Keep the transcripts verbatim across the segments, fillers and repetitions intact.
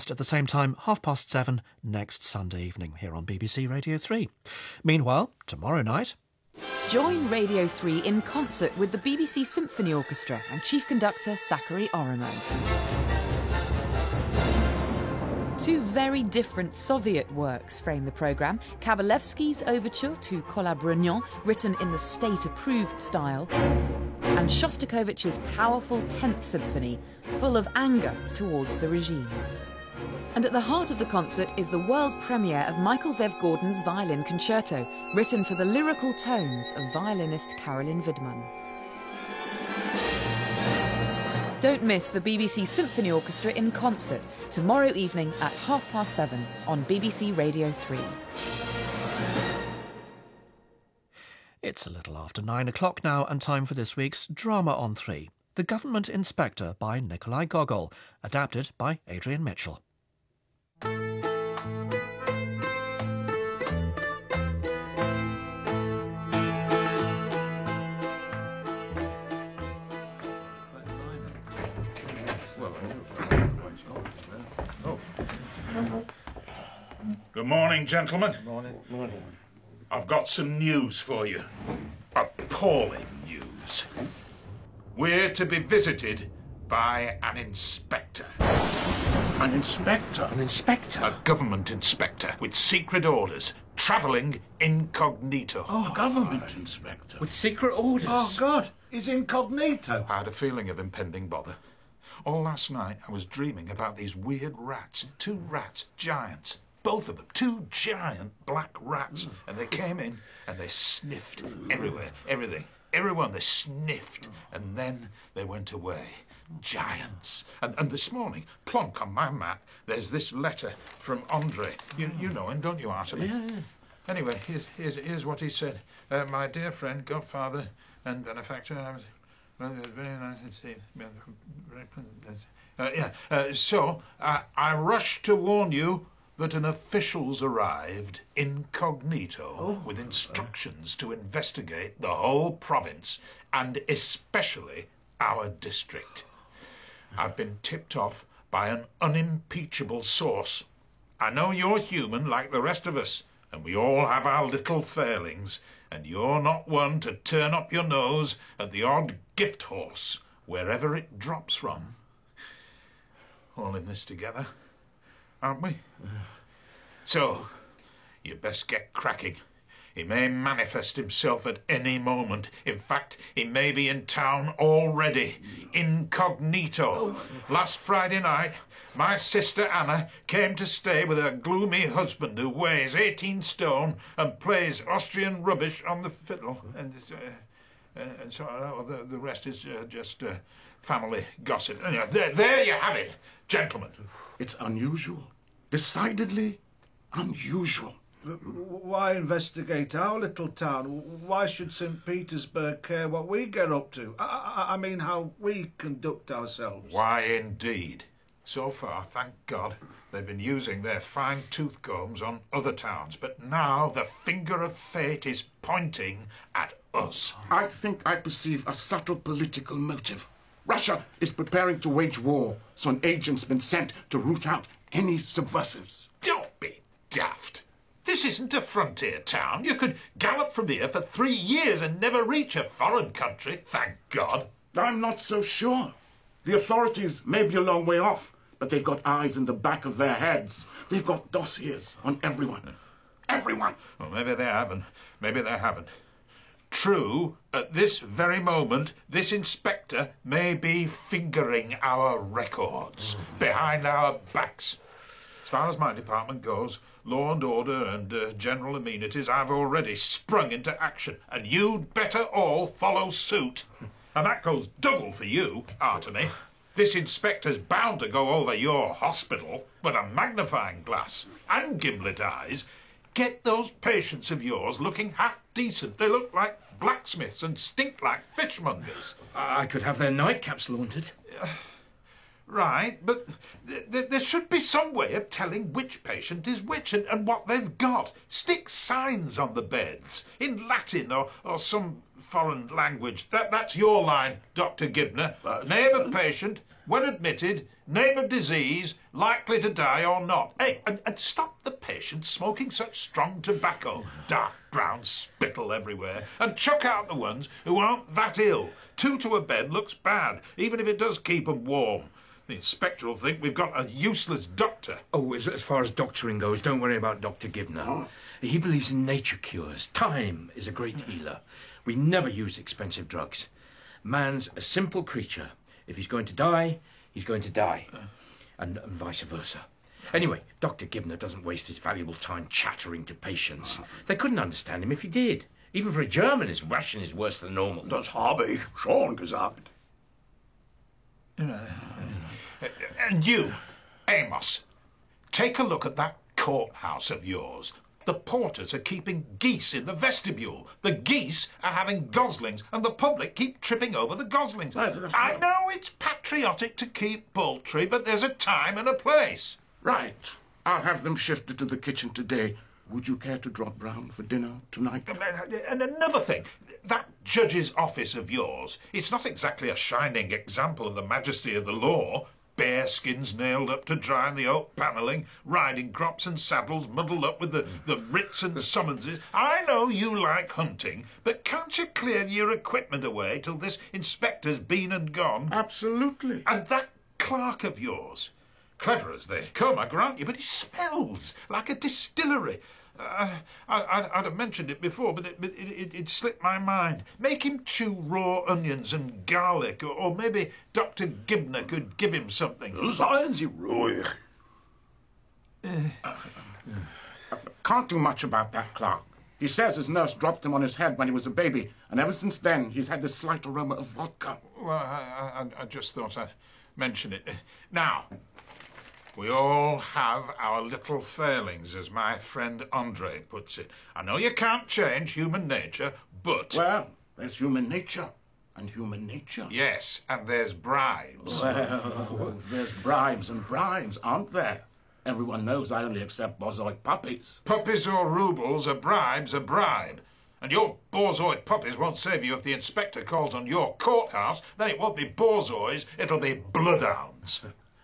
podcast at the same time, half past seven, next Sunday evening here on B B C Radio three. Meanwhile, tomorrow night... Join Radio three in concert with the B B C Symphony Orchestra and Chief Conductor Sakari Orimo. Two very different Soviet works frame the programme. Kabalevsky's overture to Kola Brugnon, written in the state-approved style, and Shostakovich's powerful tenth Symphony, full of anger towards the regime. And at the heart of the concert is the world premiere of Michael Zev Gordon's Violin Concerto, written for the lyrical tones of violinist Carolyn Widman. Don't miss the B B C Symphony Orchestra in concert tomorrow evening at half past seven on B B C Radio three. It's a little after nine o'clock now and time for this week's Drama on three, The Government Inspector by Nikolai Gogol, adapted by Adrian Mitchell. Good morning, gentlemen. Morning. Morning. I've got some news for you. Appalling news. We're to be visited by an inspector. An inspector? An inspector? A government inspector with secret orders, travelling incognito. Oh, a government inspector. With secret orders? Oh, God. He's incognito. I had a feeling of impending bother. All last night I was dreaming about these weird rats. Two rats, giants. Both of them, two giant black rats. And they came in and they sniffed everywhere, everything. Everyone, they sniffed. And then they went away. Giants. And, and this morning, plonk on my mat, there's this letter from Andre. You, you know him, don't you, Artemis? Yeah, yeah. Anyway, here's, here's, here's what he said. Uh, my dear friend, godfather, and benefactor, I was... Well, it was very nice to see. Uh, yeah. Uh, so uh, I rushed to warn you that an official's arrived incognito oh. with instructions to investigate the whole province and especially our district. I've been tipped off by an unimpeachable source. I know you're human like the rest of us, and we all have our little failings. And you're not one to turn up your nose at the odd gift horse, wherever it drops from. All in this together, aren't we? So, you best get cracking. He may manifest himself at any moment. In fact, he may be in town already, incognito. Last Friday night, my sister Anna came to stay with her gloomy husband who weighs eighteen stone and plays Austrian rubbish on the fiddle. And, uh, uh, and so uh, the, the rest is uh, just uh, family gossip. Anyway, there, there you have it, gentlemen. It's unusual. Decidedly unusual. Why investigate our little town? Why should Saint Petersburg care what we get up to? I, I, I mean, how we conduct ourselves. Why, indeed. So far, thank God, they've been using their fine tooth combs on other towns, but now the finger of fate is pointing at us. I think I perceive a subtle political motive. Russia is preparing to wage war, so an agent's been sent to root out any subversives. Don't be daft. This isn't a frontier town. You could gallop from here for three years and never reach a foreign country, thank God. I'm not so sure. The authorities may be a long way off, but they've got eyes in the back of their heads. They've got dossiers on everyone. Everyone! Well, maybe they haven't. Maybe they haven't. True, at this very moment, this inspector may be fingering our records behind our backs. As far as my department goes, law and order and uh, general amenities, I've already sprung into action, and you'd better all follow suit. And that goes double for you, Artemy. This inspector's bound to go over your hospital with a magnifying glass and gimlet eyes. Get those patients of yours looking half decent. They look like blacksmiths and stink like fishmongers. I could have their nightcaps laundered. Uh, right, but th th there should be some way of telling which patient is which and, and what they've got. Stick signs on the beds in Latin or, or some foreign language. That, that's your line, Doctor Gibner. Uh, Name a patient, when admitted, name of disease, likely to die or not. Hey, and, and stop the patient smoking such strong tobacco, dark brown spittle everywhere, and chuck out the ones who aren't that ill. Two to a bed looks bad, even if it does keep 'em warm. The inspector will think we've got a useless doctor. Oh, as, as far as doctoring goes, don't worry about Doctor Gibner. Oh. He believes in nature cures. Time is a great healer. We never use expensive drugs. Man's a simple creature. If he's going to die, he's going to die. And, and vice versa. Anyway, Doctor Gibner doesn't waste his valuable time chattering to patients. They couldn't understand him if he did. Even for a German, his Russian is worse than normal. Das habe ich schon gesagt. And you, Amos, take a look at that courthouse of yours. The porters are keeping geese in the vestibule. The geese are having goslings, and the public keep tripping over the goslings. Right, that's I right. know it's patriotic to keep poultry, but there's a time and a place. Right. I'll have them shifted to the kitchen today. Would you care to drop round for dinner tonight? And another thing, that judge's office of yours, it's not exactly a shining example of the majesty of the law. Bear skins nailed up to dry in the oak panelling, riding crops and saddles muddled up with the, the writs and summonses. I know you like hunting, but can't you clear your equipment away till this inspector's been and gone? Absolutely. And that clerk of yours, clever as they come, I grant you, but he smells like a distillery. Uh, I, I, I'd have mentioned it before, but it, but it, it, it slipped my mind. Make him chew raw onions and garlic, or, or maybe Doctor Gibner could give him something. Seien Sie ruhig. Can't do much about that clerk. He says his nurse dropped him on his head when he was a baby, and ever since then he's had this slight aroma of vodka. Well, I, I, I just thought I'd mention it. Now, we all have our little failings, as my friend Andre puts it. I know you can't change human nature, but... Well, there's human nature and human nature. Yes, and there's bribes. Well, there's bribes and bribes, aren't there? Everyone knows I only accept bozoid puppies. Puppies or rubles, a bribe's a bribe. And your borzoid puppies won't save you if the inspector calls on your courthouse. Then it won't be borzois, it'll be bloodhounds.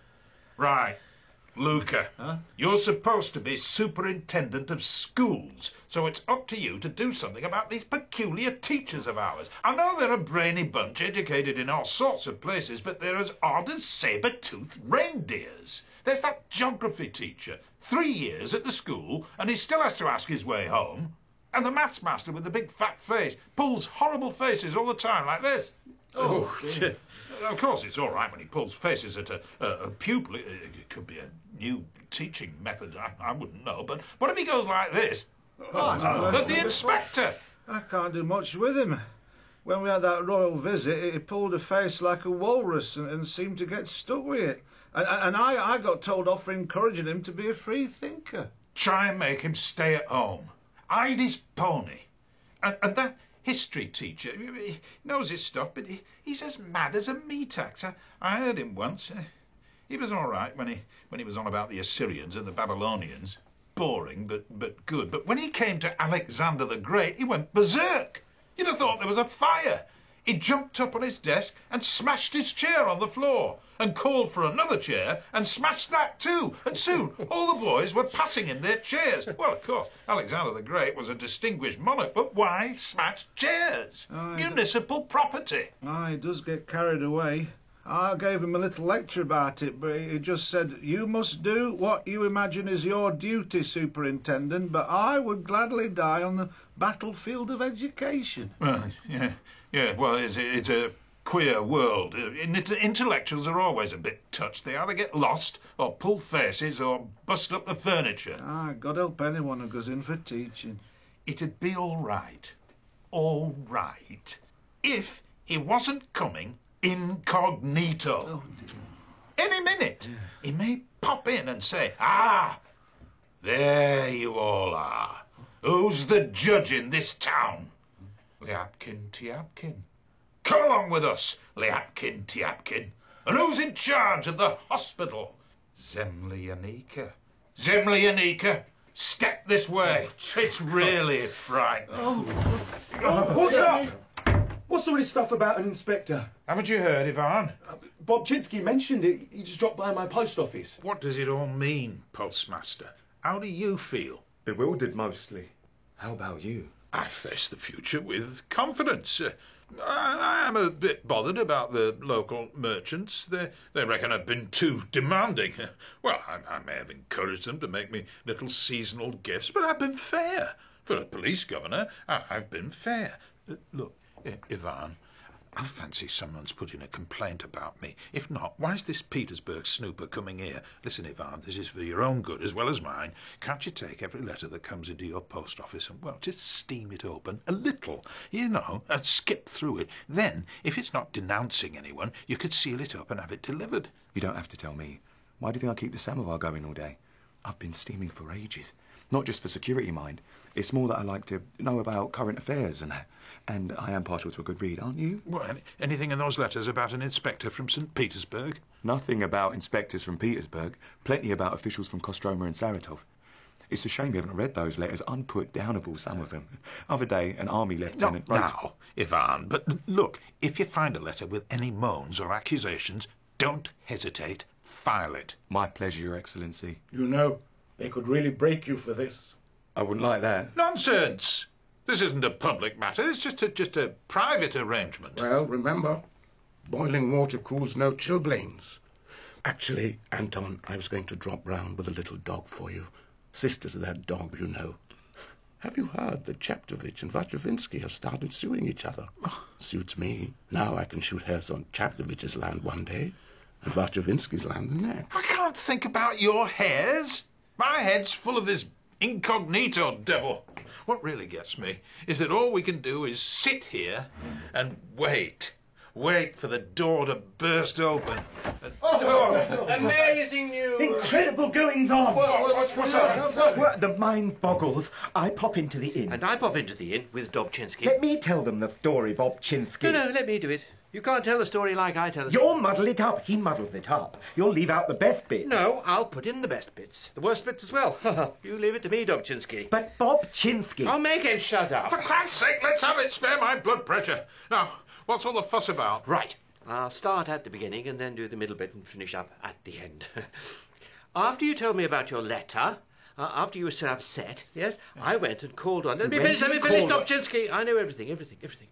Right. Luca, huh? You're supposed to be superintendent of schools, so it's up to you to do something about these peculiar teachers of ours. I know they're a brainy bunch, educated in all sorts of places, but they're as odd as saber-toothed reindeers. There's that geography teacher, three years at the school, and he still has to ask his way home. And the maths master with the big fat face pulls horrible faces all the time, like this. Oh, shit. Of course, it's all right when he pulls faces at a, a, a pupil. It, it could be a new teaching method. I, I wouldn't know. But what if he goes like this? Oh, At the inspector. I can't do much with him. When we had that royal visit, he pulled a face like a walrus and, and seemed to get stuck with it. And, and I, I got told off for encouraging him to be a free thinker. Try and make him stay at home. Hide his pony. And, and that history teacher, he knows his stuff, but he, he's as mad as a meat-axe. I, I heard him once. He was all right when he when he was on about the Assyrians and the Babylonians. Boring, but, but good. But when he came to Alexander the Great, he went berserk. You'd have thought there was a fire. He jumped up on his desk and smashed his chair on the floor and called for another chair and smashed that too. And soon all the boys were passing him their chairs. Well, of course, Alexander the Great was a distinguished monarch, but why smash chairs? Oh, Municipal property. Ah, he does get carried away. I gave him a little lecture about it, but he just said, you must do what you imagine is your duty, Superintendent, but I would gladly die on the battlefield of education. Well, yeah, yeah. Well, it's, it's a queer world. Intellectuals are always a bit touched. They either get lost or pull faces or bust up the furniture. Ah, God help anyone who goes in for teaching. It'd be all right, all right, if he wasn't coming incognito. Oh, Any minute, he may pop in and say, ah, there you all are. Who's the judge in this town? Liapkin Tiapkin. Come along with us, Liapkin Tiapkin. And who's in charge of the hospital? Zemlyanika. Zemlyanika, step this way. It's really frightening. Oh, what's up? What's all this stuff about an inspector? Haven't you heard, Ivan? Uh, Bob Chinsky mentioned it. He just dropped by my post office. What does it all mean, Postmaster? How do you feel? Bewildered, mostly. How about you? I face the future with confidence. Uh, I, I am a bit bothered about the local merchants. They, they reckon I've been too demanding. Well, I, I may have encouraged them to make me little seasonal gifts, but I've been fair. For a police governor, I, I've been fair. Uh, look, I, Ivan, I fancy someone's put in a complaint about me. If not, why is this Petersburg snooper coming here? Listen, Ivan, this is for your own good as well as mine. Can't you take every letter that comes into your post office and, well, just steam it open a little, you know, and skip through it. Then, if it's not denouncing anyone, you could seal it up and have it delivered. You don't have to tell me. Why do you think I keep the samovar going all day? I've been steaming for ages. Not just for security, mind. It's more that I like to know about current affairs and and I am partial to a good read, aren't you? Well, any, anything in those letters about an inspector from Saint Petersburg? Nothing about inspectors from Petersburg. Plenty about officials from Kostroma and Saratov. It's a shame you haven't read those letters. Unputdownable, some of them. Other day, an army lieutenant Not wrote... now, Ivan, but look, if you find a letter with any moans or accusations, don't hesitate. File it. My pleasure, Your Excellency. You know, they could really break you for this. I wouldn't like that. Nonsense! This isn't a public matter. It's just a, just a private arrangement. Well, remember, boiling water cools no chilblains. Actually, Anton, I was going to drop round with a little dog for you. Sister to that dog, you know. Have you heard that Chaptovich and Vachovinsky have started suing each other? Suits me. Now I can shoot hares on Chaptovich's land one day and Vachovinsky's land the next. I can't think about your hares. My head's full of this incognito devil. What really gets me is that all we can do is sit here and wait. Wait for the door to burst open. And... Oh, amazing news! Incredible goings on! Well, what's, what's up? Well, the mind boggles. I pop into the inn. And I pop into the inn with Dobchinsky. Let me tell them the story, Bob Chinsky. No, no, let me do it. You can't tell the story like I tell it. You'll muddle it up. He muddles it up. You'll leave out the best bit. No, I'll put in the best bits. The worst bits as well. You leave it to me, Dobchinsky. But Bob Chinsky... I'll make him shut up. For Christ's sake, let's have it. Spare my blood pressure. Now, what's all the fuss about? Right. I'll start at the beginning and then do the middle bit and finish up at the end. After you told me about your letter... Uh, after you were so upset, yes, I went and called on... Let me finish, let me finish, Dobchinsky. I know everything, everything, everything.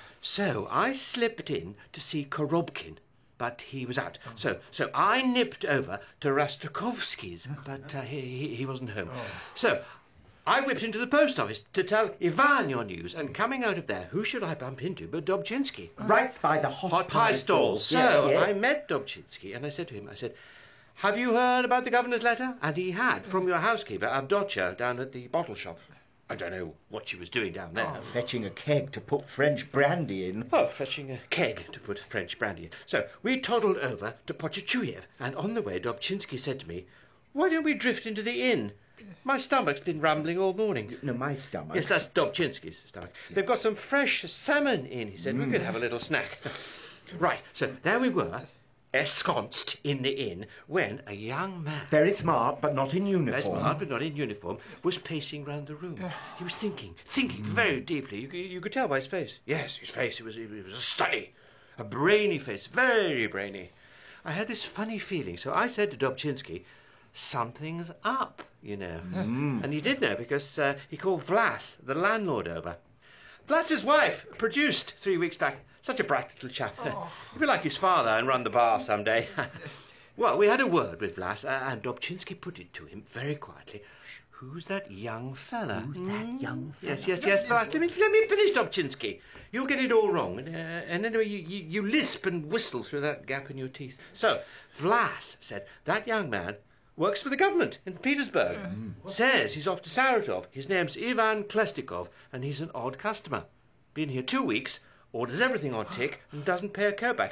So I slipped in to see Korobkin, but he was out. So so I nipped over to Rastakovsky's, but uh, he, he he wasn't home. So I whipped into the post office to tell Ivan your news, and coming out of there, who should I bump into but Dobchinsky? Right by the hot, Hot pie stall. So Yeah, yeah. I met Dobchinsky, and I said to him, I said, have you heard about the governor's letter? And he had, from your housekeeper, Avdotya, down at the bottle shop. I don't know what she was doing down there. Oh, fetching a keg to put French brandy in. Oh, fetching a keg to put French brandy in. So we toddled over to Pochachuyev, and on the way Dobchinsky said to me, why don't we drift into the inn? My stomach's been rumbling all morning. No, my stomach. Yes, that's Dobchinsky's stomach. They've got some fresh salmon in, he said. Mm. We could have a little snack. Right, so there we were, ensconced in the inn, when a young man... Very smart, but not in uniform. Very smart, but not in uniform, was pacing round the room. He was thinking, thinking very deeply. You, you could tell by his face. Yes, his face, it was, it was a study. A brainy face, very brainy. I had this funny feeling, so I said to Dobchinsky, something's up, you know. Mm. And he did know, because uh, he called Vlas, the landlord, over. Vlas's wife, produced three weeks back. Such a bright little chap. Oh. He'd be like his father and run the bar someday. Well, we had a word with Vlas, uh, and Dobchinsky put it to him very quietly. Who's that young fella? Who's that mm? young fella? Yes, yes, yes, Vlas. Let me, let me finish, Dobchinsky. You'll get it all wrong. And, uh, and anyway, you, you, you lisp and whistle through that gap in your teeth. So, Vlas said, that young man works for the government in Petersburg. Mm. Says he's off to Saratov. His name's Ivan Klestikov, and he's an odd customer. Been here two weeks... orders everything on tick and doesn't pay a kopeck.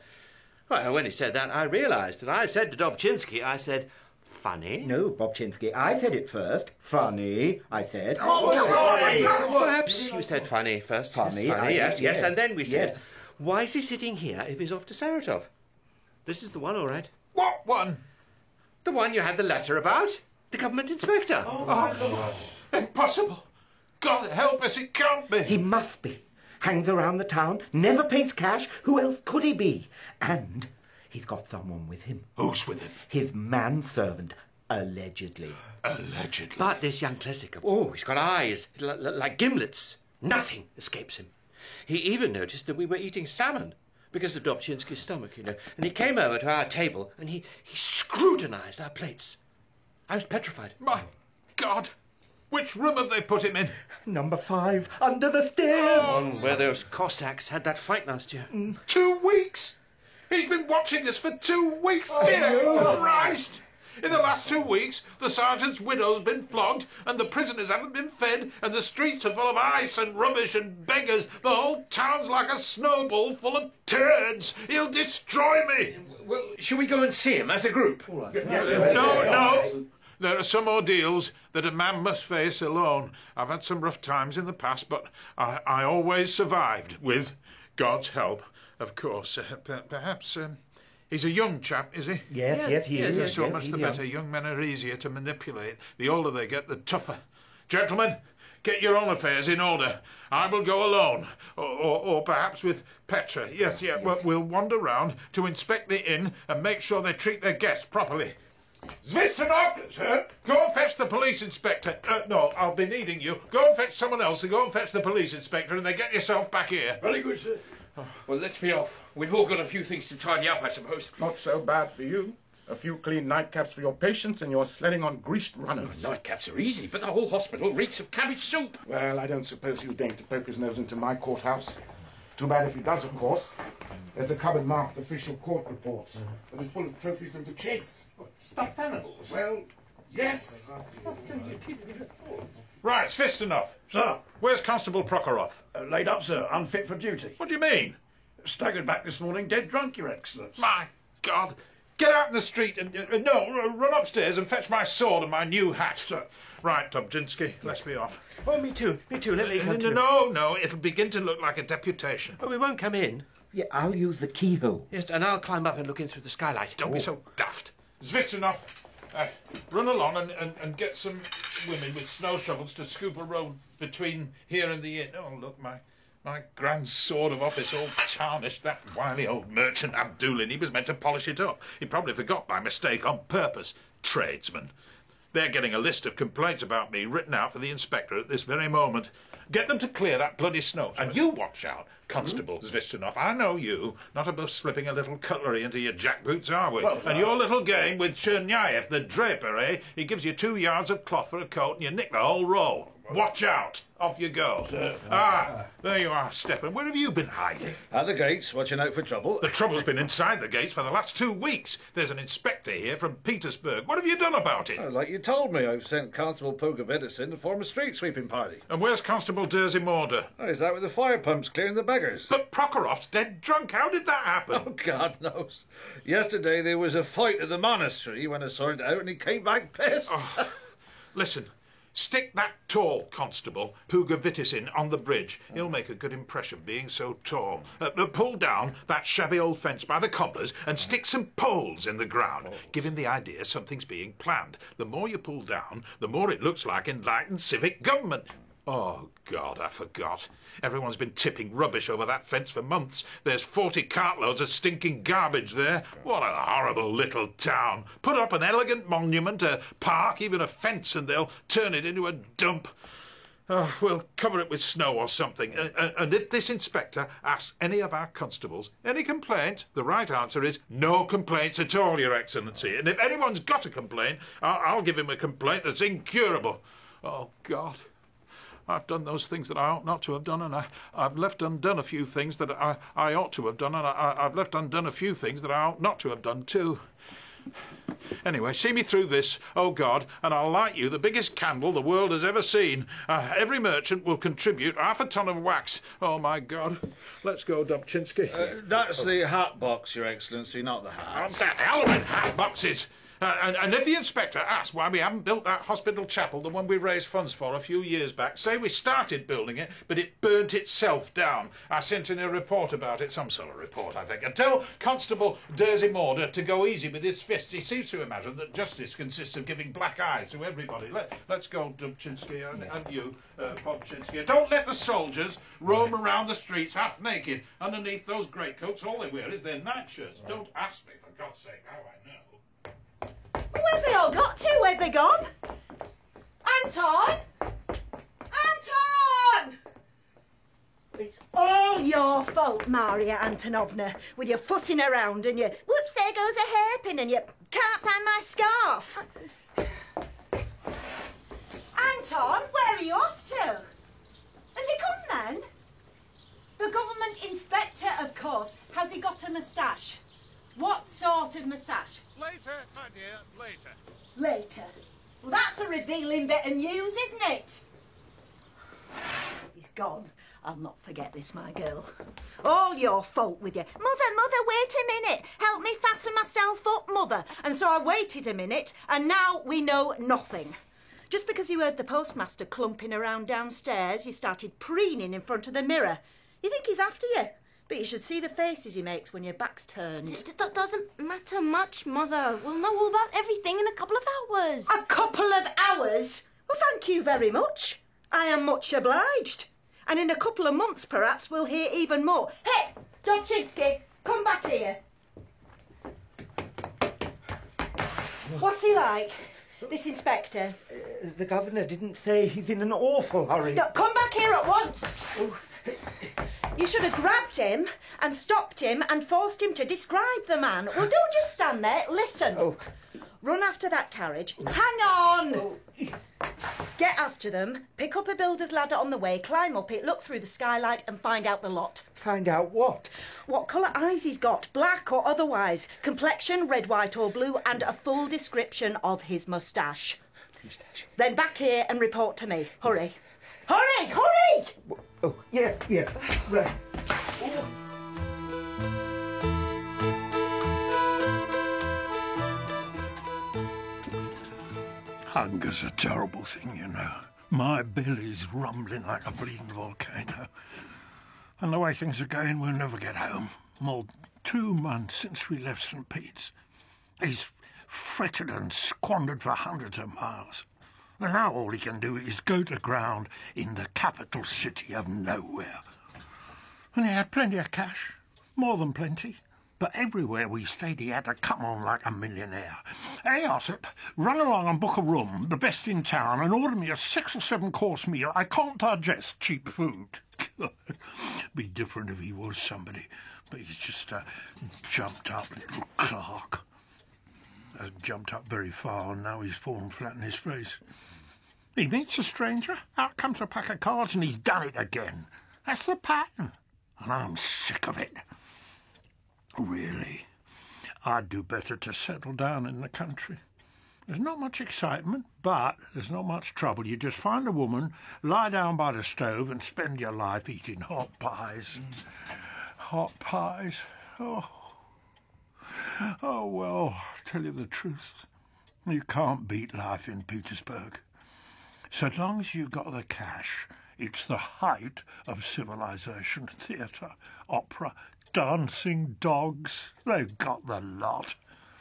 Well, when he said that, I realised, and I said to Dobchinsky, I said, funny? No, Bob Chinsky, I said it first. Funny, I said. Oh, sorry! Perhaps you said funny first. Funny, yes, funny, I, yes, yes, yes, and then we said, yes. Why is he sitting here if he's off to Saratov? This is the one, all right. What one? The one you had the letter about. The government inspector. Oh, oh. Impossible. God help us, it can't be. He must be. hangs around the town, never pays cash. Who else could he be? And he's got someone with him. Who's with him? His manservant, allegedly. Allegedly. But this young Klesnikov, oh, he's got eyes l- l- like gimlets. Nothing escapes him. He even noticed that we were eating salmon because of Dobzhinsky's stomach, you know. And he came over to our table and he, he scrutinized our plates. I was petrified. My God! Which room have they put him in? Number five, under the stairs. One where those Cossacks had that fight last year. Mm. Two weeks? He's been watching us for two weeks. Oh, dear no. Christ! In the last two weeks, the sergeant's widow's been flogged, and the prisoners haven't been fed, and the streets are full of ice and rubbish and beggars. The whole town's like a snowball full of turds. He'll destroy me. Well, shall we go and see him as a group? No, no. There are some ordeals that a man must face alone. I've had some rough times in the past, but I, I always survived, with God's help, of course. Uh, per- perhaps um, he's a young chap, is he? Yes, yes, yes he yes, is. Yes, so yes, much the young. better. Young men are easier to manipulate. The older they get, the tougher. Gentlemen, get your own affairs in order. I will go alone, or, or, or perhaps with Petra. Yes, yeah, well, we'll wander round to inspect the inn and make sure they treat their guests properly. Zvistanov, sir, go and fetch the police inspector. Uh, no, I'll be needing you. Go and fetch someone else and go and fetch the police inspector, and then get yourself back here. Very good, sir. Well, let's be off. We've all got a few things to tidy up, I suppose. Not so bad for you. A few clean nightcaps for your patients and you're sledding on greased runners. Oh, nightcaps are easy, but the whole hospital reeks of cabbage soup. Well, I don't suppose he'll deign to poke his nose into my courthouse. Too bad if he does, of course. There's a cupboard marked official court reports. And it's full of trophies of the chase. Stuffed animals? Well, yes. Right, Zvistanov. Sir. Where's Constable Prokhorov? Uh, laid up, sir. Unfit for duty. What do you mean? Staggered back this morning, dead drunk, Your Excellence. My God. Get out in the street and... Uh, no, run upstairs and fetch my sword and my new hat. Sir. Right, Dobzhinsky, let's be off. Oh, me too. Me too. Let me come no, too. no, no, it'll begin to look like a deputation. Oh, we won't come in. Yeah, I'll use the keyhole. Yes, and I'll climb up and look in through the skylight. Don't be so daft. Zvistanov, uh, run along and, and, and get some women with snow shovels to scoop a road between here and the inn. Oh, look, my... My grand sword of office all tarnished. That wily old merchant Abdulin, he was meant to polish it up. He probably forgot by mistake on purpose. Tradesman. They're getting a list of complaints about me written out for the inspector at this very moment. Get them to clear that bloody snow. And you watch out, Constable Zvistanov. I know you. Not above slipping a little cutlery into your jackboots, are we? Well, and your little game with Chernyaev, the draper, eh? He gives you two yards of cloth for a coat and you nick the whole roll. Watch out. Off you go. Sir. Ah, there you are, Stepan. Where have you been hiding? At the gates, watching out for trouble. The trouble's been inside the gates for the last two weeks. There's an inspector here from Petersburg. What have you done about it? Oh, like you told me, I've sent Constable Pugavedicin to form a street sweeping party. And where's Constable Derzimorda? Oh, he's out with the fire pumps clearing the beggars. But Prokhorov's dead drunk. How did that happen? Oh, God knows. Yesterday there was a fight at the monastery when I sorted it out and he came back pissed. Oh, listen. Stick that tall constable, Pugavedicin, on the bridge. He'll make a good impression, being so tall. Uh, uh, pull down that shabby old fence by the cobblers and stick some poles in the ground. Give him the idea something's being planned. The more you pull down, the more it looks like enlightened civic government. Oh, God, I forgot. Everyone's been tipping rubbish over that fence for months. There's forty cartloads of stinking garbage there. What a horrible little town. Put up an elegant monument, a park, even a fence, and they'll turn it into a dump. Oh, we'll cover it with snow or something. And, and if this inspector asks any of our constables any complaint, the right answer is no complaints at all, Your Excellency. And if anyone's got a complaint, I'll, I'll give him a complaint that's incurable. Oh, God. I've done those things that I ought not to have done, and I, I've left undone a few things that I, I ought to have done, and I, I've left undone a few things that I ought not to have done, too. Anyway, see me through this, oh God, and I'll light you the biggest candle the world has ever seen. Uh, every merchant will contribute half a ton of wax. Oh, my God. Let's go, Dobzhinsky. Uh, that's the hat box, Your Excellency, not the Oh, hat. that hell with hat boxes. Uh, and, and if the inspector asks why we haven't built that hospital chapel, the one we raised funds for a few years back, say we started building it, but it burnt itself down. I sent in a report about it, some sort of report, I think. And tell Constable Dersey Morder to go easy with his fists. He seems to imagine that justice consists of giving black eyes to everybody. Let, let's go, Dubchinsky, and, and you, uh, Bobchinsky. Don't let the soldiers roam around the streets half naked. Underneath those greatcoats, all they wear is their nightshirts. Don't ask me, for God's sake, how I know. Where've they all got to? Where've they gone? Anton! Anton! It's all your fault, Maria Antonovna, with your fussing around and your whoops, there goes a hairpin and you can't find my scarf. Anton, where are you off to? Has he come then? The government inspector, of course. Has he got a moustache? What sort of moustache? Later, my dear, later. Later? Well, that's a revealing bit of news, isn't it? He's gone. I'll not forget this, my girl. All your fault with you. Mother, mother, wait a minute. Help me fasten myself up, mother. And so I waited a minute, and now we know nothing. Just because you heard the postmaster clumping around downstairs, you started preening in front of the mirror. You think he's after you? But you should see the faces he makes when your back's turned. That doesn't matter much, Mother. We'll know all about everything in a couple of hours. A couple of hours? Well, thank you very much. I am much obliged. And in a couple of months, perhaps, we'll hear even more. Hey, Dobchinsky, come back here. What's he like, this inspector? Uh, the governor didn't say he's in an awful hurry. No, come back here at once. Oh. You should have grabbed him and stopped him and forced him to describe the man. Well, don't just stand there. Listen. Oh. Run after that carriage. Hang on. Oh. Get after them, pick up a builder's ladder on the way, climb up it, look through the skylight and find out the lot. Find out what? What colour eyes he's got, black or otherwise, complexion, red, white or blue, and a full description of his moustache. Moustache. Then back here and report to me. Hurry. Hurry! Hurry! Oh, yeah, yeah. Right. Oh. Hunger's a terrible thing, you know. My belly's rumbling like a bleeding volcano. And the way things are going, we'll never get home. More than two months since we left Saint Pete's. He's fretted and squandered for hundreds of miles. And now all he can do is go to ground in the capital city of nowhere. And he had plenty of cash, more than plenty. But everywhere we stayed, he had to come on like a millionaire. Hey, Ossip, run along and book a room, the best in town, and order me a six or seven course meal. I can't digest cheap food. Be different if he was somebody, but he's just a jumped up little clerk. Hasn't jumped up very far, and now he's fallen flat in his face. He meets a stranger, out comes a pack of cards, and he's done it again. That's the pattern, and I'm sick of it. Really, I'd do better to settle down in the country. There's not much excitement, but there's not much trouble. You just find a woman, lie down by the stove and spend your life eating hot pies. Mm. Hot pies. Oh. Oh, well, tell you the truth, you can't beat life in Petersburg. So long as you've got the cash, it's the height of civilization. Theatre, opera, dancing dogs, they've got the lot.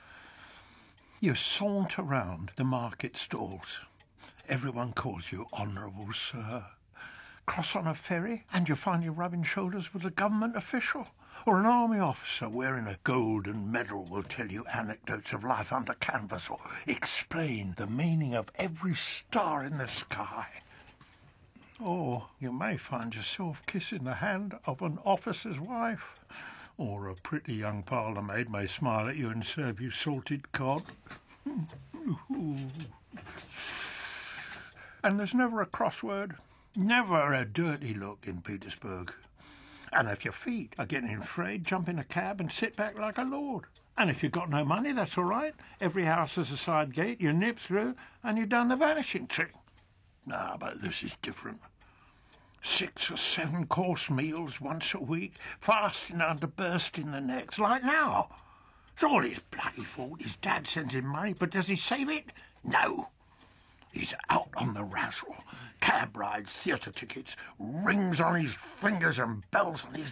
You saunter round the market stalls. Everyone calls you Honourable Sir. Cross on a ferry and you find you rubbing shoulders with a government official. Or an army officer wearing a golden medal will tell you anecdotes of life under canvas or explain the meaning of every star in the sky. Or you may find yourself kissing the hand of an officer's wife. Or a pretty young parlour-maid may smile at you and serve you salted cod. And there's never a crossword, never a dirty look in Petersburg. And if your feet are getting frayed, jump in a cab and sit back like a lord. And if you've got no money, that's all right. Every house has a side gate, you nip through and you've done the vanishing trick. Ah, but this is different. Six or seven course meals once a week, fasting under bursting the necks, like now. It's all his bloody fault. His dad sends him money, but does he save it? No. He's out on the razzle. Cab rides, theatre tickets, rings on his fingers and bells on his...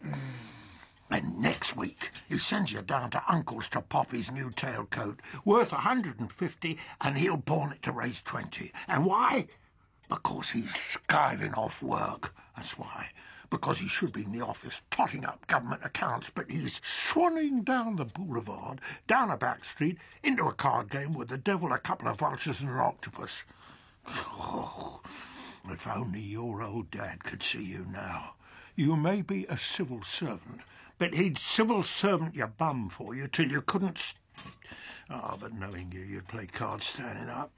And next week he sends you down to Uncle's to pop his new tailcoat, worth a hundred and fifty, and he'll pawn it to raise twenty. And why? Because he's skiving off work. That's why. Because he should be in the office totting up government accounts, but he's swanning down the boulevard, down a back street, into a card game with the devil, a couple of vultures and an octopus. Oh, if only your old dad could see you now. You may be a civil servant, but he'd civil servant your bum for you till you couldn't... St- Ah, oh, but knowing you, you'd play cards standing up.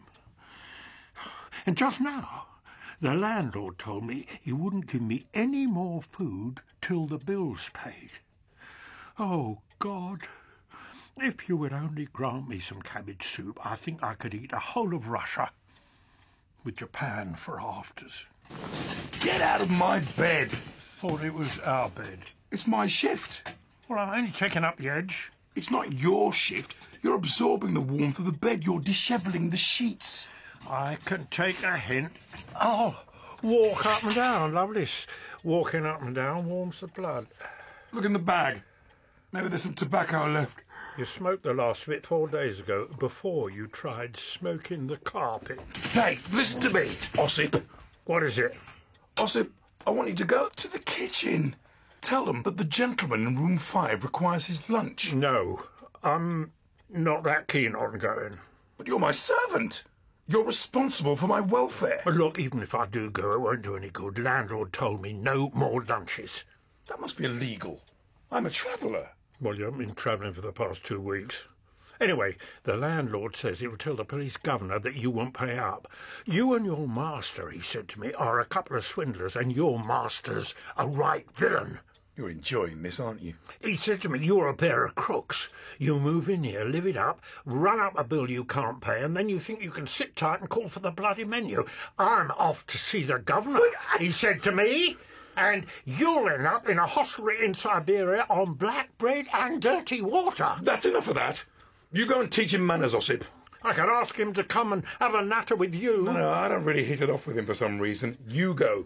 And just now, the landlord told me he wouldn't give me any more food till the bill's paid. Oh, God, if you would only grant me some cabbage soup, I think I could eat a whole of Russia, with Japan for afters. Get out of my bed! Thought it was our bed. It's my shift. Well, I'm only taking up the edge. It's not your shift. You're absorbing the warmth of the bed. You're dishevelling the sheets. I can take a hint. I'll walk up and down. Lovely. Walking up and down warms the blood. Look in the bag. Maybe there's some tobacco left. You smoked the last of it four days ago, before you tried smoking the carpet. Hey, listen to me, Ossip. What is it? Ossip, I want you to go to the kitchen. Tell them that the gentleman in room five requires his lunch. No, I'm not that keen on going. But you're my servant. You're responsible for my welfare. Well, look, even if I do go, it won't do any good. Landlord told me no more lunches. That must be illegal. I'm a traveller. Well, you haven't been travelling for the past two weeks. Anyway, the landlord says he'll tell the police governor that you won't pay up. You and your master, he said to me, are a couple of swindlers, and your master's a right villain. You're enjoying this, aren't you? He said to me, you're a pair of crooks. You move in here, live it up, run up a bill you can't pay, and then you think you can sit tight and call for the bloody menu. I'm off to see the governor, he said to me, and you'll end up in a hostelry in Siberia on black bread and dirty water. That's enough of that. You go and teach him manners, Ossip. I can ask him to come and have a natter with you. No, no, I don't really hit it off with him for some reason. You go.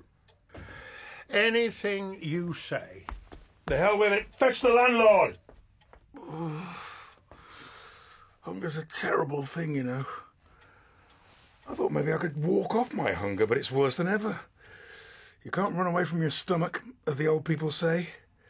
Anything you say. The hell with it. Fetch the landlord. Hunger's a terrible thing, you know. I thought maybe I could walk off my hunger, but it's worse than ever. You can't run away from your stomach, as the old people say.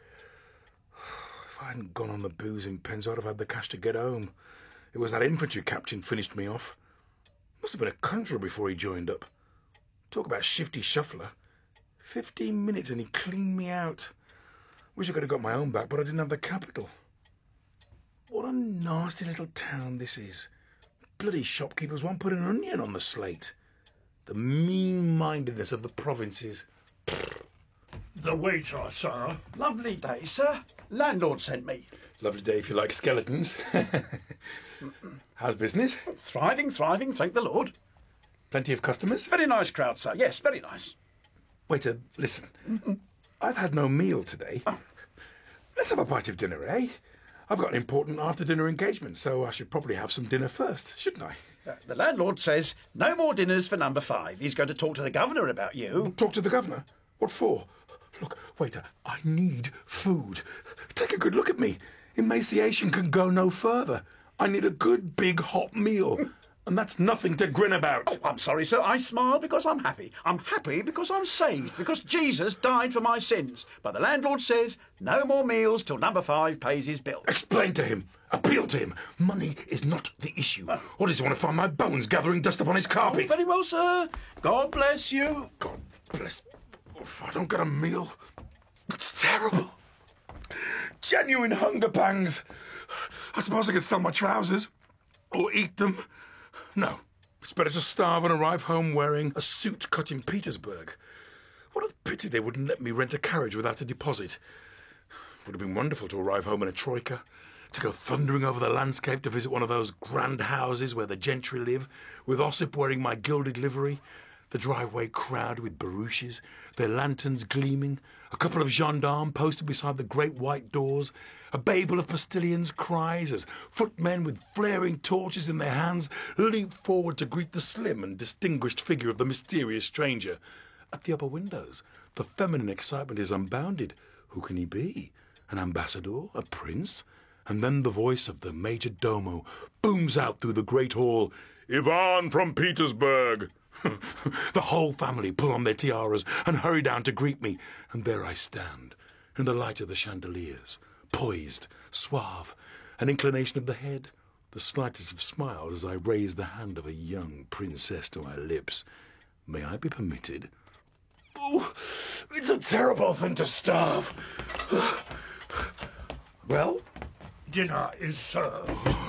If I hadn't gone on the boozing pens, I'd have had the cash to get home. It was that infantry captain finished me off. Must have been a conjurer before he joined up. Talk about shifty shuffler. Fifteen minutes and he cleaned me out. Wish I could have got my own back, but I didn't have the capital. What a nasty little town this is. Bloody shopkeepers won't put an onion on the slate. The mean-mindedness of the provinces. The waiter, sir. Lovely day, sir. Landlord sent me. Lovely day if you like skeletons. How's business? Thriving, thriving, thank the Lord. Plenty of customers? Very nice crowd, sir. Yes, very nice. Waiter, listen. Mm-mm. I've had no meal today. Oh. Let's have a bite of dinner, eh? I've got an important after-dinner engagement, so I should probably have some dinner first, shouldn't I? Uh, the landlord says no more dinners for number five. He's going to talk to the governor about you. Talk to the governor? What for? Look, waiter, I need food. Take a good look at me. Emaciation can go no further. I need a good, big, hot meal. And that's nothing to grin about. Oh, I'm sorry, sir. I smile because I'm happy. I'm happy because I'm saved, because Jesus died for my sins. But the landlord says no more meals till number five pays his bill. Explain to him. Appeal to him. Money is not the issue. Uh, or does he want to find my bones gathering dust upon his carpet? Oh, very well, sir. God bless you. God bless... If I don't get a meal, it's terrible. Genuine hunger pangs. I suppose I could sell my trousers. Or eat them. No, it's better to starve and arrive home wearing a suit cut in Petersburg. What a pity they wouldn't let me rent a carriage without a deposit. It would have been wonderful to arrive home in a troika, to go thundering over the landscape to visit one of those grand houses where the gentry live, with Ossip wearing my gilded livery, The driveway crowded with barouches, their lanterns gleaming, a couple of gendarmes posted beside the great white doors, a babel of postilions' cries as footmen with flaring torches in their hands leap forward to greet the slim and distinguished figure of the mysterious stranger. At the upper windows, the feminine excitement is unbounded. Who can he be? An ambassador? A prince? And then the voice of the major domo booms out through the great hall. Ivan from Petersburg! The whole family pull on their tiaras and hurry down to greet me, and there I stand, in the light of the chandeliers, poised, suave, an inclination of the head, the slightest of smiles as I raise the hand of a young princess to my lips. May I be permitted? Oh, it's a terrible thing to starve. Well? Dinner is served.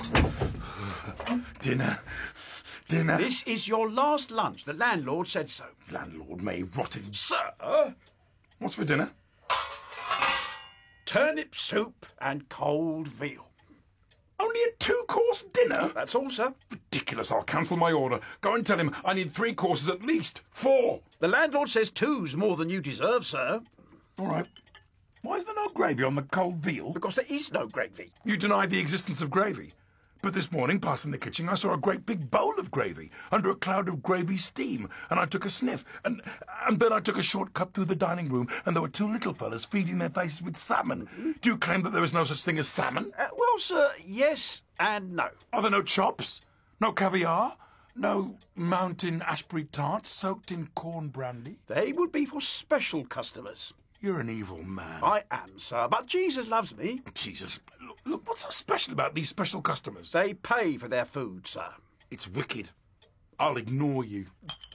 Dinner? Dinner? This is your last lunch. The landlord said so. Landlord may rot in... Sir! What's for dinner? Turnip soup and cold veal. Only a two-course dinner? That's all, sir. Ridiculous. I'll cancel my order. Go and tell him I need three courses at least. Four. The landlord says two's more than you deserve, sir. All right. Why is there no gravy on the cold veal? Because there is no gravy. You deny the existence of gravy. But this morning, passing the kitchen, I saw a great big bowl of gravy under a cloud of gravy steam, and I took a sniff, and and then I took a short cut through the dining room, and there were two little fellas feeding their faces with salmon. Mm-hmm. Do you claim that there is no such thing as salmon? Uh, well, sir, yes and no. Are there no chops? No caviar? No mountain ashbury tarts soaked in corn brandy? They would be for special customers. You're an evil man. I am, sir, but Jesus loves me. Jesus. Look, look, what's so special about these special customers? They pay for their food, sir. It's wicked. I'll ignore you.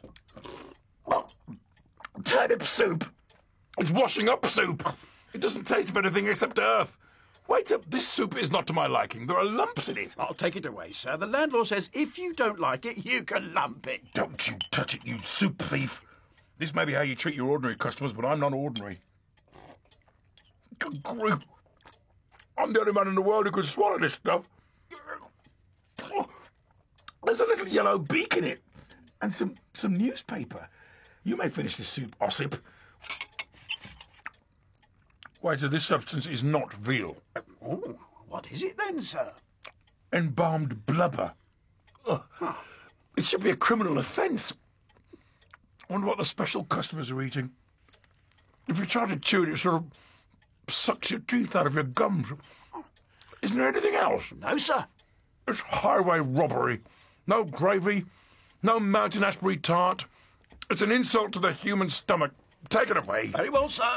Turnip soup. It's washing up soup. It doesn't taste of anything except earth. Wait up, this soup is not to my liking. There are lumps in it. I'll take it away, sir. The landlord says if you don't like it, you can lump it. Don't you touch it, you soup thief. This may be how you treat your ordinary customers, but I'm not ordinary. Good grief. I'm the only man in the world who could swallow this stuff. There's a little yellow beak in it. And some, some newspaper. You may finish this soup, Ossip. Waiter, this substance is not veal. Oh, what is it then, sir? Embalmed blubber. Ugh. It should be a criminal offence. I wonder what the special customers are eating. If you try to chew it, it sort of sucks your teeth out of your gums. Isn't there anything else? No, sir. It's highway robbery. No gravy, no mountain ashbury tart. It's an insult to the human stomach. Take it away. Very well, sir.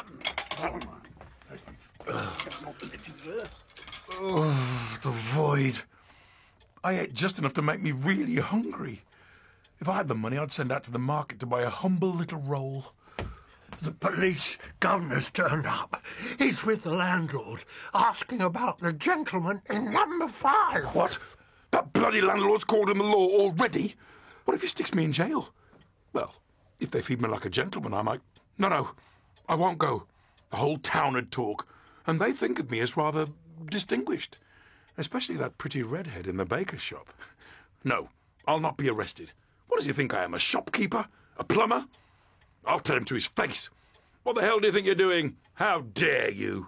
Oh, the void. I ate just enough to make me really hungry. If I had the money, I'd send out to the market to buy a humble little roll. The police governor's turned up. He's with the landlord, asking about the gentleman in number five. What? That bloody landlord's called him the law already? What if he sticks me in jail? Well, if they feed me like a gentleman, I might... No, no, I won't go. The whole town would talk, and they think of me as rather distinguished, especially that pretty redhead in the baker's shop. No, I'll not be arrested. What does he think I am, a shopkeeper? A plumber? I'll tell him to his face. What the hell do you think you're doing? How dare you?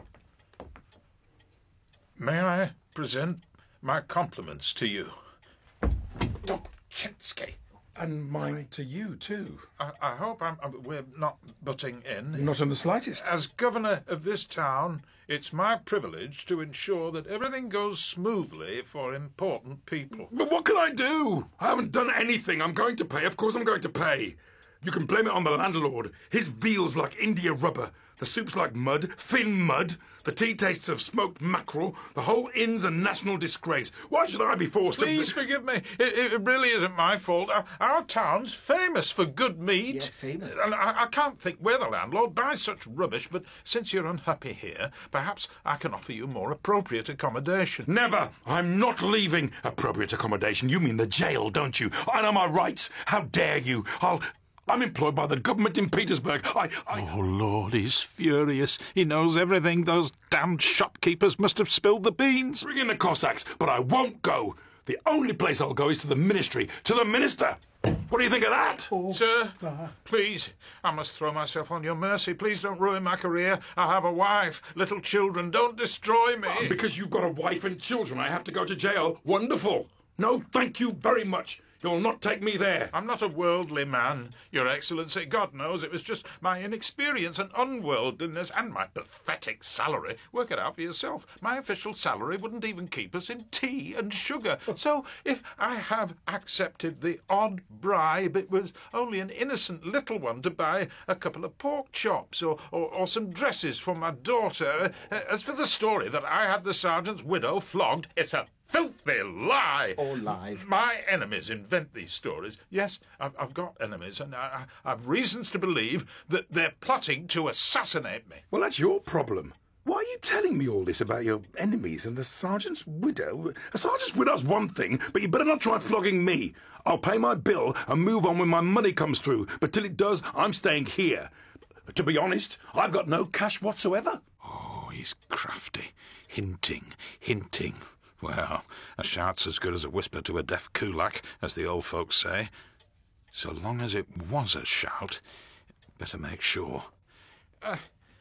May I present my compliments to you? Dobzhansky. And mine to you, too. I, I hope I'm, uh, we're not butting in. Not in the slightest. As governor of this town, it's my privilege to ensure that everything goes smoothly for important people. But what can I do? I haven't done anything. I'm going to pay. Of course I'm going to pay. You can blame it on the landlord. His veal's like India rubber. The soup's like mud, thin mud. The tea tastes of smoked mackerel. The whole inn's a national disgrace. Why should I be forced Please to... Please forgive me. It, it really isn't my fault. Our, our town's famous for good meat. Yes, famous. And I, I can't think where the landlord buys such rubbish, but since you're unhappy here, perhaps I can offer you more appropriate accommodation. Never! I'm not leaving appropriate accommodation. You mean the jail, don't you? I know my rights. How dare you? I'll... I'm employed by the government in Petersburg. I, I... Oh, Lord, he's furious. He knows everything. Those damned shopkeepers must have spilled the beans. Bring in the Cossacks, but I won't go. The only place I'll go is to the ministry, to the minister. What do you think of that? Sir, please, I must throw myself on your mercy. Please don't ruin my career. I have a wife, little children. Don't destroy me. Oh, because you've got a wife and children, I have to go to jail. Wonderful. No, thank you very much. You'll not take me there. I'm not a worldly man, Your Excellency. God knows it was just my inexperience and unworldliness and my pathetic salary. Work it out for yourself. My official salary wouldn't even keep us in tea and sugar. So if I have accepted the odd bribe, it was only an innocent little one to buy a couple of pork chops or, or, or some dresses for my daughter. As for the story that I had the sergeant's widow flogged, it's a filthy lie! All live. My enemies invent these stories. Yes, I've, I've got enemies, and I, I, I've reasons to believe that they're plotting to assassinate me. Well, that's your problem. Why are you telling me all this about your enemies and the sergeant's widow? A sergeant's widow's one thing, but you better not try flogging me. I'll pay my bill and move on when my money comes through, but till it does, I'm staying here. To be honest, I've got no cash whatsoever. Oh, he's crafty. Hinting, hinting. Well, a shout's as good as a whisper to a deaf kulak, as the old folks say. So long as it was a shout, better make sure. Uh,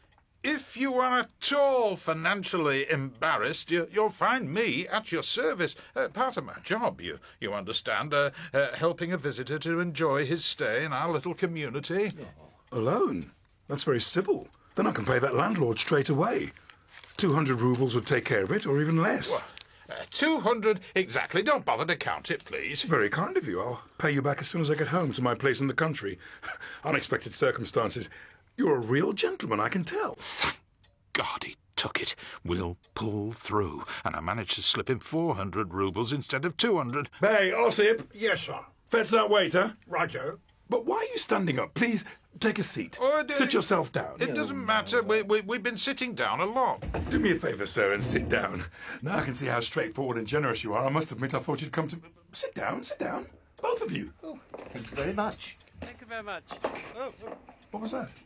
if you are at all financially embarrassed, you, you'll find me at your service. Uh, part of my job, you, you understand, uh, uh, helping a visitor to enjoy his stay in our little community. Alone? That's very civil. Then I can pay that landlord straight away. Two hundred roubles would take care of it, or even less. What? Uh, Two hundred exactly. Don't bother to count it, please. Very kind of you. I'll pay you back as soon as I get home to my place in the country. Unexpected circumstances. You're a real gentleman, I can tell. Thank God he took it. We'll pull through. And I managed to slip him four hundred roubles instead of two hundred. Hey, Ossip. Yes, sir. Fetch that waiter. Righto. But why are you standing up? Please, take a seat. Oh, d- Sit yourself down. It doesn't matter. We, we, we've been sitting down a lot. Do me a favour, sir, and sit down. Now I can see how straightforward and generous you are. I must admit I thought you'd come to... Sit down, sit down. Both of you. Oh, thank you very much. Thank you very much. Oh, oh. What was that?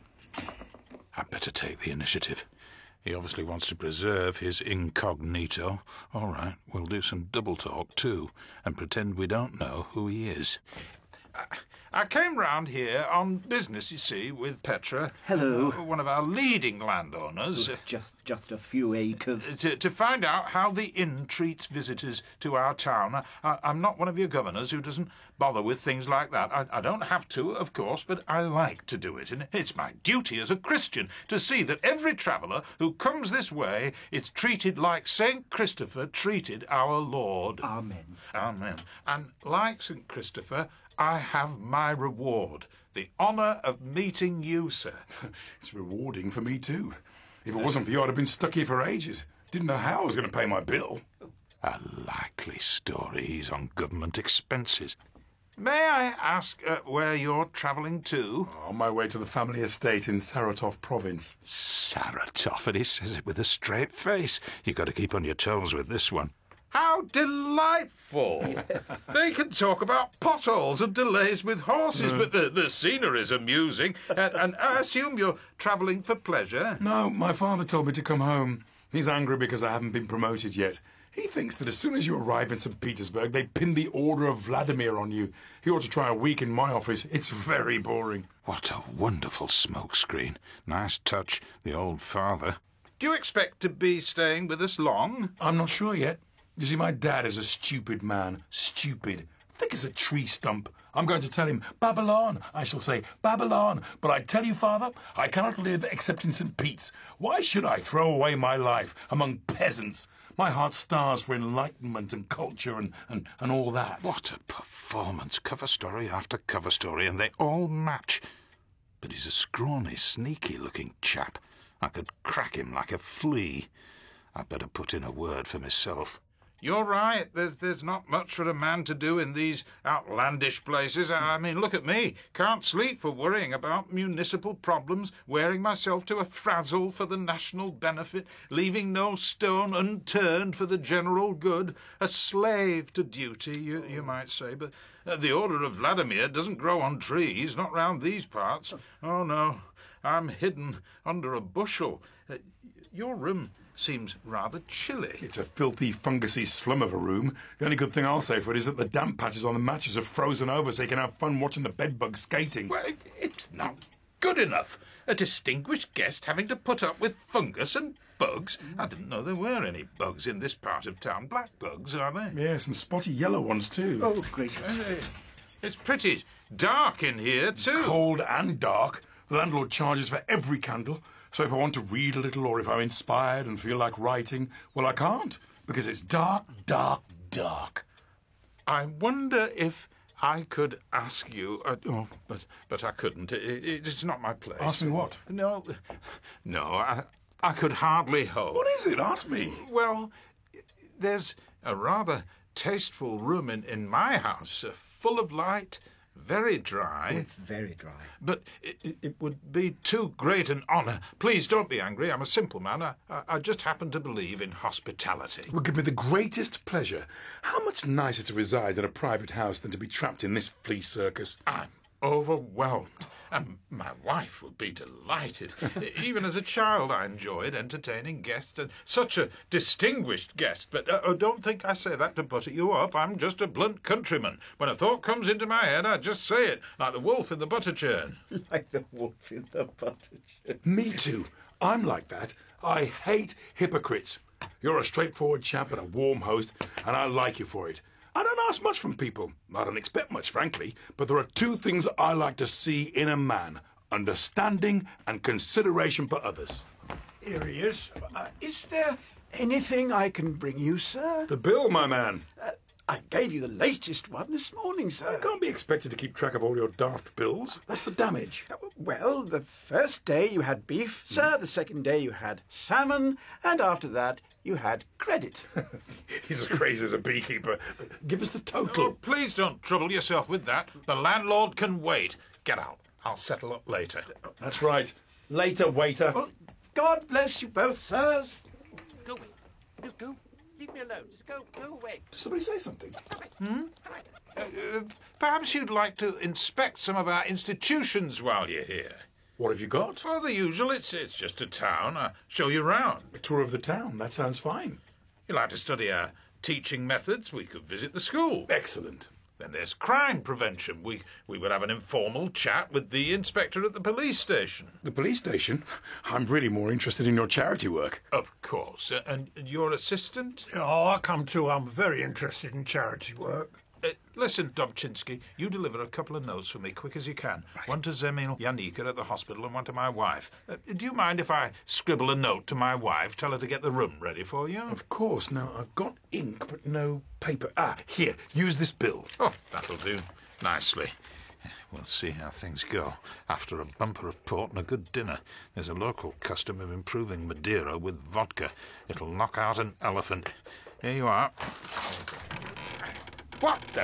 I'd better take the initiative. He obviously wants to preserve his incognito. All right, we'll do some double talk, too, and pretend we don't know who he is. I, I came round here on business, you see, with Petra. Hello. Uh, one of our leading landowners. Oh, just, just a few acres. To, to find out how the inn treats visitors to our town. I, I'm not one of your governors who doesn't bother with things like that. I, I don't have to, of course, but I like to do it. And it's my duty as a Christian to see that every traveller who comes this way is treated like Saint Christopher treated our Lord. Amen. Amen. And like Saint Christopher, I have my reward, the honour of meeting you, sir. It's rewarding for me, too. If it wasn't for you, I'd have been stuck here for ages. Didn't know how I was going to pay my bill. A likely story. He's on government expenses. May I ask uh, where you're travelling to? On my way to the family estate in Saratov province. Saratov, and he says it with a straight face. You've got to keep on your toes with this one. How delightful! They can talk about potholes and delays with horses, Mm. but the, the scenery's amusing. And, and I assume you're travelling for pleasure? No, my father told me to come home. He's angry because I haven't been promoted yet. He thinks that as soon as you arrive in Saint Petersburg, they pin the Order of Vladimir on you. He ought to try a week in my office. It's very boring. What a wonderful smokescreen. Nice touch, the old father. Do you expect to be staying with us long? I'm not sure yet. You see, my dad is a stupid man. Stupid. Thick as a tree stump. I'm going to tell him, Babylon. I shall say, Babylon. But I tell you, Father, I cannot live except in Saint Pete's. Why should I throw away my life among peasants? My heart starves for enlightenment and culture and, and, and all that. What a performance. Cover story after cover story, and they all match. But he's a scrawny, sneaky-looking chap. I could crack him like a flea. I'd better put in a word for myself. You're right. There's there's not much for a man to do in these outlandish places. I mean, look at me. Can't sleep for worrying about municipal problems, wearing myself to a frazzle for the national benefit, leaving no stone unturned for the general good. A slave to duty, you, you might say. But uh, the Order of Vladimir doesn't grow on trees, not round these parts. Oh, no. I'm hidden under a bushel. Uh, your room seems rather chilly. It's a filthy, fungusy slum of a room. The only good thing I'll say for it is that the damp patches on the mattress have frozen over so you can have fun watching the bedbugs skating. Well, it, it's not good enough. A distinguished guest having to put up with fungus and bugs. I didn't know there were any bugs in this part of town. Black bugs, are they? Yes, and spotty yellow ones too. Oh, gracious. It's pretty dark in here, too. Cold and dark. The landlord charges for every candle. So if I want to read a little or if I'm inspired and feel like writing, well, I can't, because it's dark, dark, dark. I wonder if I could ask you... Uh, oh, but but I couldn't. It, it, it's not my place. Ask me what? No, no, I, I could hardly hope. What is it? Ask me. Well, there's a rather tasteful room in, in my house, uh, full of light, very dry. It's very dry. But it, it would be too great an honour. Please don't be angry. I'm a simple man. I, I just happen to believe in hospitality. It would give me the greatest pleasure. How much nicer to reside in a private house than to be trapped in this flea circus? I'm overwhelmed. And my wife would be delighted. Even as a child, I enjoyed entertaining guests, and such a distinguished guest. But uh, oh, don't think I say that to butter you up. I'm just a blunt countryman. When a thought comes into my head, I just say it, like the wolf in the butter churn. Like the wolf in the butter churn. Me too. I'm like that. I hate hypocrites. You're a straightforward chap and a warm host, and I like you for it. I don't ask much from people. I don't expect much, frankly. But there are two things I like to see in a man. Understanding and consideration for others. Here he is. Uh, is there anything I can bring you, sir? The bill, my man. Uh, I gave you the latest one this morning, sir. I can't be expected to keep track of all your daft bills. What's the damage? Uh, well, the first day you had beef, mm. sir. The second day you had salmon. And after that, you had credit. He's as crazy as a beekeeper. Give us the total. Oh, please don't trouble yourself with that. The landlord can wait. Get out. I'll settle up later. That's right. Later, waiter. Well, God bless you both, sirs. Go away. Just go. Leave me alone. Just go. Go away. Did somebody say something? Hmm? Uh, uh, perhaps you'd like to inspect some of our institutions while you're here. What have you got? Oh, the usual. It's it's just a town. I'll show you round. A tour of the town. That sounds fine. You'd like to study our teaching methods? We could visit the school. Excellent. Then there's crime prevention. We we would have an informal chat with the inspector at the police station. The police station? I'm really more interested in your charity work. Of course. Uh, and your assistant? Oh, I come too. I'm very interested in charity work. Uh, listen, Dobchinsky, you deliver a couple of notes for me, quick as you can. Right. One to Zemil Yanika at the hospital and one to my wife. Uh, do you mind if I scribble a note to my wife, tell her to get the room ready for you? Of course. Now, I've got ink, but no paper. Ah, here, use this bill. Oh, that'll do. Nicely. We'll see how things go. After a bumper of port and a good dinner, there's a local custom of improving Madeira with vodka. It'll knock out an elephant. Here you are. What the...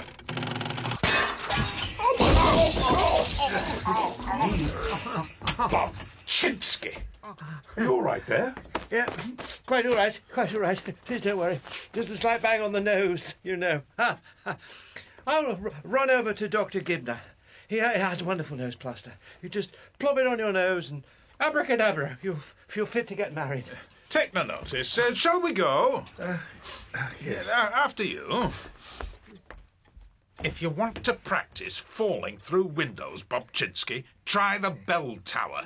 Dobchinsky! Are you all right there? Yeah, quite all right, quite all right. Please don't worry. Just a slight bang on the nose, you know. Ha, ha. I'll r- run over to Doctor Gibner. He, ha- he has a wonderful nose plaster. You just plop it on your nose and abracadabra, you'll feel fit to get married. Take no notice. Uh, shall we go? Uh, uh, yes. Uh, after you. If you want to practice falling through windows, Dobchinsky, try the bell tower.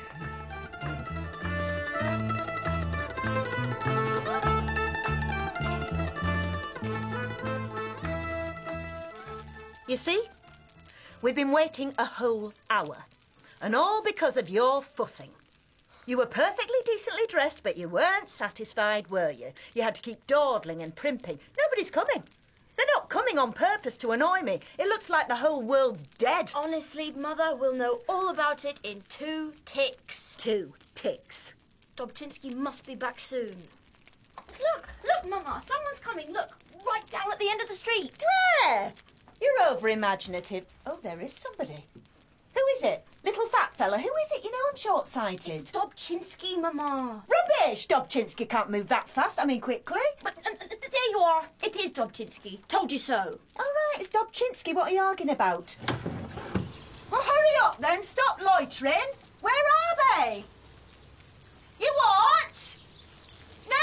You see? We've been waiting a whole hour. And all because of your fussing. You were perfectly decently dressed, but you weren't satisfied, were you? You had to keep dawdling and primping. Nobody's coming. They're not coming on purpose to annoy me. It looks like the whole world's dead. Honestly, Mother, we'll know all about it in two ticks. Two ticks. Dobchinsky must be back soon. Look, look, Mama, someone's coming. Look, right down at the end of the street. Where? You're over-imaginative. Oh, there is somebody. Who is it? Little fat fella. Who is it? You know I'm short-sighted. It's Dobchinsky, Mama. Rubbish! Dobchinsky can't move that fast. I mean, quickly. But uh, there you are. It is Dobchinsky. Told you so. All right, it's Dobchinsky. What are you arguing about? Well, hurry up then. Stop loitering. Where are they? You what? No,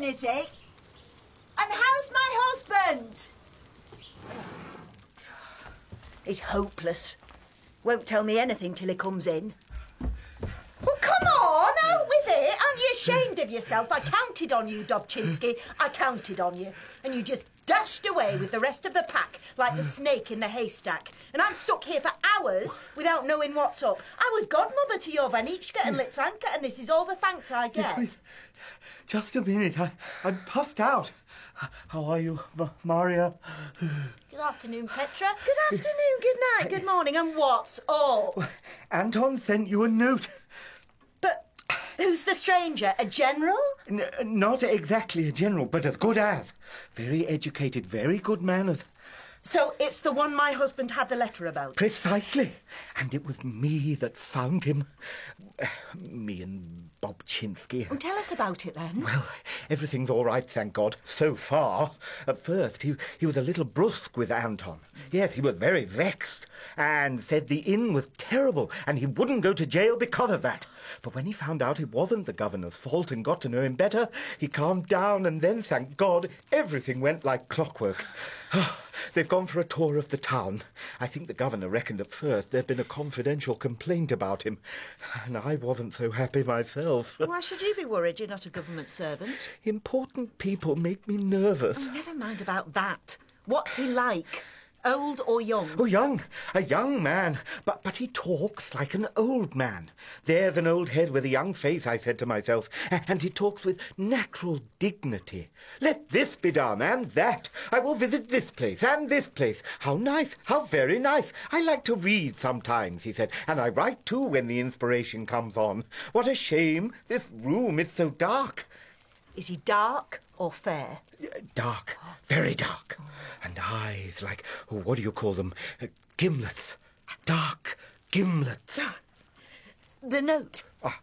done, is he? And how's my husband? He's hopeless. Won't tell me anything till he comes in. Well, come on, out with it. Aren't you ashamed of yourself? I counted on you, Dobchinski. I counted on you. And you just dashed away with the rest of the pack like the snake in the haystack. And I'm stuck here for hours without knowing what's up. I was godmother to your Vanichka and Litsanka, and this is all the thanks I get. Just a minute. I, I'm puffed out. How are you, Ma- Maria? Good afternoon, Petra. Good afternoon, good night, good morning, and what's all? Anton sent you a note. But who's the stranger? A general? N- not exactly a general, but as good as. Very educated, very good manners. So it's the one my husband had the letter about? Precisely. And it was me that found him. Uh, me and Dobchinski. Well, tell us about it then. Well, everything's all right, thank God, so far. At first, he, he was a little brusque with Anton. Yes, he was very vexed and said the inn was terrible and he wouldn't go to jail because of that. But when he found out it wasn't the governor's fault and got to know him better, he calmed down, and then, thank God, everything went like clockwork. They've gone for a tour of the town. I think the governor reckoned at first there'd been a confidential complaint about him, and I wasn't so happy myself. Why should you be worried? You're not a government servant. Important people make me nervous. Oh, never mind about that. What's he like? Old or young? Oh, young. A young man. But but he talks like an old man. There's an old head with a young face, I said to myself. And he talks with natural dignity. Let this be done, and that. I will visit this place and this place. How nice. How very nice. I like to read sometimes, he said. And I write too when the inspiration comes on. What a shame. This room is so dark. Is he dark or fair? Dark, very dark. And eyes like, oh, what do you call them? Uh, gimlets. Dark gimlets. The note. Ah.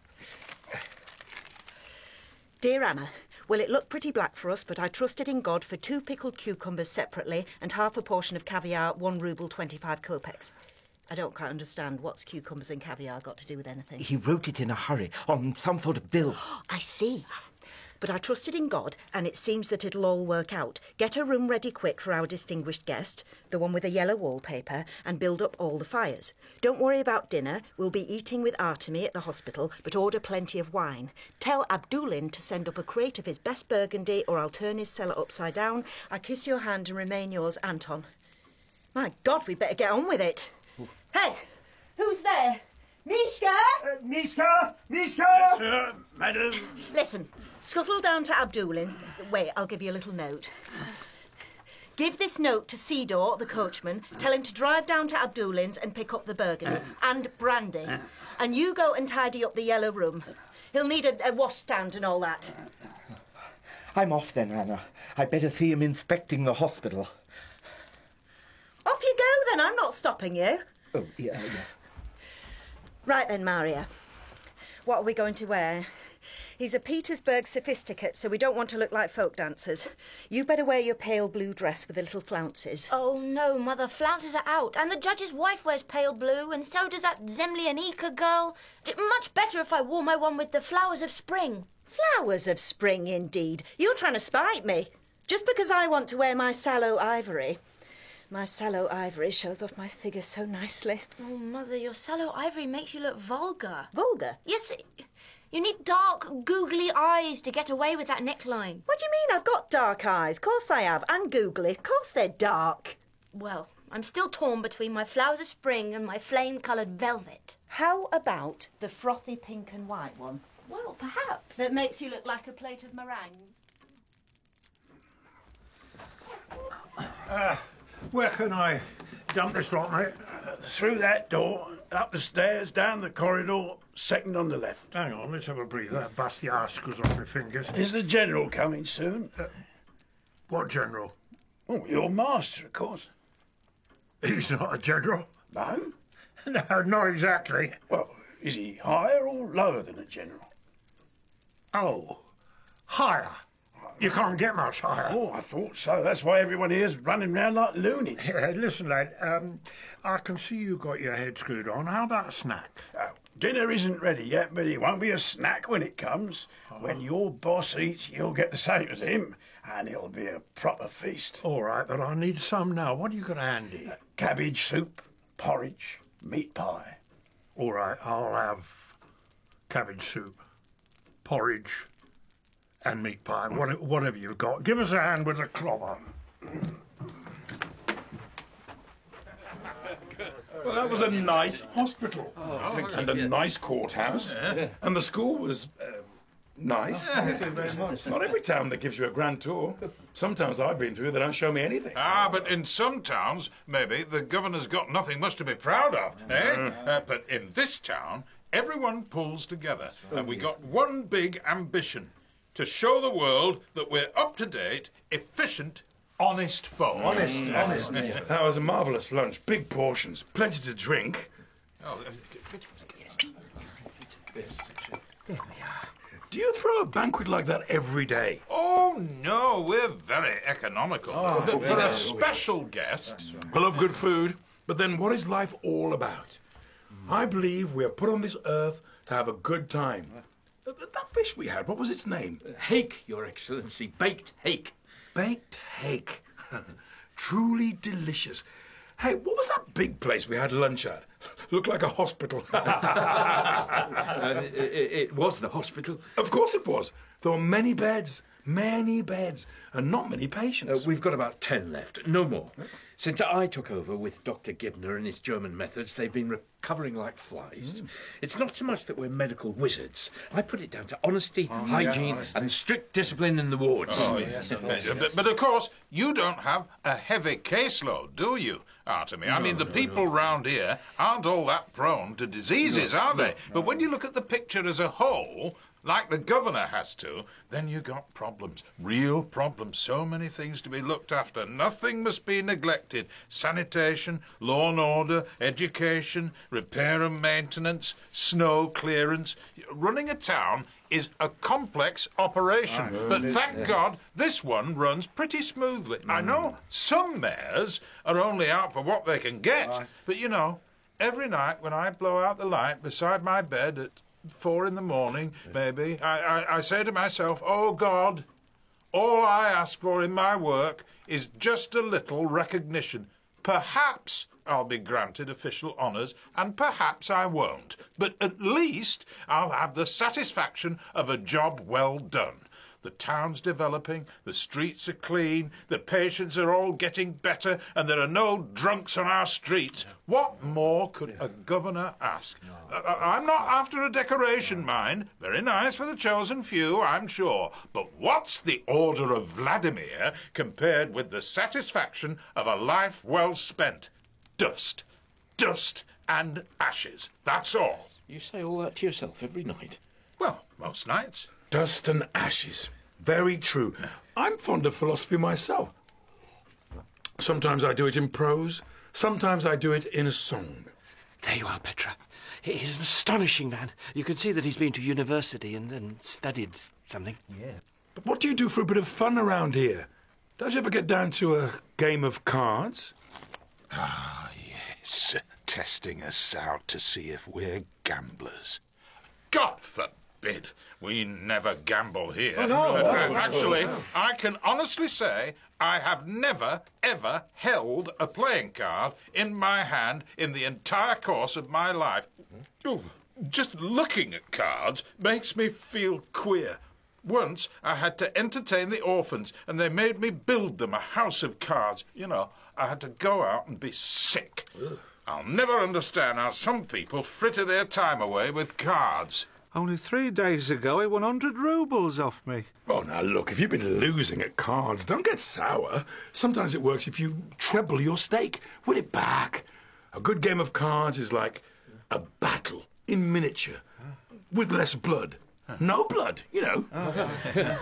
Dear Anna, well, it looked pretty black for us, but I trusted in God for two pickled cucumbers separately and half a portion of caviar, one rouble twenty-five kopecks. I don't quite understand what's cucumbers and caviar got to do with anything. He wrote it in a hurry, on some sort of bill. I see. But I trusted in God, and it seems that it'll all work out. Get a room ready quick for our distinguished guest, the one with the yellow wallpaper, and build up all the fires. Don't worry about dinner. We'll be eating with Artemy at the hospital, but order plenty of wine. Tell Abdulin to send up a crate of his best Burgundy, or I'll turn his cellar upside down. I kiss your hand and remain yours, Anton. My God, we'd better get on with it. Ooh. Hey, who's there? Mishka? Uh, Mishka? Mishka? Yes, sir, madam. Listen, scuttle down to Abdulin's. Wait, I'll give you a little note. Give this note to Sidor, the coachman. Tell him to drive down to Abdulin's and pick up the Burgundy and brandy. And you go and tidy up the yellow room. He'll need a, a washstand and all that. I'm off then, Anna. I'd better see him inspecting the hospital. Off you go then, I'm not stopping you. Oh, yeah, yes. Right then, Maria. What are we going to wear? He's a Petersburg sophisticate, so we don't want to look like folk dancers. You better wear your pale blue dress with the little flounces. Oh, no, Mother, flounces are out. And the judge's wife wears pale blue, and so does that Zemlyanika girl. It, much better if I wore my one with the flowers of spring. Flowers of spring, indeed. You're trying to spite me. Just because I want to wear my sallow ivory. My sallow ivory shows off my figure so nicely. Oh, Mother, your sallow ivory makes you look vulgar. Vulgar? Yes, you need dark, googly eyes to get away with that neckline. What do you mean I've got dark eyes? Of course I have. And googly. Of course they're dark. Well, I'm still torn between my flowers of spring and my flame-coloured velvet. How about the frothy pink and white one? Well, perhaps. That makes you look like a plate of meringues. Uh, where can I dump this lot, mate? Uh, through that door, up the stairs, down the corridor, second on the left. Hang on, let's have a breather. Bust the articles off my fingers. Is the General coming soon? Uh, what General? Oh, your master, of course. He's not a general. No? No, not exactly. Well, is he higher or lower than a general? Oh, higher. You can't get much higher. Oh, I thought so. That's why everyone here's running round like loonies. Yeah, listen, lad, um, I can see you've got your head screwed on. How about a snack? Oh, dinner isn't ready yet, but it won't be a snack when it comes. Oh. When your boss eats, you'll get the same as him, and it'll be a proper feast. All right, but I need some now. What have you got handy? Uh, cabbage soup, porridge, meat pie. All right, I'll have cabbage soup, porridge, and meat pie, whatever you've got. Give us a hand with the clobber. Well, that was a nice hospital. Oh, and a yeah. nice courthouse. Yeah. And the school was uh, nice. Yeah, very it's, nice. it's not every town that gives you a grand tour. Sometimes I've been through, they don't show me anything. Ah, but in some towns, maybe, the governor's got nothing much to be proud of, eh? Mm. Uh, but in this town, everyone pulls together, and we got one big ambition, to show the world that we're up-to-date, efficient, honest folk. Honest, mm. honest. That was a marvellous lunch. Big portions, plenty to drink. Oh, Do you throw a banquet like that every day? Oh, no, we're very economical. Oh, but for yeah. a special guest... I love good food, but then what is life all about? I believe we are put on this earth to have a good time. That fish we had, what was its name? Hake, Your Excellency. Baked hake. Baked hake. Truly delicious. Hey, what was that big place we had lunch at? Looked like a hospital. uh, it, it was the hospital. Of course it was. There were many beds, many beds, and not many patients. Uh, we've got about ten left, no more. Since I took over with Doctor Gibner and his German methods, they've been recovering like flies. Mm. It's not so much that we're medical wizards. I put it down to honesty, oh, hygiene, yeah, honesty. and strict discipline in the wards. Oh, yes. but, but, of course, you don't have a heavy caseload, do you, Artemy? No, I mean, the no, people no. round here aren't all that prone to diseases, no, are they? No, but when you look at the picture as a whole, like the governor has to, then you got problems. Real problems. So many things to be looked after. Nothing must be neglected. Sanitation, law and order, education, repair and maintenance, snow clearance. Running a town is a complex operation. But thank yeah. God, this one runs pretty smoothly. Mm. I know some mayors are only out for what they can get. Aye. But, you know, every night when I blow out the light beside my bed at four in the morning, maybe, I, I, I say to myself, oh, God, all I ask for in my work is just a little recognition. Perhaps I'll be granted official honours, and perhaps I won't. But at least I'll have the satisfaction of a job well done. The town's developing, the streets are clean, the patients are all getting better, and there are no drunks on our streets. What more could a governor ask? Uh, I'm not after a decoration, mind. Very nice for the chosen few, I'm sure. But what's the Order of Vladimir compared with the satisfaction of a life well spent? Dust, dust and ashes. That's all. You say all that to yourself every night? Well, most nights. Dust and ashes. Very true. I'm fond of philosophy myself. Sometimes I do it in prose, sometimes I do it in a song. There you are, Petra. He's an astonishing man. You can see that he's been to university and, and studied something. Yeah. But what do you do for a bit of fun around here? Don't you ever get down to a game of cards? Ah, yes. Testing us out to see if we're gamblers. God forbid. We never gamble here. Oh, no, but, no, uh, no, actually, no. I can honestly say I have never, ever held a playing card in my hand in the entire course of my life. Ooh, just looking at cards makes me feel queer. Once I had to entertain the orphans, and they made me build them a house of cards. You know, I had to go out and be sick. Ugh. I'll never understand how some people fritter their time away with cards. Only three days ago, he won one hundred roubles off me. Oh, now look, if you've been losing at cards, don't get sour. Sometimes it works if you treble your stake. Win it back. A good game of cards is like a battle in miniature, with less blood. No blood, you know. Oh,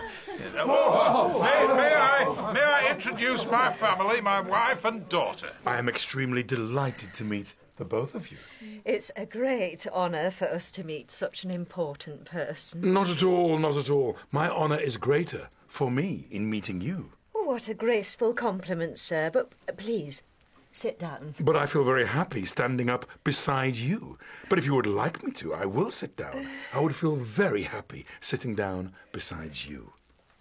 oh, may, may, I, may I introduce my family, my wife and daughter? I am extremely delighted to meet the both of you. It's a great honour for us to meet such an important person. Not at all, not at all. My honour is greater. for me in meeting you. Oh, what a graceful compliment, sir. But uh, please, sit down. But I feel very happy standing up beside you. But if you would like me to, I will sit down. I would feel very happy sitting down beside you.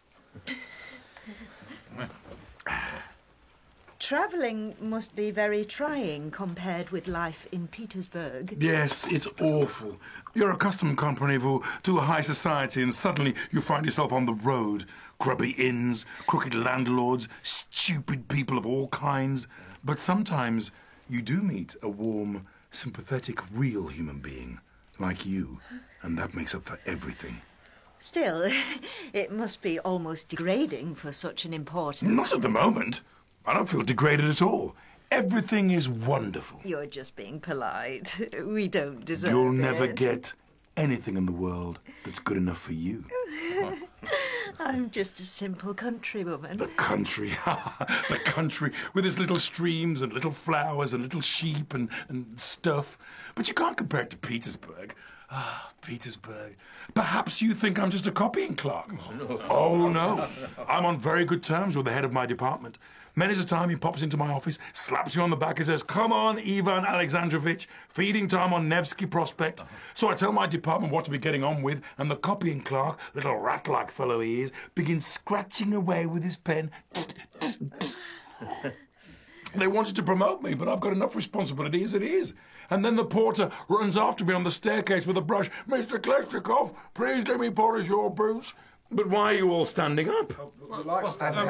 Travelling must be very trying compared with life in Petersburg. Yes, it's awful. You're accustomed, comprenez-vous, to high society, and suddenly you find yourself on the road. Grubby inns, crooked landlords, stupid people of all kinds. But sometimes you do meet a warm, sympathetic, real human being, like you, and that makes up for everything. Still, it must be almost degrading for such an important... Not at the moment. I don't feel degraded at all. Everything is wonderful. You're just being polite. We don't deserve You'll it. never get anything in the world that's good enough for you. I'm just a simple countrywoman. The country, the country with its little streams and little flowers and little sheep and, and stuff. But you can't compare it to Petersburg. Ah, Petersburg. Perhaps you think I'm just a copying clerk. Oh, no. Oh, no. I'm on very good terms with the head of my department. Many's a time he pops into my office, slaps you on the back and says, "Come on, Ivan Alexandrovich, feeding time on Nevsky Prospect." So I tell my department what to be getting on with, and the copying clerk, little rat-like fellow he is, begins scratching away with his pen. They wanted to promote me, but I've got enough responsibility as it is. And then the porter runs after me on the staircase with a brush. "Mister Kleshnikov, please let me polish your boots." But why are you all standing up? We like standing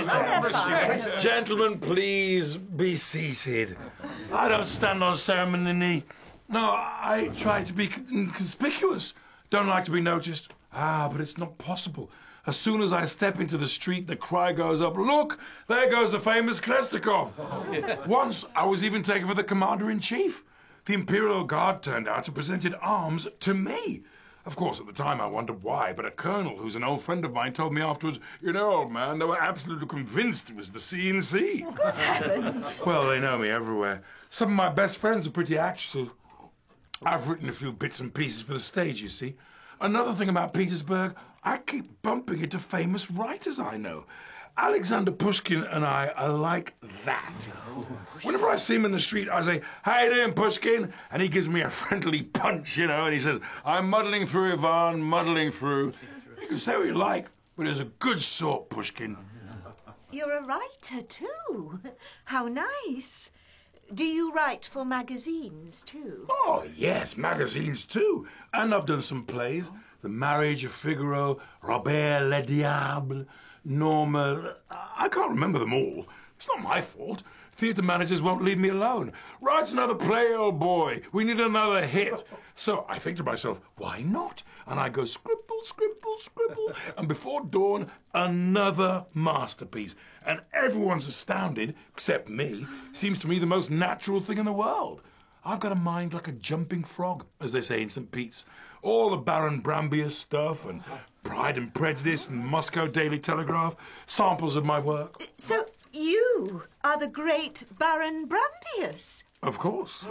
up. Gentlemen, please be seated. I don't stand on ceremony. No, I try to be conspicuous. Don't like to be noticed. Ah, but it's not possible. As soon as I step into the street, the cry goes up, "Look, there goes the famous Kleshnikov." Once, I was even taken for the commander-in-chief. The Imperial Guard turned out and presented arms to me. Of course, at the time I wondered why, but a colonel who's an old friend of mine told me afterwards, "You know, old man, they were absolutely convinced it was the C N C. Good heavens. Well, they know me everywhere. Some of my best friends are pretty actresses. I've written a few bits and pieces for the stage, you see. Another thing about Petersburg, I keep bumping into famous writers I know. Alexander Pushkin and I are like that. Whenever I see him in the street, I say, "How you doing, Pushkin?" And he gives me a friendly punch, you know, and he says, "I'm muddling through, Ivan, muddling through." You can say what you like, but he's a good sort, Pushkin. You're a writer, too. How nice. Do you write for magazines, too? Oh, yes, magazines, too. And I've done some plays. The Marriage of Figaro, Robert Le Diable, Norma... I can't remember them all. It's not my fault. Theatre managers won't leave me alone. "Write another play, old boy. We need another hit." So I think to myself, why not? And I go scribble, scribble, scribble. And before dawn, another masterpiece. And everyone's astounded, except me. Seems to me the most natural thing in the world. I've got a mind like a jumping frog, as they say in Saint Pete's. All the Baron Brambier stuff and Pride and Prejudice and Moscow Daily Telegraph, samples of my work. So you are the great Baron Brambius? Of course.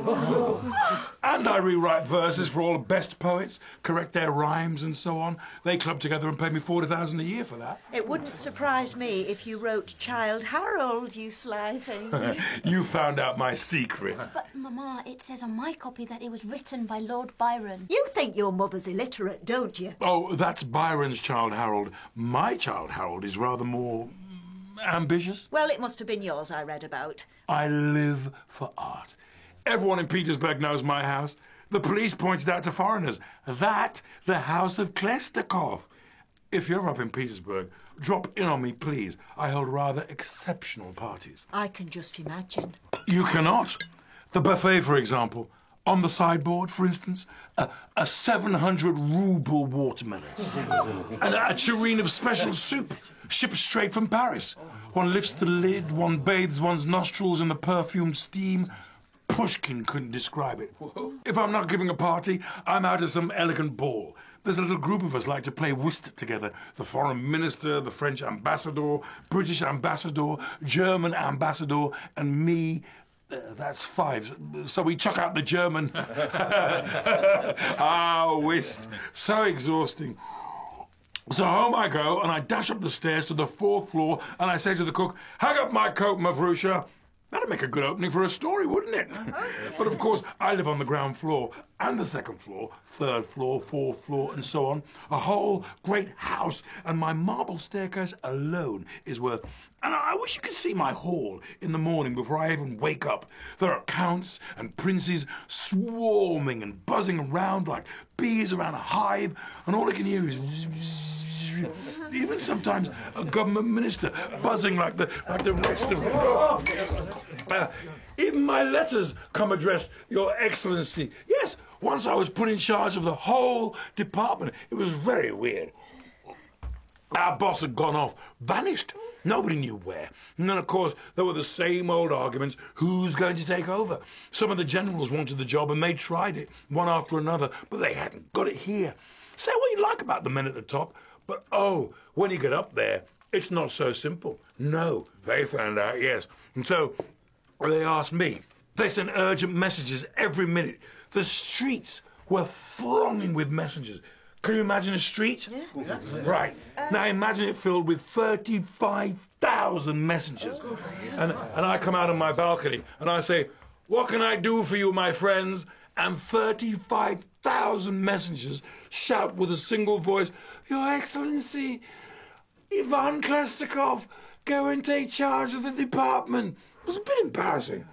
And I rewrite verses for all the best poets, correct their rhymes and so on. They club together and pay me forty thousand a year for that. It wouldn't surprise me if you wrote Childe Harold, you sly thing. You found out my secret. But, Mama, it says on my copy that it was written by Lord Byron. You think your mother's illiterate, don't you? Oh, that's Byron's Childe Harold. My Childe Harold is rather more ambitious. Well, it must have been yours I read about. I live for art. Everyone in Petersburg knows my house. The police pointed out to foreigners. That, the house of Kleshnikov. If you're up in Petersburg, drop in on me, please. I hold rather exceptional parties. I can just imagine. You cannot. The buffet, for example. On the sideboard, for instance, a, a seven hundred ruble watermelon. And a tureen of special soup, shipped straight from Paris. One lifts the lid, one bathes one's nostrils in the perfumed steam. Pushkin couldn't describe it. If I'm not giving a party, I'm out at some elegant ball. There's a little group of us like to play whist together. The foreign minister, the French ambassador, British ambassador, German ambassador, and me. Uh, that's five. So we chuck out the German. Ah, whist. So exhausting. So home I go, and I dash up the stairs to the fourth floor, and I say to the cook, "Hang up my coat, Mavrusha." That'd make a good opening for a story, wouldn't it? But of course, I live on the ground floor, and the second floor, third floor, fourth floor, and so on. A whole great house, and my marble staircase alone is worth... And I wish you could see my hall in the morning before I even wake up. There are counts and princes swarming and buzzing around like bees around a hive, and all I can hear is... Even sometimes a government minister buzzing like the like the rest of uh, even my letters come addressed, Your Excellency. Yes, once I was put in charge of the whole department. It was very weird. Our boss had gone off, vanished. Nobody knew where. And then, of course, there were the same old arguments. Who's going to take over? Some of the generals wanted the job, and they tried it, one after another, but they hadn't got it here. Say what you like about the men at the top, but, oh, when you get up there, it's not so simple. No, they found out, yes. And so they asked me. They sent urgent messages every minute. The streets were thronging with messages. Can you imagine a street? Yeah. Right. Now imagine it filled with thirty-five thousand messengers. And, and I come out on my balcony and I say, "What can I do for you, my friends?" And thirty-five thousand messengers shout with a single voice, "Your Excellency, Ivan Klestikov, go and take charge of the department." It was a bit embarrassing.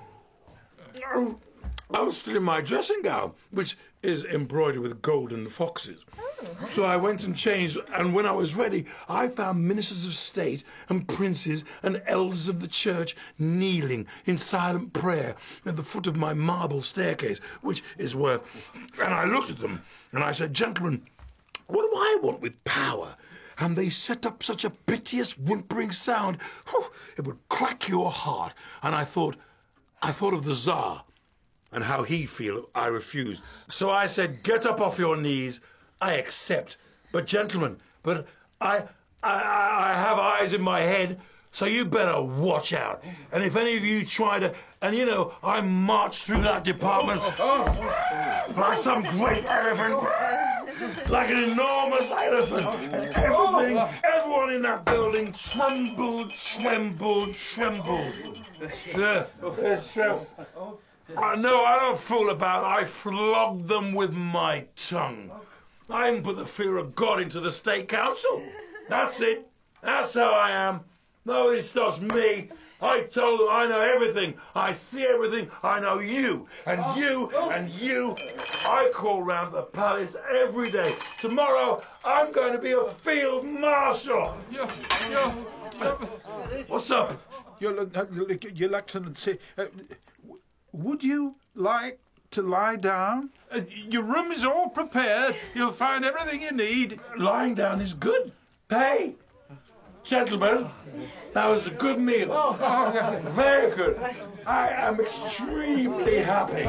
I was still in my dressing gown, which is embroidered with golden foxes. Oh. So I went and changed, and when I was ready, I found ministers of state and princes and elders of the church kneeling in silent prayer at the foot of my marble staircase, which is worth... And I looked at them, and I said, "Gentlemen, what do I want with power?" And they set up such a piteous, whimpering sound, whew, it would crack your heart. And I thought, I thought of the Tsar, and how he'd feel if I refused. So I said, "Get up off your knees. I accept. But gentlemen, but I, I, I have eyes in my head, so you better watch out. And if any of you try to, and you know, I march through that department like some great elephant, like an enormous elephant. And everything, everyone in that building trembled, trembled, trembled. Yeah, it's, uh, I know, I don't fool about. I flogged them with my tongue. I even put the fear of God into the State Council. That's it. That's how I am. Nobody stops me. I told them I know everything. I see everything. I know you. And you. And you. I call round the palace every day. Tomorrow, I'm going to be a field marshal. Your, your, What's up? Your, your Excellency, uh, would you like to lie down? Uh, your room is all prepared. You'll find everything you need. Lying down is good. Pay. Gentlemen, that was a good meal. Oh, very good. I am extremely happy.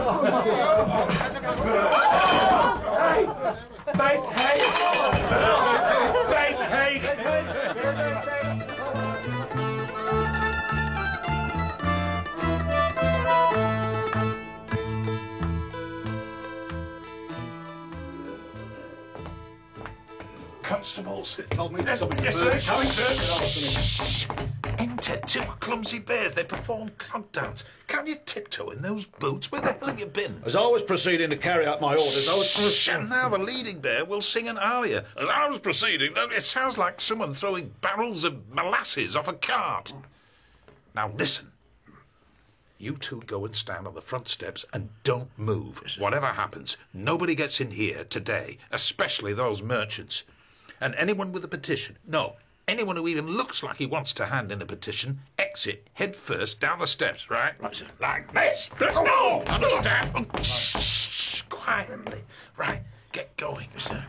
Hey, baked cake. Baked cake. Constables. Told me to Yes, come in. yes, Bird. sir. Coming, Shh. Enter two clumsy bears. They perform clog dance. Can't you tiptoe in those boots? Where the hell have you been? As I was proceeding to carry out my orders, I was... Shh, and now the leading bear will sing an aria. As I was proceeding, it sounds like someone throwing barrels of molasses off a cart. Now listen. You two go and stand on the front steps and don't move. Whatever happens, nobody gets in here today, especially those merchants. And anyone with a petition, no, anyone who even looks like he wants to hand in a petition, exit head first down the steps, right? Right, sir. Like this. No! Understand? Oh, shh, shh, quietly. Right, get going, sir.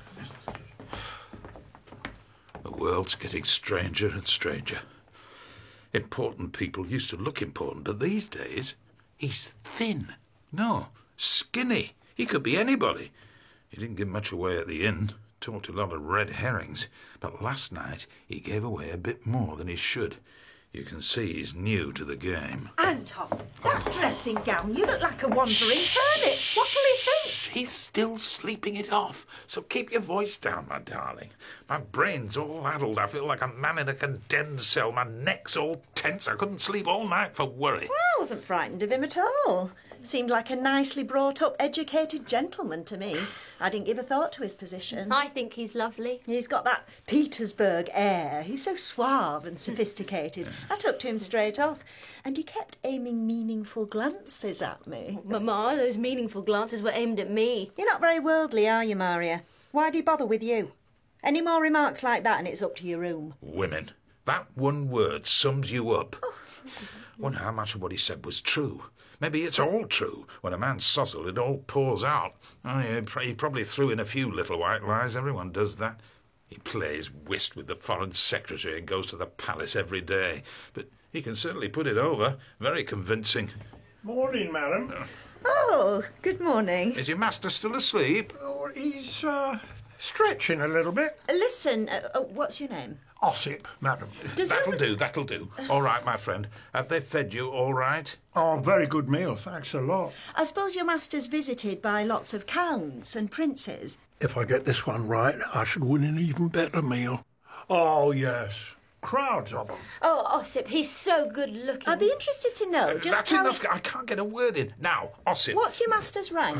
The world's getting stranger and stranger. Important people used to look important, but these days, he's thin. No, skinny. He could be anybody. He didn't give much away at the inn. Talked a lot of red herrings. But last night, he gave away a bit more than he should. You can see he's new to the game. Anton, that dressing gown, you look like a wandering hermit. What'll he think? He's still sleeping it off, so keep your voice down, my darling. My brain's all addled. I feel like a man in a condemned cell. My neck's all tense. I couldn't sleep all night for worry. Well, I wasn't frightened of him at all. Seemed like a nicely brought-up, educated gentleman to me. I didn't give a thought to his position. I think he's lovely. He's got that Petersburg air. He's so suave and sophisticated. I took to him straight off, and he kept aiming meaningful glances at me. Mamma, those meaningful glances were aimed at me. You're not very worldly, are you, Maria? Why'd he bother with you? Any more remarks like that and it's up to your room. Women. That one word sums you up. Oh. Wonder how much of what he said was true. Maybe it's all true. When a man's sozzled, it all pours out. Oh, yeah, he probably threw in a few little white lies. Everyone does that. He plays whist with the Foreign Secretary and goes to the palace every day. But he can certainly put it over. Very convincing. Morning, madam. Uh, Oh, good morning. is your master still asleep? Oh, he's uh, stretching a little bit. Listen, uh, uh, what's your name? Ossip, madam. Does that'll he- do, that'll do. All right, my friend. Have they fed you all right? Oh, very good meal, thanks a lot. I suppose your master's visited by lots of counts and princes. If I get this one right, I should win an even better meal. Oh, yes. Crowds of them. Oh, Ossip, he's so good looking. I'd be interested to know just That's how... enough. I can't get a word in. Now, Ossip. What's your master's rank?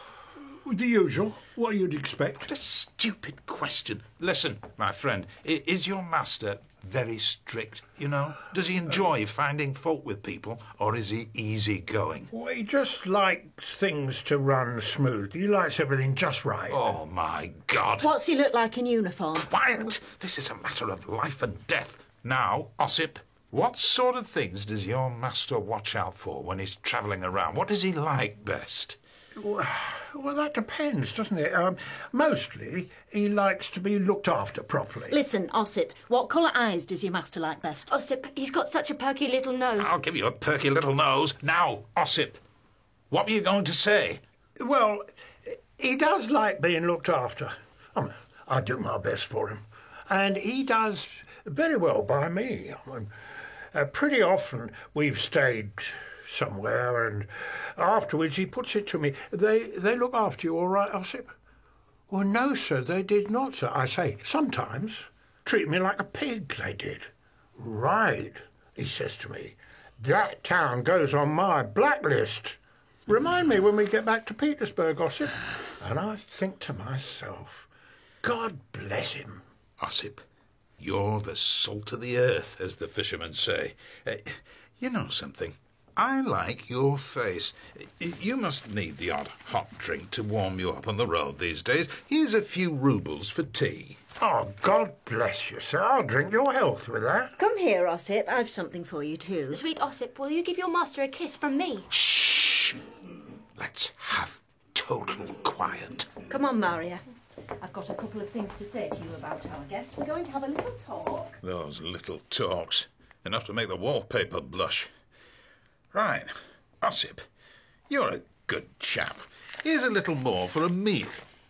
The usual. What you'd expect. What a stupid question. Listen, my friend, i- is your master very strict, you know? Does he enjoy finding fault with people, or is he easygoing? Well, he just likes things to run smooth. He likes everything just right. Oh, my God. What's he look like in uniform? Quiet! This is a matter of life and death. Now, Ossip, what sort of things does your master watch out for when he's travelling around? What does he like best? Well, well, that depends, doesn't it? Um, mostly, he likes to be looked after properly. Listen, Ossip, what colour eyes does your master like best? Ossip, he's got such a perky little nose. I'll give you a perky little nose. Now, Ossip, what were you going to say? Well, he does like being looked after. I mean, I do my best for him. And he does very well by me. I mean, uh, pretty often we've stayed somewhere and afterwards he puts it to me, they, they look after you all right, Ossip? Well, no, sir, they did not, sir. I say, sometimes. Treat me like a pig, they did. Right, he says to me. That town goes on my blacklist. Remind me when we get back to Petersburg, Ossip. And I think to myself, God bless him. Ossip, you're the salt of the earth, as the fishermen say. Uh, you know something? I like your face. You must need the odd hot drink to warm you up on the road these days. Here's a few roubles for tea. Oh, God bless you, sir. I'll drink your health with that. Come here, Ossip. I've something for you, too. Sweet Ossip, will you give your master a kiss from me? Shh! Let's have total quiet. Come on, Maria. I've got a couple of things to say to you about our guest. We're going to have a little talk. Those little talks. Enough to make the wallpaper blush. Right. Ossip, you're a good chap. Here's a little more for a meal.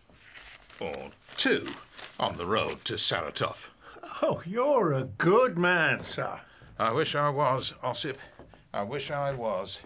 Or two on the road to Saratov. Oh, you're a good man, sir. I wish I was, Ossip. I wish I was.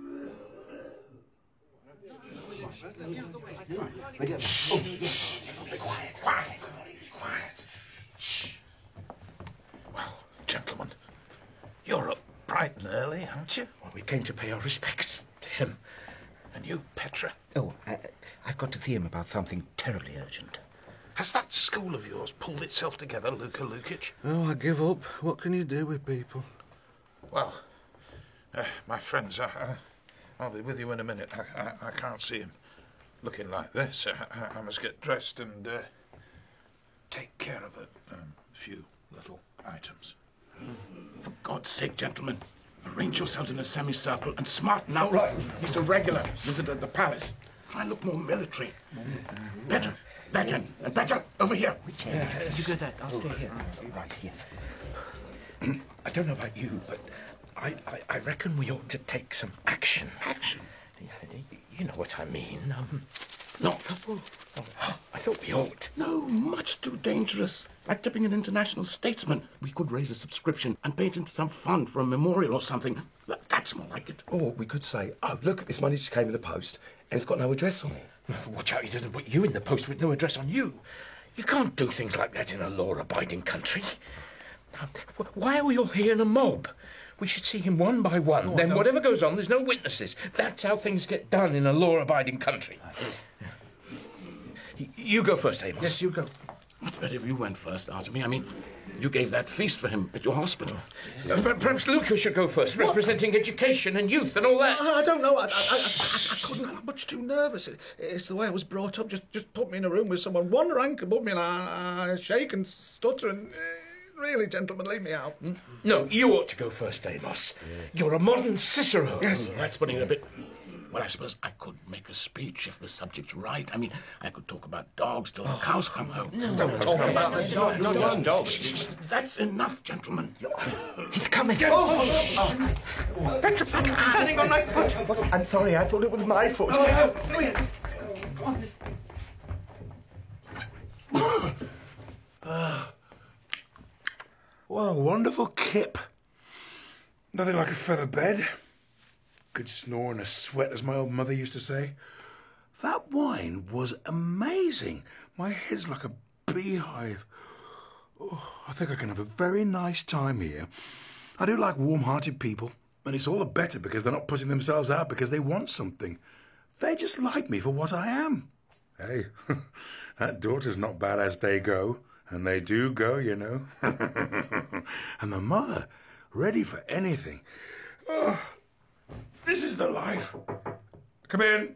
Shh. Quiet. Quiet. Quiet. Shh. Well, gentlemen, you're up bright and early, aren't you? Well, we came to pay our respects to him. And you, Petra? Oh, I, I've got to see him about something terribly urgent. Has that school of yours pulled itself together, Luka Lukic? Oh, I give up. What can you do with people? Well, uh, my friends, I, I, I'll be with you in a minute. I, I, I can't see him looking like this. I, I, I must get dressed and uh, take care of a um, few little items. For God's sake, gentlemen, arrange yourselves in a semicircle and smarten up. Right. He's a regular visitor at the palace. Try and look more military. Better, better, and better. Over here. Which end? Uh, you go there. I'll stay here. Right here. I don't know about you, but I, I, I reckon we ought to take some action. Action? You know what I mean. Um, no. I thought we ought. No, much too dangerous. Like tipping an international statesman. We could raise a subscription and pay it into some fund for a memorial or something. That- That's more like it. Or we could say, oh, look, this money just came in the post and it's got no address on it. Watch out he doesn't put you in the post with no address on you. You can't do things like that in a law-abiding country. Why are we all here in a mob? We should see him one by one. Oh, then no. whatever goes on, there's no witnesses. That's how things get done in a law-abiding country. You go first, Amos. Yes, you go. Much better if you went first, Artemy. I mean, you gave that feast for him at your hospital. Uh, but perhaps Lucas should go first, representing education and youth and all that. I, I don't know. I, I, I, I couldn't. I'm much too nervous. It, it's the way I was brought up. Just, just put me in a room with someone one rank above me, and I, I shake and stutter. And uh, really, gentlemen, leave me out. No, you ought to go first, Amos. You're a modern Cicero. Yes, that's putting it a bit. Well, I suppose I could make a speech if the subject's right. I mean, I could talk about dogs till the cows come home. No, don't talk about the dogs. No, Dogs. no, dogs. That's enough, gentlemen. He's coming. Oh, oh, oh. That's a standing on my foot. I'm sorry, I thought it was my foot. Ah. What a wonderful kip. Nothing like a feather bed. Good snore and a sweat, as my old mother used to say. That wine was amazing. My head's like a beehive. Oh, I think I can have a very nice time here. I do like warm-hearted people, and it's all the better because they're not putting themselves out because they want something. They just like me for what I am. Hey, that daughter's not bad as they go, and they do go, you know. And the mother, ready for anything. Oh, this is the life. Come in.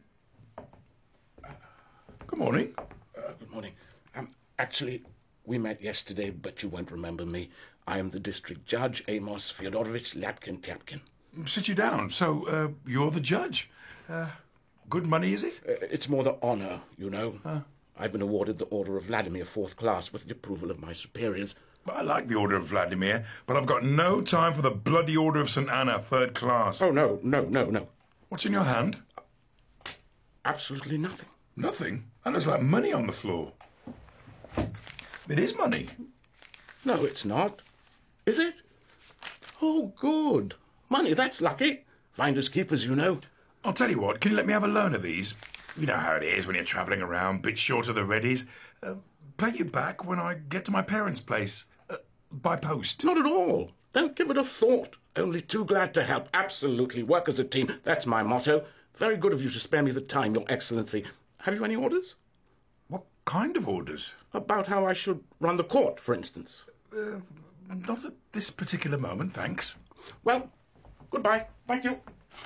Good morning. Uh, good morning. Um, actually, we met yesterday, but you won't remember me. I am the district judge, Amos Fyodorovich Lapkin-Tyapkin. Sit you down. So, uh, you're the judge. Uh, good money, is it? Uh, it's more the honour, you know. Uh, I've been awarded the Order of Vladimir, fourth class, with the approval of my superiors. I like the Order of Vladimir, but I've got no time for the bloody Order of Saint Anna, third class. Oh, no, no, no, no. What's in your hand? Absolutely nothing. Nothing? That looks like money on the floor. It is money. No, it's not. Is it? Oh, good. Money, that's lucky. Finders keepers, you know. I'll tell you what, can you let me have a loan of these? You know how it is when you're travelling around, bit short of the readies. Uh, pay you back when I get to my parents' place. Uh, by post. Not at all. Don't give it a thought. Only too glad to help. Absolutely. Work as a team. That's my motto. Very good of you to spare me the time, Your Excellency. Have you any orders? What kind of orders? About how I should run the court, for instance. Uh, not at this particular moment, thanks. Well, goodbye. Thank you.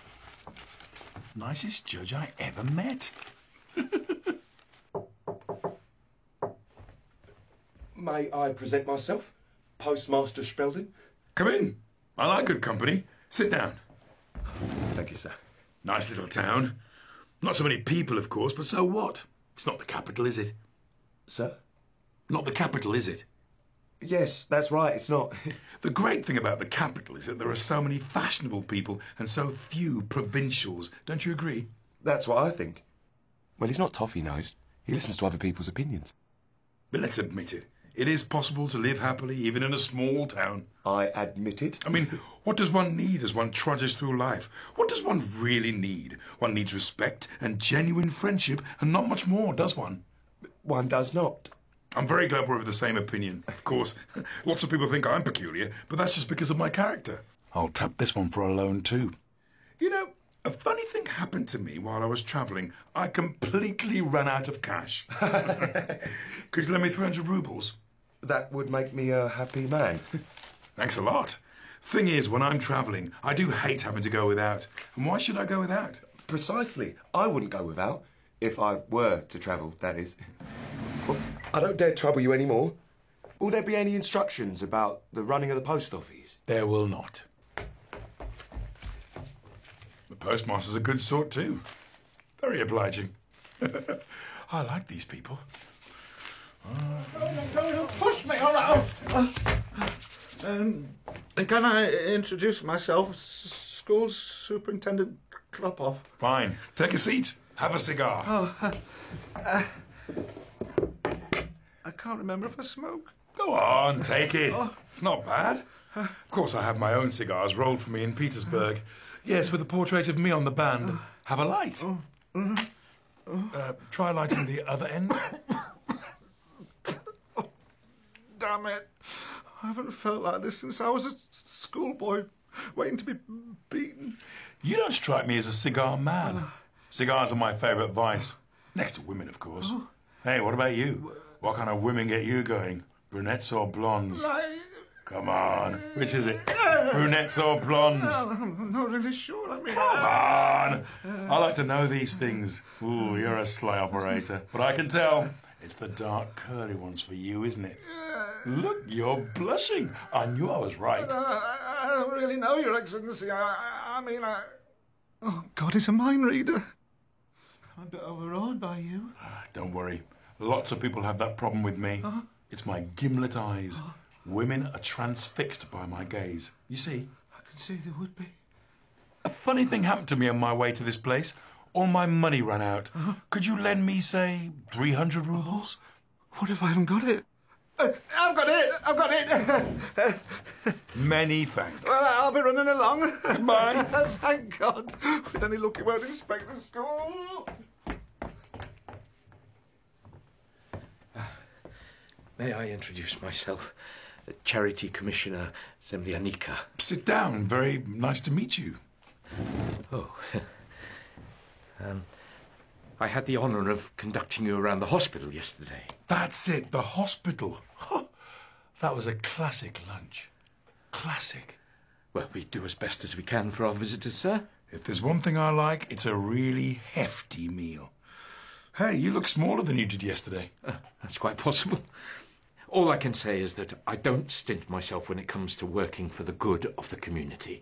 Nicest judge I ever met. May I present myself? Postmaster Spelden. Come in. I like good company. Sit down. Thank you, sir. Nice little town. Not so many people, of course, but so what? It's not the capital, is it? Sir? Not the capital, is it? Yes, that's right, it's not. The great thing about the capital is that there are so many fashionable people and so few provincials. Don't you agree? That's what I think. Well, he's not toffee-nosed. He listens to other people's opinions. But let's admit it. It is possible to live happily even in a small town. I admit it. I mean, what does one need as one trudges through life? What does one really need? One needs respect and genuine friendship and not much more, does one? One does not. I'm very glad we're of the same opinion. Of course, lots of people think I'm peculiar, but that's just because of my character. I'll tap this one for a loan too. You know, a funny thing happened to me while I was travelling. I completely ran out of cash. Could you lend me three hundred rubles? That would make me a happy man. Thanks a lot. Thing is, when I'm travelling, I do hate having to go without. And why should I go without? Precisely. I wouldn't go without. If I were to travel, that is. Well, I don't dare trouble you anymore. Will there be any instructions about the running of the post office? There will not. The postmaster's a good sort too. Very obliging. I like these people. Don't push me, all right. Uh, um, can I introduce myself? S- School Superintendent Klopov. Fine. Take a seat. Have a cigar. Oh, uh, uh, I can't remember if I smoke. Go on, take it. Oh. It's not bad. Of course, I have my own cigars rolled for me in Petersburg. Yes, with a portrait of me on the band. Have a light. Uh, try lighting the other end. Oh, damn it. I haven't felt like this since I was a schoolboy, waiting to be beaten. You don't strike me as a cigar man. Cigars are my favourite vice. Next to women, of course. Hey, what about you? What kind of women get you going? Brunettes or blondes? Come on, which is it? Brunettes or blondes? Well, I'm not really sure. I mean, Come on! I like to know these things. Ooh, you're a sly operator. But I can tell it's the dark curly ones for you, isn't it? Look, you're blushing. I knew I was right. Uh, I, I don't really know, Your Excellency. I, I, I mean, I... Oh, God, he's a mind reader. I'm a bit overawed by you. Don't worry. Lots of people have that problem with me. Uh-huh. It's my gimlet eyes. Women are transfixed by my gaze. You see? I can see there would be. A funny thing happened to me on my way to this place. All my money ran out. Uh-huh. Could you lend me, say, three hundred rubles? Oh, what if I haven't got it? Uh, I've got it! I've got it! Many thanks. Well, I'll be running along. Goodbye. Thank God. With any luck, you won't inspect the school. May I introduce myself? Charity Commissioner Zemlyanika. Sit down. Very nice to meet you. Oh. um, I had the honour of conducting you around the hospital yesterday. That's it, the hospital. Huh. That was a classic lunch. Classic. Well, we do as best as we can for our visitors, sir. If there's one thing I like, it's a really hefty meal. Hey, you look smaller than you did yesterday. Uh, that's quite possible. All I can say is that I don't stint myself when it comes to working for the good of the community.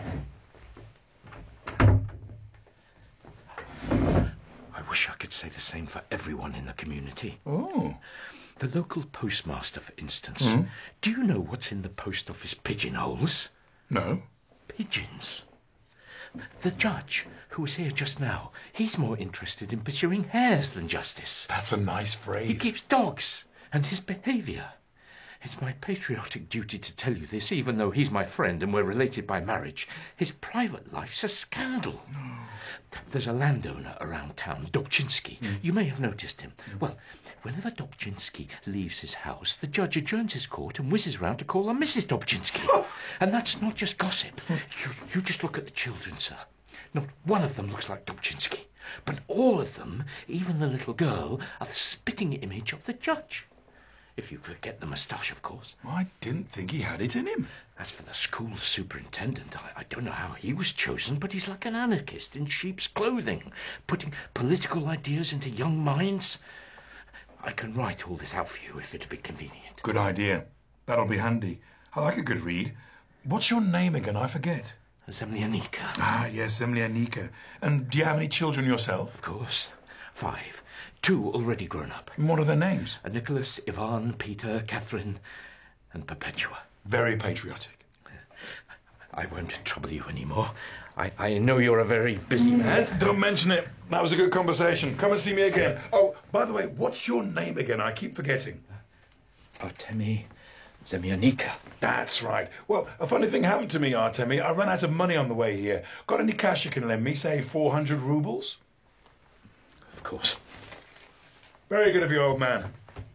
I wish I could say the same for everyone in the community. Oh. The local postmaster, for instance. Mm. Do you know what's in the post office pigeonholes? No. Pigeons. The judge, who was here just now, he's more interested in pursuing hares than justice. That's a nice phrase. He keeps dogs, and his behaviour. It's my patriotic duty to tell you this, even though he's my friend and we're related by marriage. His private life's a scandal. No. There's a landowner around town, Dobchinsky. Mm. You may have noticed him. Mm. Well, whenever Dobchinsky leaves his house, the judge adjourns his court and whizzes round to call on Missus Dobchinsky. And that's not just gossip. You, you just look at the children, sir. Not one of them looks like Dobchinsky. But all of them, even the little girl, are the spitting image of the judge. If you forget the moustache, of course. I didn't think he had it in him. As for the school superintendent, I, I don't know how he was chosen, but he's like an anarchist in sheep's clothing, putting political ideas into young minds. I can write all this out for you if it'd be convenient. Good idea. That'll be handy. I like a good read. What's your name again? I forget. Zemlyanika. Ah, yes, Zemlyanika. And do you have any children yourself? Of course. Five. Two already grown up. And what are their names? Uh, Nicholas, Ivan, Peter, Catherine, and Perpetua. Very patriotic. I won't trouble you anymore. I, I know you're a very busy man. Don't mention it. That was a good conversation. Come and see me again. Oh, by the way, what's your name again? I keep forgetting. Artemy Zemlyanika. That's right. Well, a funny thing happened to me, Artemy. I ran out of money on the way here. Got any cash you can lend me? Say four hundred rubles? Of course. Very good of you, old man.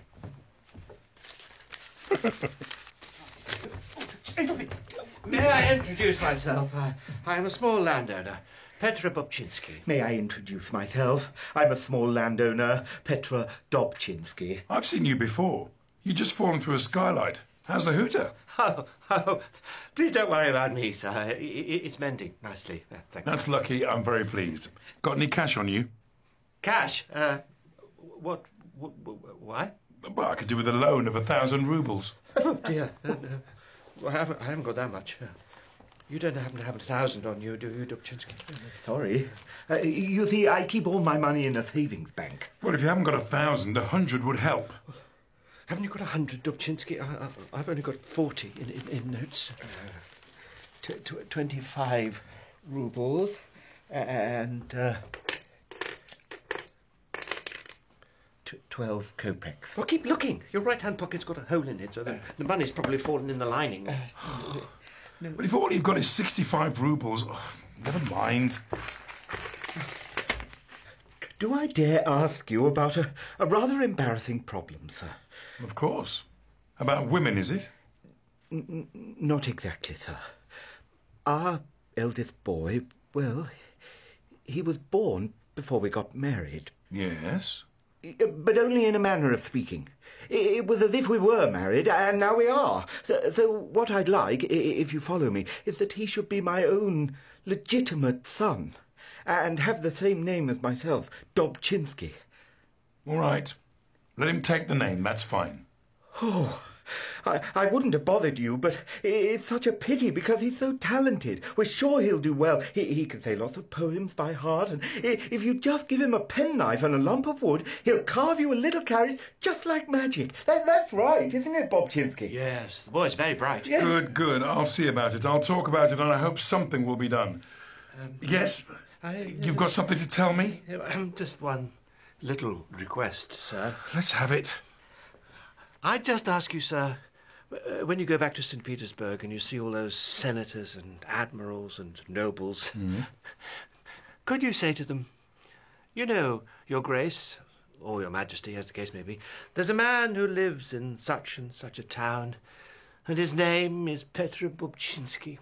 May I introduce myself? I, I am a small landowner, Petra Dobchinsky. May I introduce myself? I'm a small landowner, Petra Dobchinsky. I've seen you before. You just fallen through a skylight. How's the hooter? Oh, oh, please don't worry about me, sir. I, I, it's mending nicely. Uh, thank That's you. lucky. I'm very pleased. Got any cash on you? Cash? Uh, what, what, why? Well, I could do with a loan of a thousand rubles. Oh, dear. Uh, uh, well, I, haven't, I haven't got that much. Uh, you don't happen to have a thousand on you, do you, Dobchinsky? Sorry. Uh, you see, I keep all my money in a savings bank. Well, if you haven't got a thousand, a hundred would help. Haven't you got a hundred, Dobchinsky? I, I, I've only got forty in, in, in notes. Uh, t- t- Twenty-five rubles and uh, T- Twelve kopecks. Well, keep looking. Your right-hand pocket's got a hole in it, so the, the money's probably fallen in the lining. But if all you've got is sixty-five roubles, oh, never mind. Do I dare ask you about a, a rather embarrassing problem, sir? Of course. About women, is it? N- not exactly, sir. Our eldest boy, well, he was born before we got married. Yes? But only in a manner of speaking. It was as if we were married, and now we are. So, so what I'd like, if you follow me, is that he should be my own legitimate son, and have the same name as myself, Dobchinski. All right. Let him take the name, that's fine. Oh, I, I wouldn't have bothered you, but it's such a pity because he's so talented. We're sure he'll do well. He, he can say lots of poems by heart, and if you just give him a penknife and a lump of wood, he'll carve you a little carriage just like magic. That, that's right, isn't it, Bobchinsky? Yes, the boy's very bright. Yes. Good, good. I'll see about it. I'll talk about it, and I hope something will be done. Um, yes? I, You've got something to tell me? Um, just one little request, sir. Let's have it. I'd just ask you, sir, uh, when you go back to Saint Petersburg and you see all those senators and admirals and nobles, mm. could you say to them, you know, Your Grace, or Your Majesty, as the case may be, there's a man who lives in such and such a town, and his name is Petr Bubchinsky.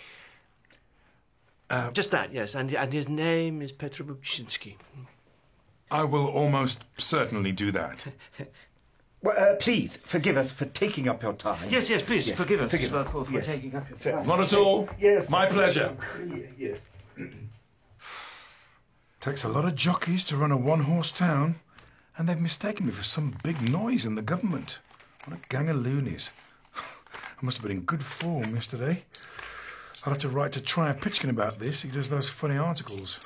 Uh, Just that, yes, and, and his name is Petr Bubchinsky. I will almost certainly do that. Well, uh, please, forgive us for taking up your time. Yes, yes, please, Yes, forgive us forgive for, us. for, for Yes. taking up your time. Not at all. Yes. My pleasure. Yes. Takes a lot of jockeys to run a one-horse town, and they've mistaken me for some big noise in the government. What a gang of loonies. I must have been in good form yesterday. I'll have to write to Trier Pitchkin about this. He does those funny articles.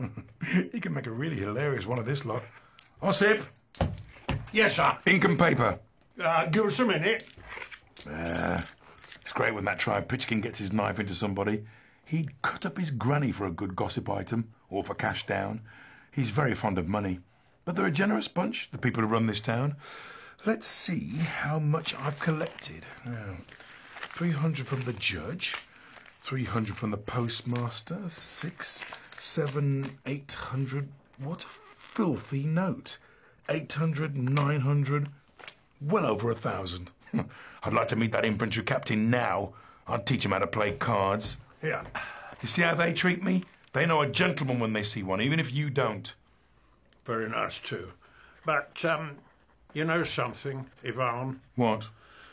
He can make a really hilarious one of this lot. Ossip! Yes, sir. Ink and paper. Uh, give us a minute. Ah, it's great when that Trier Pitchkin gets his knife into somebody. He'd cut up his granny for a good gossip item, or for cash down. He's very fond of money. But they're a generous bunch, the people who run this town. Let's see how much I've collected. Now, three hundred from the judge, three hundred from the postmaster, six, seven, eight hundred. What a filthy note. Eight hundred, nine hundred, well over a thousand. I'd like to meet that infantry captain now. I'd teach him how to play cards. Yeah. You see how they treat me? They know a gentleman when they see one, even if you don't. Very nice, too. But, um, you know something, Ivan? What?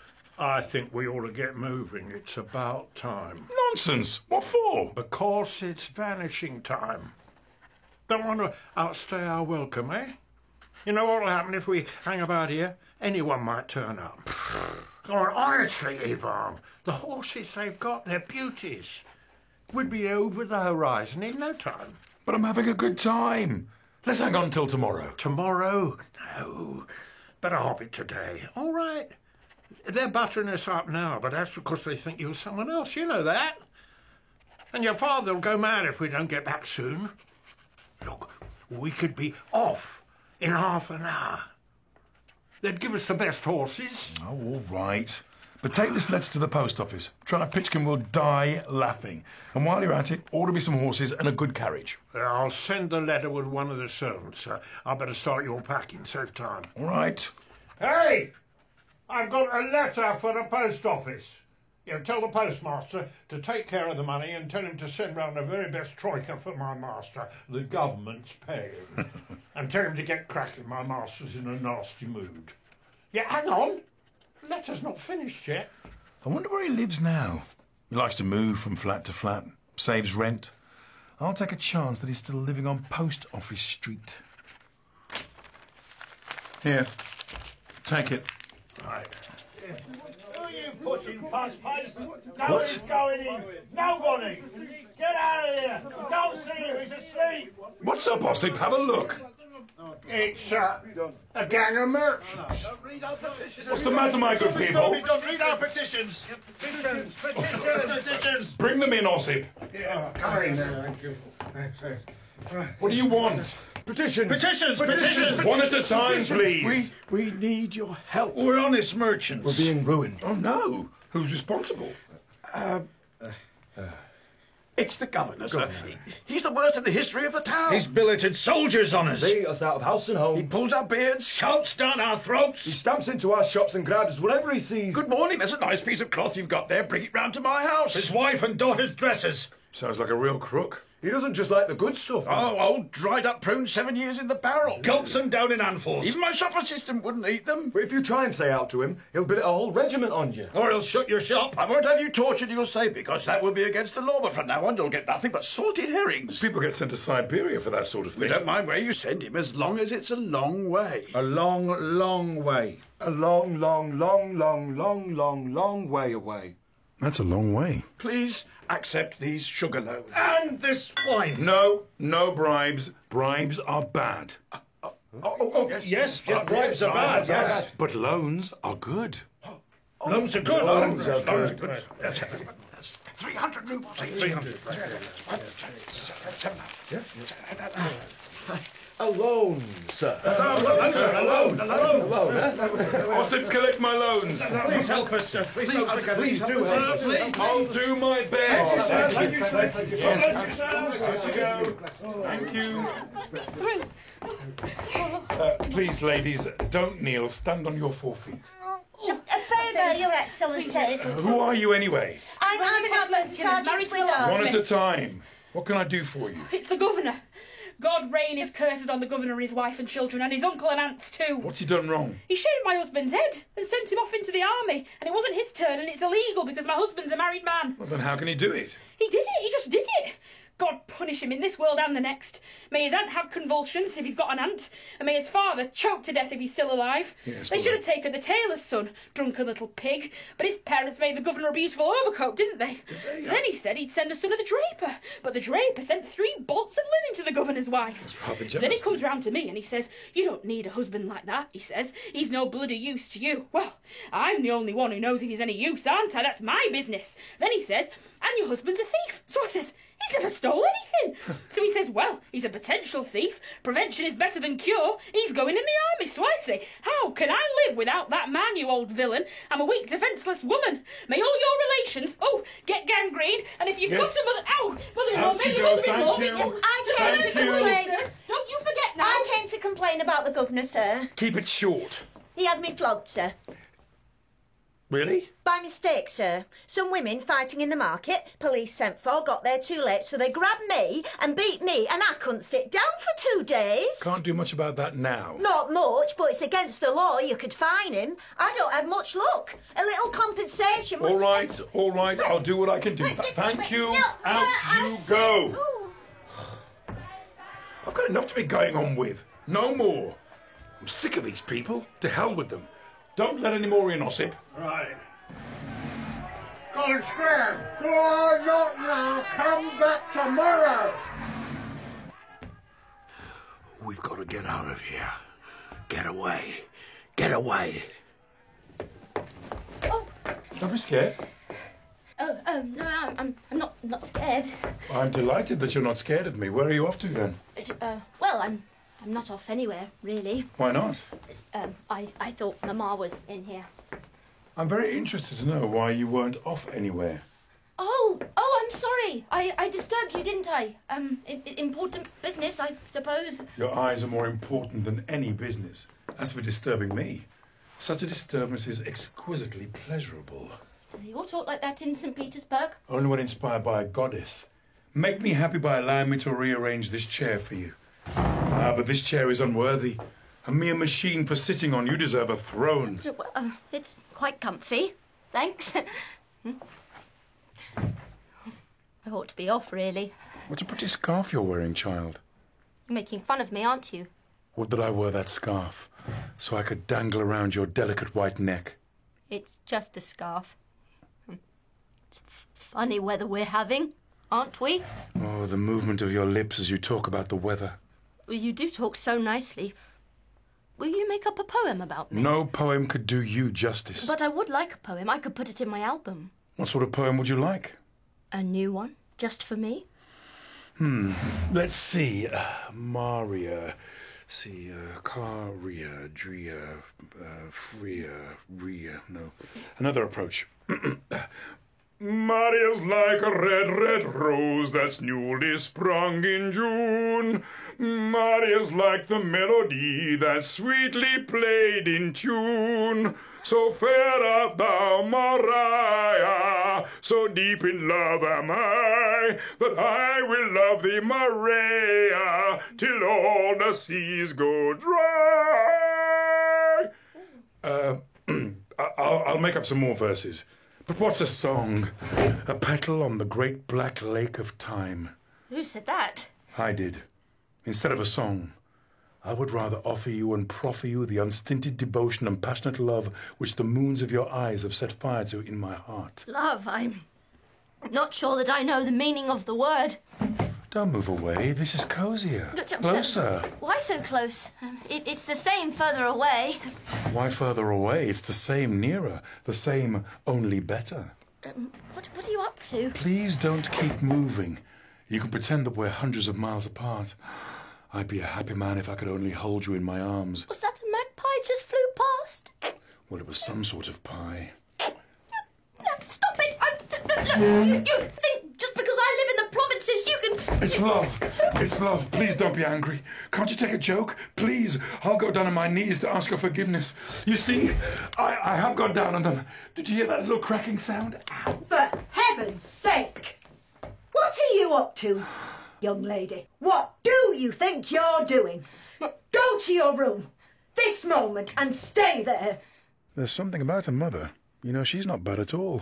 I think we ought to get moving. It's about time. Nonsense! What for? Because it's vanishing time. Don't want to outstay our welcome, eh? You know what'll happen if we hang about here? Anyone might turn up. Come on, honestly, Ivan, the horses they've got, they're beauties. We'd be over the horizon in no time. But I'm having a good time. Let's hang on till tomorrow. Tomorrow? No. Better hop it today. All right. They're buttering us up now, but that's because they think you're someone else. You know that. And your father'll go mad if we don't get back soon. Look, we could be off in half an hour. They'd give us the best horses. Oh, all right. But take this letter to the post office. Trier Pitchkin will die laughing. And while you're at it, order me some horses and a good carriage. I'll send the letter with one of the servants. Uh, I better start your packing. Save time. All right. Hey! I've got a letter for the post office. You know, tell the postmaster to take care of the money and tell him to send round the very best troika for my master. The government's paying. And tell him to get cracking. My master's in a nasty mood. Yeah, hang on. The letter's not finished yet. I wonder where he lives now. He likes to move from flat to flat, saves rent. I'll take a chance that he's still living on Post Office Street. Here, take it. Right. You pushing fuss face. Nobody's going in. Nobody. Get out of here. Don't see him. He's asleep. What's up, Ossip? Have a look. It's uh, a gang of merchants. What's the matter, my good people? Read our petitions. Petitions. Petitions. Petitions. Bring them in, Ossip. Yeah, come in. What do you want? Petitions! Petitions! Petitions! One at a time, please. We, we need your help. We're honest merchants. We're being ruined. Oh, no. Who's responsible? Uh, uh, it's the governor, sir. He, he's the worst in the history of the town. He's billeted soldiers on us. Beat us out of house and home. He pulls our beards. Shouts down our throats. He stamps into our shops and grabs whatever he sees. Good morning. There's a nice piece of cloth you've got there. Bring it round to my house. His wife and daughter's dresses. Sounds like a real crook. He doesn't just like the good stuff. Oh, old dried up prunes seven years in the barrel. Gulps them down in handfuls. Even my shop assistant wouldn't eat them. But if you try and say out to him, he'll billet a whole regiment on you. Or he'll shut your shop. I won't have you tortured, you'll say, because that will be against the law. But from now on, you'll get nothing but salted herrings. People get sent to Siberia for that sort of thing. We don't mind where you send him, as long as it's a long way. A long, long way. A long, long, long, long, long, long, long way away. That's a long way. Please accept these sugar loaves. And this wine. No, no bribes. Bribes are bad. Uh, oh, oh, oh, yes, yes, yes, bribes are bad, yes. But loans are good. Loans are good. Loans are Loans good. are good. That's, that's three hundred roubles. three hundred. A loan, sir. Alone, alone, alone. Ossip, collect my loans. Please help us, sir. Please, Please, please, please do help us. please. I'll do my best. Thank you, sir. Thank you, sir. Yes. Off you go. Thank you. Uh, please, ladies, don't kneel. Stand on your four feet. A, a favour, Your Excellency. Who are you anyway? I'm Ivan Adler's sergeant's widow. One at a time. What can I do for you? It's the governor. God rain his curses on the governor and his wife and children, and his uncle and aunts too. What's he done wrong? He shaved my husband's head and sent him off into the army, and it wasn't his turn, and it's illegal because my husband's a married man. Well, then how can he do it? He did it, he just did it. God punish him in this world and the next. May his aunt have convulsions if he's got an aunt, and may his father choke to death if he's still alive. Yes, they well, should have taken the tailor's son, drunken little pig, but his parents made the governor a beautiful overcoat, didn't they? Did they? So then he said he'd send a son of the draper, but the draper sent three bolts of linen to the governor's wife. That's rather So then he generous. comes round to me and he says, "You don't need a husband like that," he says. "He's no bloody use to you." Well, I'm the only one who knows if he's any use, aren't I? That's my business. Then he says, "And your husband's a thief." So I says, "He's never stole anything." So he says, "Well, he's a potential thief. Prevention is better than cure. He's going in the army." So I say, "How can I live without that man, you old villain? I'm a weak, defenceless woman. May all your relations, oh, get gangrene, and if you've Yes. got a mother, ow, mother-in-law, Out may you your go, mother-in-law thank be- you. I came Thank to you. complain. Don't you forget now. I came to complain about the governor, sir. Keep it short. He had me flogged, sir. Really? By mistake, sir. Some women fighting in the market, police sent for, got there too late, so they grabbed me and beat me, and I couldn't sit down for two days. Can't do much about that now. Not much, but it's against the law. You could fine him. I don't have much luck. A little compensation. All right, all right, I'll do what I can do. Thank you. No, Out uh, you I- go. Ooh. I've got enough to be going on with. No more. I'm sick of these people. To hell with them. Don't let any more in, Ossip. Right. Go and scram! Go on, not now! Come back tomorrow! We've got to get out of here. Get away. Get away. Don't be scared. Oh, oh no, I'm, I'm, I'm not, not scared. I'm delighted that you're not scared of me. Where are you off to then? Uh, well, I'm, I'm not off anywhere, really. Why not? Um, I, I thought Mama was in here. I'm very interested to know why you weren't off anywhere. Oh, oh, I'm sorry. I, I disturbed you, didn't I? Um, i- i- important business, I suppose. Your eyes are more important than any business. As for disturbing me, such a disturbance is exquisitely pleasurable. You all talk like that in Saint Petersburg. Only when inspired by a goddess. Make me happy by allowing me to rearrange this chair for you. Ah, but this chair is unworthy. A mere machine for sitting on. You deserve a throne. Well, uh, it's quite comfy. Thanks. Hmm? I ought to be off, really. What a pretty scarf you're wearing, child. You're making fun of me, aren't you? Would that I wore that scarf, so I could dangle around your delicate white neck. It's just a scarf. Hmm. It's f- funny weather we're having, aren't we? Oh, the movement of your lips as you talk about the weather. Well, you do talk so nicely. Will you make up a poem about me? No poem could do you justice. But I would like a poem. I could put it in my album. What sort of poem would you like? A new one, just for me. Hmm. Let's see. Uh, Maria. See, uh, Caria, Dria, uh, Freya, Ria. No. Another approach. Maria's like a red, red rose that's newly sprung in June. Maria's like the melody that's sweetly played in tune. So fair art thou, Maria, so deep in love am I, that I will love thee, Maria, till all the seas go dry. Uh, I'll, I'll make up some more verses. But what's a song? A petal on the great black lake of time. Who said that? I did. Instead of a song, I would rather offer you and proffer you the unstinted devotion and passionate love which the moons of your eyes have set fire to in my heart. Love, I'm not sure that I know the meaning of the word. Don't move away. This is cozier. Look, I'm Closer. So, why so close? Um, it, it's the same further away. Why further away? It's the same nearer. The same, only better. Um, what, what are you up to? Please don't keep moving. You can pretend that we're hundreds of miles apart. I'd be a happy man if I could only hold you in my arms. Was that a magpie just flew past? Well, it was some sort of pie. Stop it! I'm, look, you, you think just because I live in the provinces you can... It's you... love. It's love. Please don't be angry. Can't you take a joke? Please. I'll go down on my knees to ask your forgiveness. You see, I, I have gone down on them. Did you hear that little cracking sound? Ow. For heaven's sake! What are you up to, young lady? What do you think you're doing? Go to your room, this moment, and stay there. There's something about her mother. You know, she's not bad at all.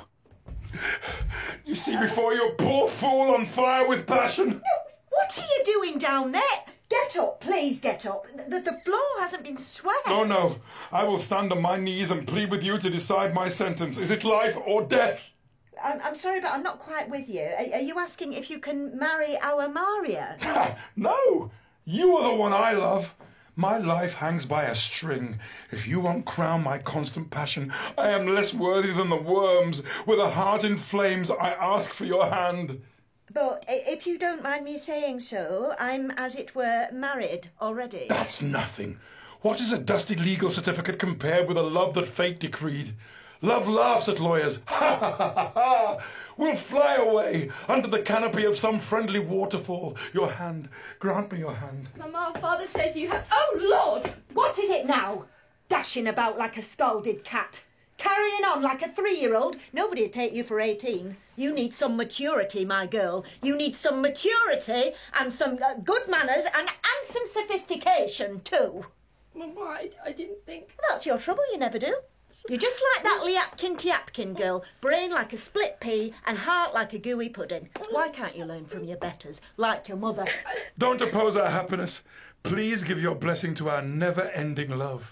You see before you a poor fool on fire with passion. What are you doing down there? Get up, please get up. The, the floor hasn't been swept. No, no. I will stand on my knees and plead with you to decide my sentence. Is it life or death? I'm, I'm sorry, but I'm not quite with you. Are, are you asking if you can marry our Maria? No! You are the one I love. My life hangs by a string. If you won't crown my constant passion, I am less worthy than the worms. With a heart in flames, I ask for your hand. But if you don't mind me saying so, I'm, as it were, married already. That's nothing. What is a dusty legal certificate compared with a love that fate decreed? Love laughs at lawyers. Ha ha ha ha ha! We'll fly away under the canopy of some friendly waterfall. Your hand. Grant me your hand. Mamma, Father says you have... Oh, Lord! What is it now? Dashing about like a scalded cat. Carrying on like a three-year-old. Nobody'd take you for eighteen. You need some maturity, my girl. You need some maturity and some uh, good manners and, and some sophistication, too. Mamma, I, I didn't think... That's your trouble, you never do. You're just like that Liapkin Tiapkin girl, brain like a split pea and heart like a gooey pudding. Why can't you learn from your betters, like your mother? Don't oppose our happiness. Please give your blessing to our never-ending love.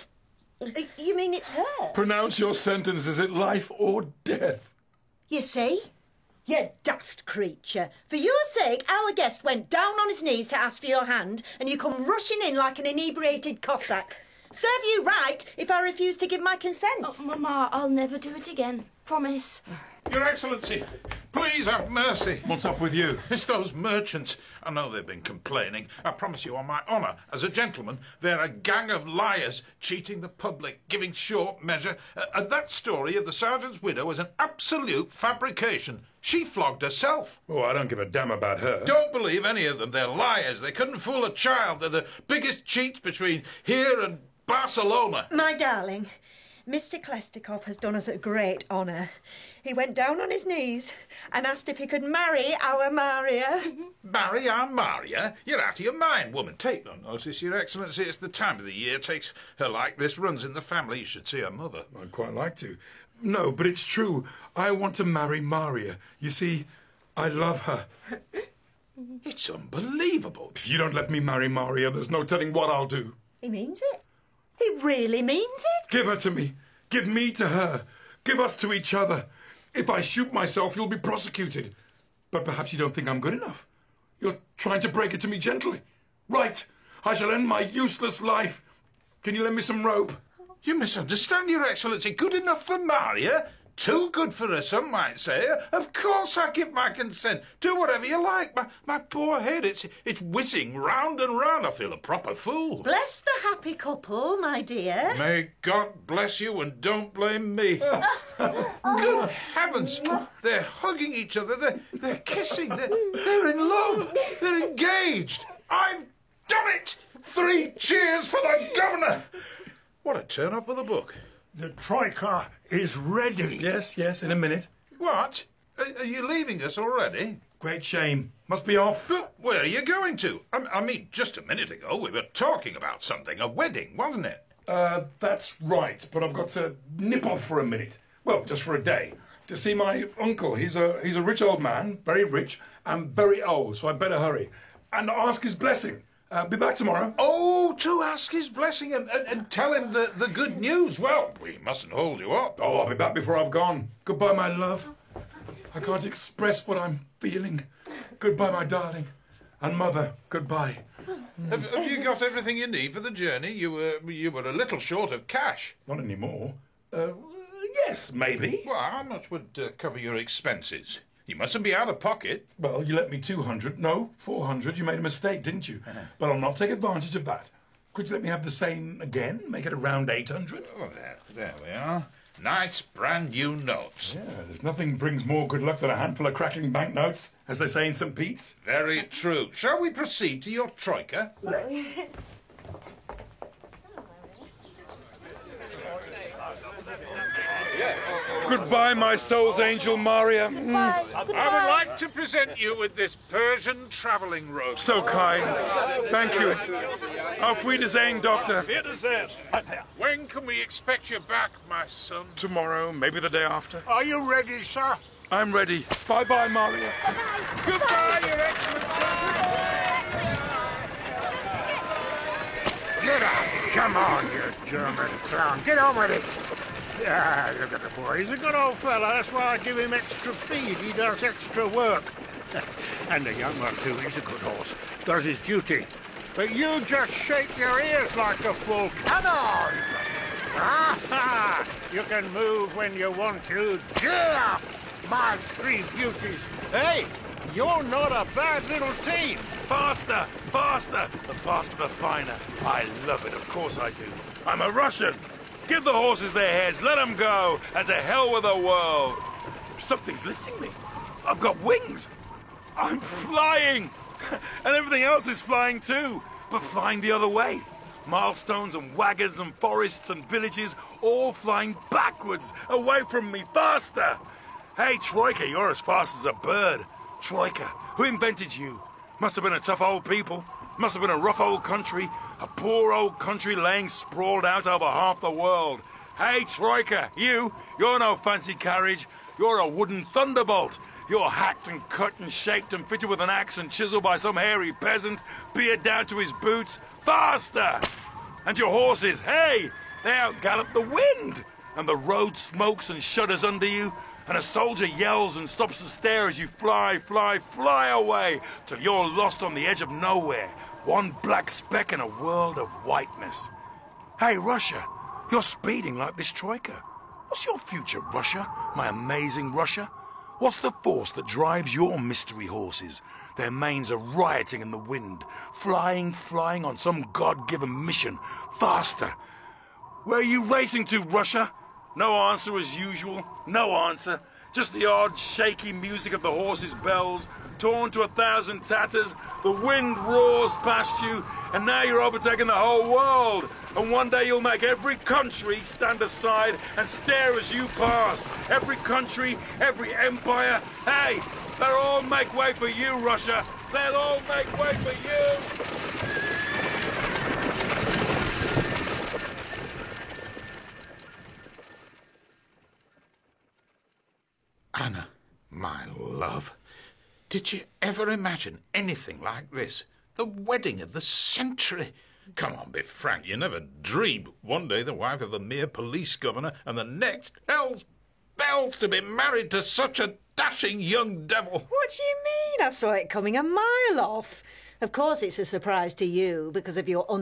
You mean it's her? Pronounce your sentence. Is it life or death? You see? You daft creature. For your sake, our guest went down on his knees to ask for your hand, and you come rushing in like an inebriated Cossack. Serve you right if I refuse to give my consent. Oh, Mamma, I'll never do it again. Promise. Your Excellency, please have mercy. What's up with you? It's those merchants. I know they've been complaining. I promise you on my honour, as a gentleman, they're a gang of liars, cheating the public, giving short measure. Uh, and that story of the sergeant's widow is an absolute fabrication. She flogged herself. Oh, I don't give a damn about her. Don't believe any of them. They're liars. They couldn't fool a child. They're the biggest cheats between here and Barcelona. My darling, Mister Klestikov has done us a great honour. He went down on his knees and asked if he could marry our Maria. Marry our Maria? You're out of your mind, woman. Take no notice, Your Excellency. It's the time of the year. Takes her like this. Runs in the family. You should see her mother. I'd quite like to. No, but it's true. I want to marry Maria. You see, I love her. It's unbelievable. If you don't let me marry Maria, there's no telling what I'll do. He means it. He really means it. Give her to me. Give me to her. Give us to each other. If I shoot myself, you'll be prosecuted. But perhaps you don't think I'm good enough. You're trying to break it to me gently. Right. I shall end my useless life. Can you lend me some rope? You misunderstand, Your Excellency. Good enough for Maria? Too good for her, some might say. Of course I give my consent. Do whatever you like. My, my poor head, it's, it's whizzing round and round. I feel a proper fool. Bless the happy couple, my dear. May God bless you and don't blame me. Good heavens. They're hugging each other. They're, they're kissing. They're, they're in love. They're engaged. I've done it. Three cheers for the governor. What a turn-up for the book. The Troika is ready. Yes, yes, in a minute. What? Are, are you leaving us already? Great shame. Must be off. But where are you going to? I, I mean, just a minute ago we were talking about something, a wedding, wasn't it? Uh, that's right, but I've got to nip off for a minute. Well, just for a day. To see my uncle. He's a, he's a rich old man, very rich, and very old, so I'd better hurry. And ask his blessing. Uh, be back tomorrow. Oh, to ask his blessing and, and, and tell him the, the good news. Well, we mustn't hold you up. Oh, I'll be back before I've gone. Goodbye, my love. I can't express what I'm feeling. Goodbye, my darling. And mother, goodbye. Have, have you got everything you need for the journey? You were, you were a little short of cash. Not anymore. Uh, yes, maybe. Well, how much would uh, cover your expenses? You mustn't be out of pocket. Well, you let me two hundred. No, four hundred. You made a mistake, didn't you? But I'll not take advantage of that. Could you let me have the same again? Make it around eight hundred? Oh, there, there we are. Nice brand new notes. Yeah, there's nothing brings more good luck than a handful of cracking banknotes, as they say in Saint Pete's. Very true. Shall we proceed to your troika? Let's. Goodbye, my soul's angel, Maria. Goodbye. Goodbye. I would like to present you with this Persian travelling robe. So kind. Thank you. Auf Wiedersehen, Doctor. Wiedersehen. When can we expect you back, my son? Tomorrow, maybe the day after. Are you ready, sir? I'm ready. Bye-bye, Maria. Goodbye, Your Excellency. Get up. Come on, you German clown. Get on with it. Ah, look at the boy. He's a good old fella. That's why I give him extra feed. He does extra work. And the young one, too. He's a good horse. Does his duty. But you just shake your ears like a fool. Come on! Ah-ha! You can move when you want to. Yeah! My three beauties. Hey! You're not a bad little team. Faster! Faster! The faster, the finer. I love it. Of course I do. I'm a Russian. Give the horses their heads, let them go, and to hell with the world. Something's lifting me. I've got wings. I'm flying. And everything else is flying too, but flying the other way. Milestones and wagons and forests and villages, all flying backwards, away from me, faster. Hey, Troika, you're as fast as a bird. Troika, who invented you? Must have been a tough old people. Must have been a rough old country. A poor old country laying sprawled out over half the world. Hey, Troika, you, you're no fancy carriage. You're a wooden thunderbolt. You're hacked and cut and shaped and fitted with an axe and chisel by some hairy peasant, beard down to his boots. Faster! And your horses, hey, they outgallop the wind. And the road smokes and shudders under you. And a soldier yells and stops to stare as you fly, fly, fly away till you're lost on the edge of nowhere. One black speck in a world of whiteness. Hey, Russia, you're speeding like this Troika. What's your future, Russia, my amazing Russia? What's the force that drives your mystery horses? Their manes are rioting in the wind, flying, flying on some God-given mission. Faster! Where are you racing to, Russia? No answer as usual, no answer. Just the odd, shaky music of the horses' bells, torn to a thousand tatters. The wind roars past you, and now you're overtaking the whole world. And one day you'll make every country stand aside and stare as you pass. Every country, every empire. Hey, they'll all make way for you, Russia. They'll all make way for you. Anna, my love, did you ever imagine anything like this? The wedding of the century. Come on, be frank, you never dreamed one day the wife of a mere police governor and the next, hell's bells, to be married to such a dashing young devil. What do you mean? I saw it coming a mile off. Of course it's a surprise to you because of your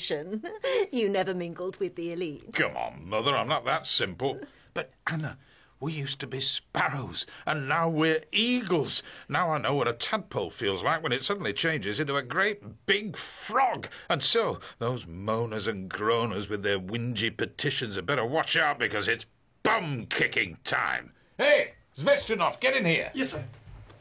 unsophistication. You never mingled with the elite. Come on, Mother, I'm not that simple. But, Anna, We used to be sparrows, and now we're eagles. Now I know what a tadpole feels like when it suddenly changes into a great big frog. And so, those moaners and groaners with their whingy petitions had better watch out, because it's bum-kicking time. Hey, Zvestrinov, get in here. Yes, sir.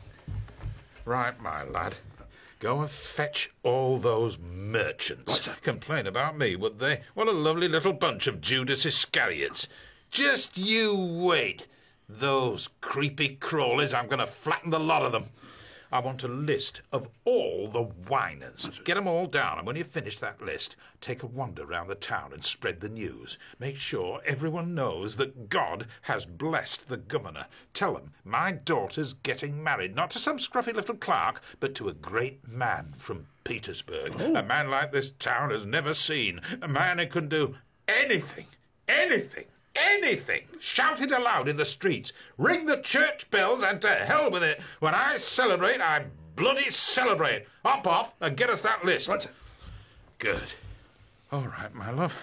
Right, my lad. Go and fetch all those merchants. Complain about me, would they? What a lovely little bunch of Judas Iscariots. Just you wait. Those creepy crawlies, I'm going to flatten the lot of them. I want a list of all the whiners. Get them all down, and when you finish that list, take a wander round the town and spread the news. Make sure everyone knows that God has blessed the governor. Tell them my daughter's getting married, not to some scruffy little clerk, but to a great man from Petersburg. Oh. A man like this town has never seen. A man who can do anything, anything. Anything! Shout it aloud in the streets. Ring the church bells, and to hell with it. When I celebrate, I bloody celebrate. Hop off and get us that list. Right. Good. All right, my love.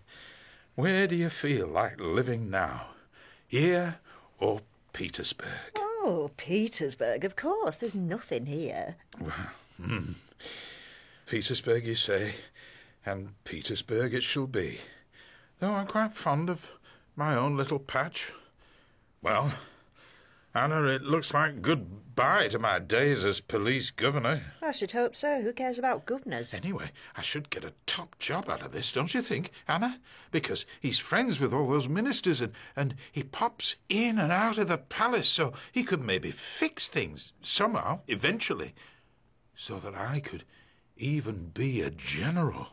Where do you feel like living now? Here or Petersburg? Oh, Petersburg, of course. There's nothing here. Well, hmm. Petersburg, you say, and Petersburg it shall be. Though I'm quite fond of my own little patch. Well, Anna, it looks like goodbye to my days as police governor. I should hope so. Who cares about governors? Anyway, I should get a top job out of this, don't you think, Anna? Because he's friends with all those ministers, and, and he pops in and out of the palace, so he could maybe fix things somehow, eventually, so that I could even be a general.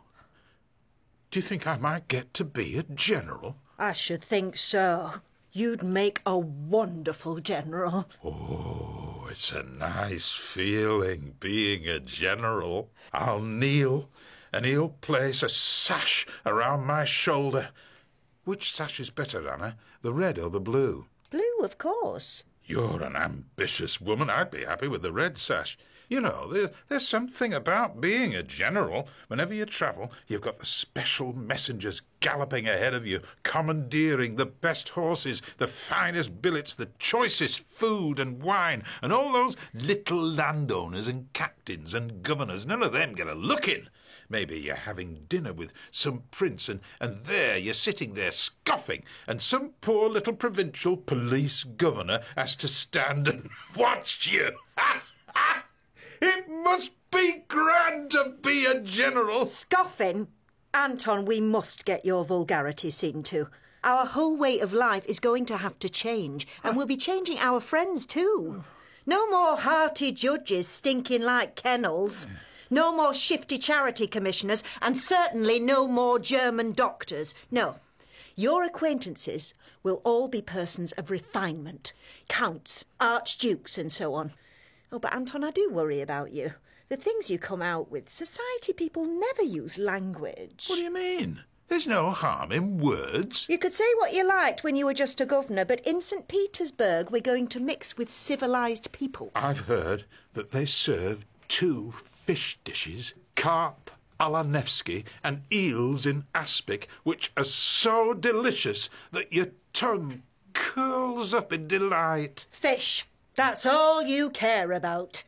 Do you think I might get to be a general? I should think so. You'd make a wonderful general. Oh, it's a nice feeling being a general. I'll kneel, and he'll place a sash around my shoulder. Which sash is better, Anna, the red or the blue? Blue, of course. You're an ambitious woman. I'd be happy with the red sash. You know, there's, there's something about being a general. Whenever you travel, you've got the special messengers galloping ahead of you, commandeering the best horses, the finest billets, the choicest food and wine, and all those little landowners and captains and governors. None of them get a look in. Maybe you're having dinner with some prince, and, and there you're sitting there scoffing, and some poor little provincial police governor has to stand and watch you. Ha! Ha! It must be grand to be a general. Scoffing? Anton, we must get your vulgarity seen to. Our whole way of life is going to have to change, and we'll be changing our friends too. No more hearty judges stinking like kennels. No more shifty charity commissioners, and certainly no more German doctors. No. Your acquaintances will all be persons of refinement. Counts, archdukes and so on. Oh, but Anton, I do worry about you. The things you come out with, society people never use language. What do you mean? There's no harm in words. You could say what you liked when you were just a governor, but in Saint Petersburg we're going to mix with civilised people. I've heard that they serve two fish dishes, carp a la Nevsky and eels in aspic, which are so delicious that your tongue curls up in delight. Fish. That's all you care about.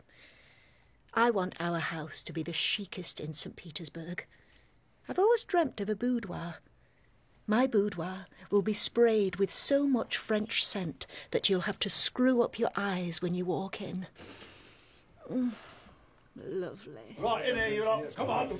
I want our house to be the chicest in Saint Petersburg. I've always dreamt of a boudoir. My boudoir will be sprayed with so much French scent that you'll have to screw up your eyes when you walk in. Mm, lovely. Right, in here, you lot. Come on.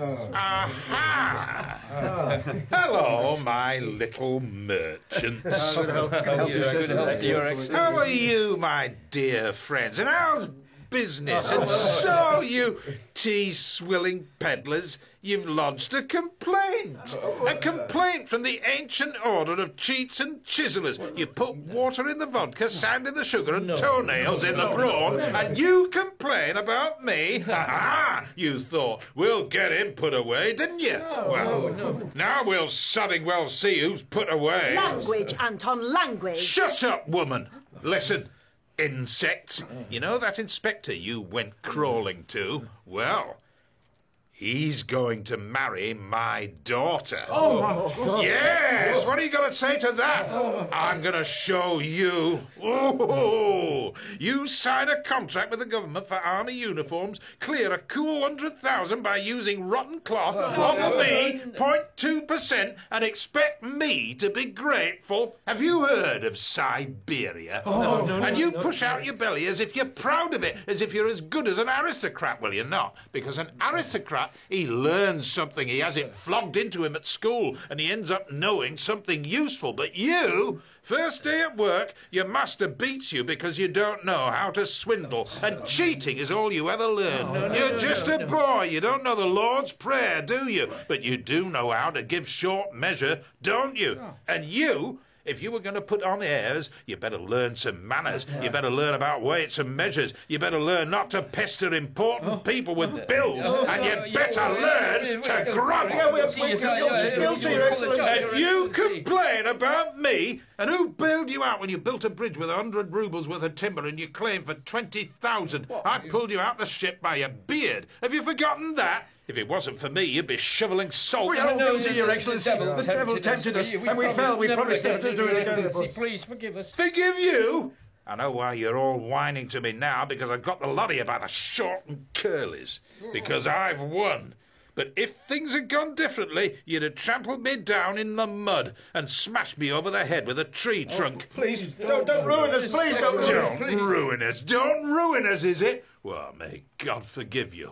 Aha! Hello, my little merchants. Good help. Good help, Good help, Your Excellency. How are you, my dear friends? And how's business? And so, you tea-swilling peddlers, you've lodged a complaint. A complaint from the ancient order of cheats and chiselers. You put water in the vodka, sand in the sugar, and toenails in the brawn, and you complain about me? Ha-ha! You thought, we'll get him put away, didn't you? No, well, no, no. Now we'll sodding well see who's put away. Language, Anton, language. Shut up, woman. Listen. Insects. You know that inspector you went crawling to? Well, He's going to marry my daughter. Oh, my God. Yes, what are you going to say to that? I'm going to show you. Ooh, you sign a contract with the government for army uniforms, clear a cool hundred thousand by using rotten cloth, offer me zero point two percent and expect me to be grateful. Have you heard of Siberia? Oh, no, no, and no, you no, push no. out your belly as if you're proud of it, as if you're as good as an aristocrat. Well, you're not, because an aristocrat, he learns something, he has it flogged into him at school, and he ends up knowing something useful. But you, first day at work, your master beats you because you don't know how to swindle, and cheating is all you ever learn. No, no, You're no, just no, a no. boy, you don't know the Lord's Prayer, do you? But you do know how to give short measure, don't you? And you... If you were going to put on airs, you better learn some manners. You better learn about weights and measures. You better learn not to pester important people with bills. And you better learn to grovel. Yeah, we're- we're guilty, guilty, Your Excellency. And you complain about me? And who bailed you out when you built a bridge with a hundred rubles worth of timber and you claimed for twenty thousand? I pulled you out the ship by your beard. Have you forgotten that? If it wasn't for me, you'd be shovelling salt. We're all guilty, Your Excellency. The devil tempted us, and we fell. We promised never to do it again. Please forgive us. Forgive you? I know why you're all whining to me now, because I've got the lot of you by the short and curlies. Because I've won. But if things had gone differently, you'd have trampled me down in the mud and smashed me over the head with a tree trunk. Please, don't, don't ruin us. Please don't ruin us. Don't ruin us. Don't ruin us, is it? Well, may God forgive you.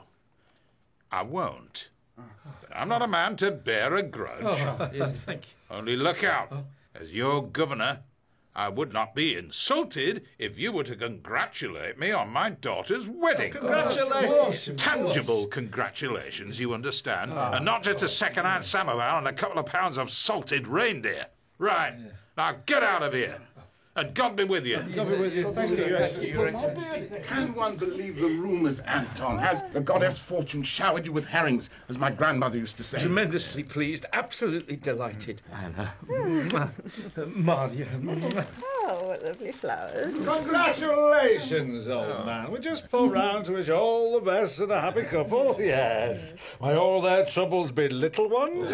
I won't. But I'm not a man to bear a grudge. Oh, yeah, thank you. Only look out. As your governor, I would not be insulted if you were to congratulate me on my daughter's wedding. Congratulations. Tangible congratulations, you understand, and not just a second-hand samovar and a couple of pounds of salted reindeer. Right. Now get out of here. And God be with you. God be with you. Thank you, Your Thank you, Your Excellency. Can one believe the rumours, Anton? Has the goddess Fortune showered you with herrings, as my grandmother used to say? Tremendously pleased, absolutely delighted. Anna. Maria. Oh, what lovely flowers. Congratulations, old man. We just pulled round to wish all the best to the happy couple. Yes. May all their troubles be little ones,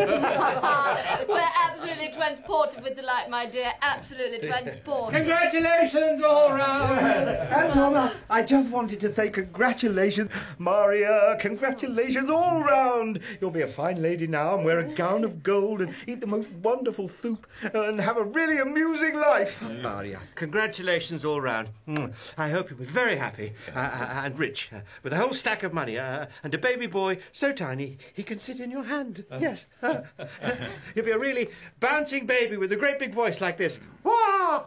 eh? We're absolutely transported with delight, my dear. Absolutely transported. Congratulations all round! Anton, I just wanted to say congratulations, Maria. Congratulations all round. You'll be a fine lady now and wear a gown of gold and eat the most wonderful soup and have a really amusing life. Maria, congratulations all round. Mm. I hope you'll be very happy uh, uh, and rich, uh, with a whole stack of money uh, and a baby boy so tiny he can sit in your hand. Yes. You'll be a really bouncing baby with a great big voice like this. I,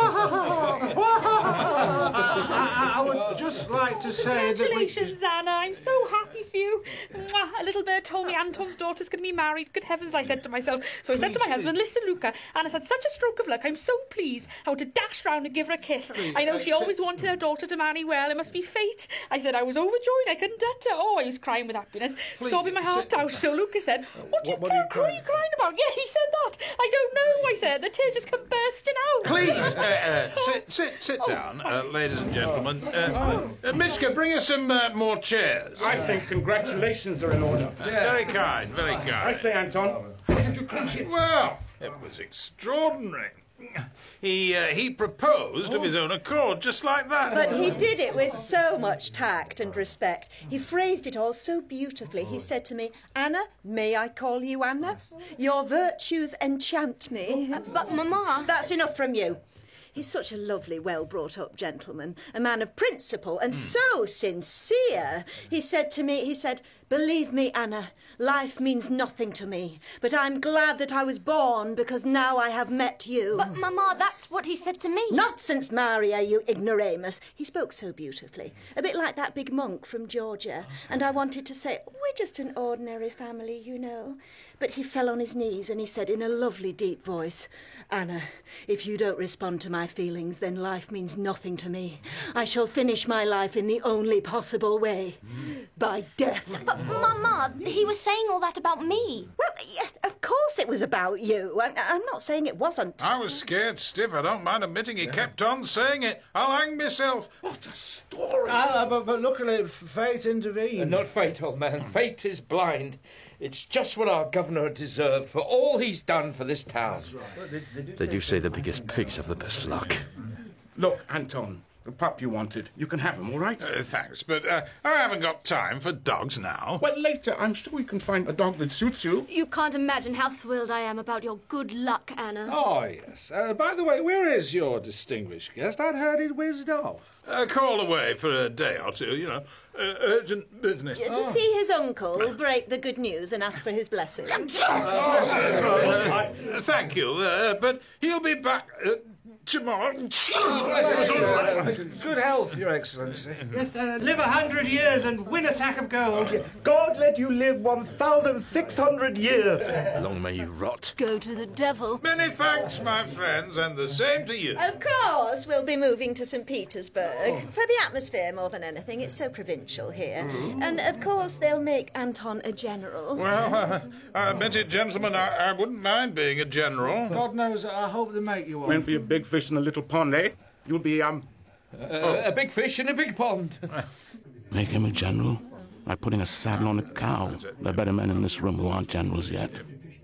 I would just like to say that we... Congratulations, Anna. I'm so happy for you. Mwah. A little bird told me Anton's daughter's going to be married. Good heavens, I said to myself. So I said to my husband, listen, Luca, Anna's had such a stroke of luck. I'm so pleased. I want to dash round and give her a kiss. I know she always wanted her daughter to marry well. It must be fate. I said I was overjoyed. I couldn't let her. Oh, I was crying with happiness, sobbing my heart out. So Luca said, what, do you, what, what are you crying about? Yeah, he said that. I don't know, I said. The tears just come bursting out. Please, uh, uh, sit, sit, sit down, uh, ladies and gentlemen. Uh, uh, Mishka, bring us some uh, more chairs. I think congratulations are in order. Very kind, very kind. I say, Anton, how did you clinch it? Well, it was extraordinary. He uh, he proposed of his own accord, just like that. But he did it with so much tact and respect. He phrased it all so beautifully. He said to me, Anna, may I call you Anna? Your virtues enchant me. Uh, but, Mamma... That's enough from you. He's such a lovely, well-brought-up gentleman, a man of principle, and so sincere. He said to me, he said, believe me, Anna, life means nothing to me, but I'm glad that I was born because now I have met you. But, Mamma, that's what he said to me. Nonsense, Maria, you ignoramus. He spoke so beautifully, a bit like that big monk from Georgia, and I wanted to say, we're just an ordinary family, you know. But he fell on his knees and he said in a lovely deep voice, Anna, if you don't respond to my feelings, then life means nothing to me. I shall finish my life in the only possible way, by death. But, Mamma, he was saying all that about me. Well, yes, of course. course it was about you. I, I'm not saying it wasn't. I was scared stiff. I don't mind admitting he kept on saying it. I'll hang myself. What a story. Ah, but, but look at it, fate intervened. Uh, not fate, old man. Fate is blind. It's just what our governor deserved for all he's done for this town. Right. They do say the biggest pigs have the best luck. Look, Anton, the pup you wanted. You can have him, all right? Uh, thanks, but uh, I haven't got time for dogs now. Well, later, I'm sure we can find a dog that suits you. You can't imagine how thrilled I am about your good luck, Anna. Oh, yes. Uh, by the way, where is your distinguished guest? I'd heard he'd whizzed off. Uh, call away for a day or two, you know. Uh, urgent business. To oh. see his uncle break the good news and ask for his blessing. uh, thank you, uh, but he'll be back uh, tomorrow. Good health, Your Excellency. Yes, uh, live a hundred years and win a sack of gold. God let you live one thousand six hundred years. Long may you rot. Go to the devil. Many thanks, my friends, and the same to you. Of course, we'll be moving to Saint Petersburg. Oh. For the atmosphere more than anything. It's so provincial here. Mm. And, of course, they'll make Anton a general. Well, uh, I admit it, gentlemen, I, I wouldn't mind being a general. God knows, I hope they make you one. Won't be a big fish in a little pond, eh? You'll be, um... Uh, oh. A big fish in a big pond. Make him a general? Like putting a saddle on a cow. There are better men in this room who aren't generals yet.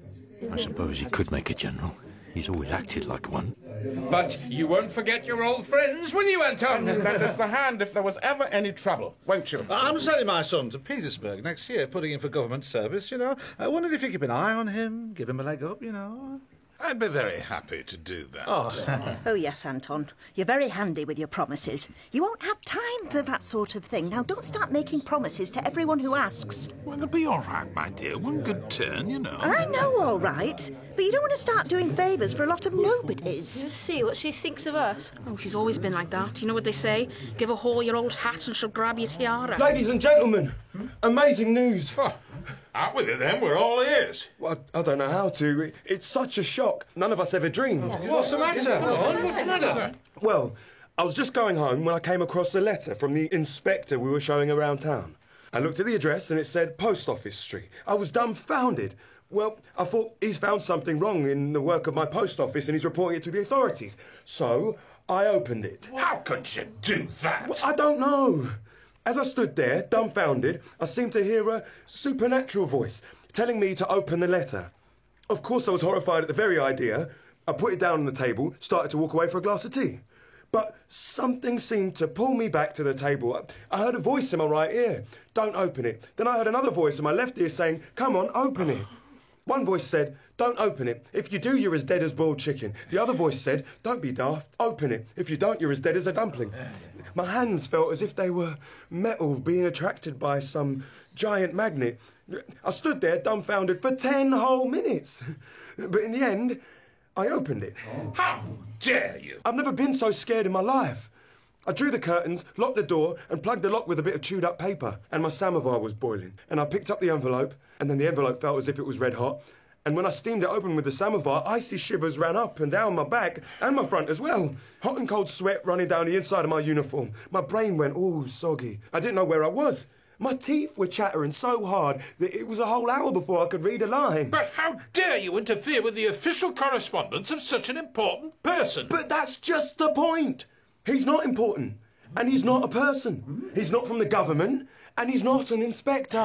I suppose he could make a general. He's always acted like one. But you won't forget your old friends, will you, Anton? Lend us a hand if there was ever any trouble, won't you? I'm sending my son to Petersburg next year, putting him for government service, you know. I wondered if you keep an eye on him, give him a leg up, you know. I'd be very happy to do that. Oh. oh, yes, Anton. You're very handy with your promises. You won't have time for that sort of thing. Now, don't start making promises to everyone who asks. Well, it'll be all right, my dear. One good turn, you know. I know, all right. But you don't want to start doing favours for a lot of nobodies. You see what she thinks of us. Oh, she's always been like that. You know what they say? Give a whore your old hat and she'll grab your tiara. Ladies and gentlemen, amazing news. Oh. Out with it then, we're all ears. Well, I don't know how to. It's such a shock. None of us ever dreamed. What's the matter? What's the matter? Well, I was just going home when I came across a letter from the inspector we were showing around town. I looked at the address and it said Post Office Street. I was dumbfounded. Well, I thought he's found something wrong in the work of my post office and he's reporting it to the authorities. So I opened it. How could you do that? Well, I don't know. As I stood there, dumbfounded, I seemed to hear a supernatural voice telling me to open the letter. Of course, I was horrified at the very idea. I put it down on the table, started to walk away for a glass of tea. But something seemed to pull me back to the table. I heard a voice in my right ear. Don't open it. Then I heard another voice in my left ear saying, come on, open it. One voice said, don't open it. If you do, you're as dead as boiled chicken. The other voice said, don't be daft, open it. If you don't, you're as dead as a dumpling. My hands felt as if they were metal being attracted by some giant magnet. I stood there dumbfounded for ten whole minutes. But in the end, I opened it. How dare you? I've never been so scared in my life. I drew the curtains, locked the door, and plugged the lock with a bit of chewed up paper. And my samovar was boiling. And I picked up the envelope, and then the envelope felt as if it was red hot. And when I steamed it open with the samovar, icy shivers ran up and down my back and my front as well. Hot and cold sweat running down the inside of my uniform. My brain went all soggy. I didn't know where I was. My teeth were chattering so hard that it was a whole hour before I could read a line. But how dare you interfere with the official correspondence of such an important person? But that's just the point. He's not important. And he's not a person. He's not from the government. And he's not an inspector.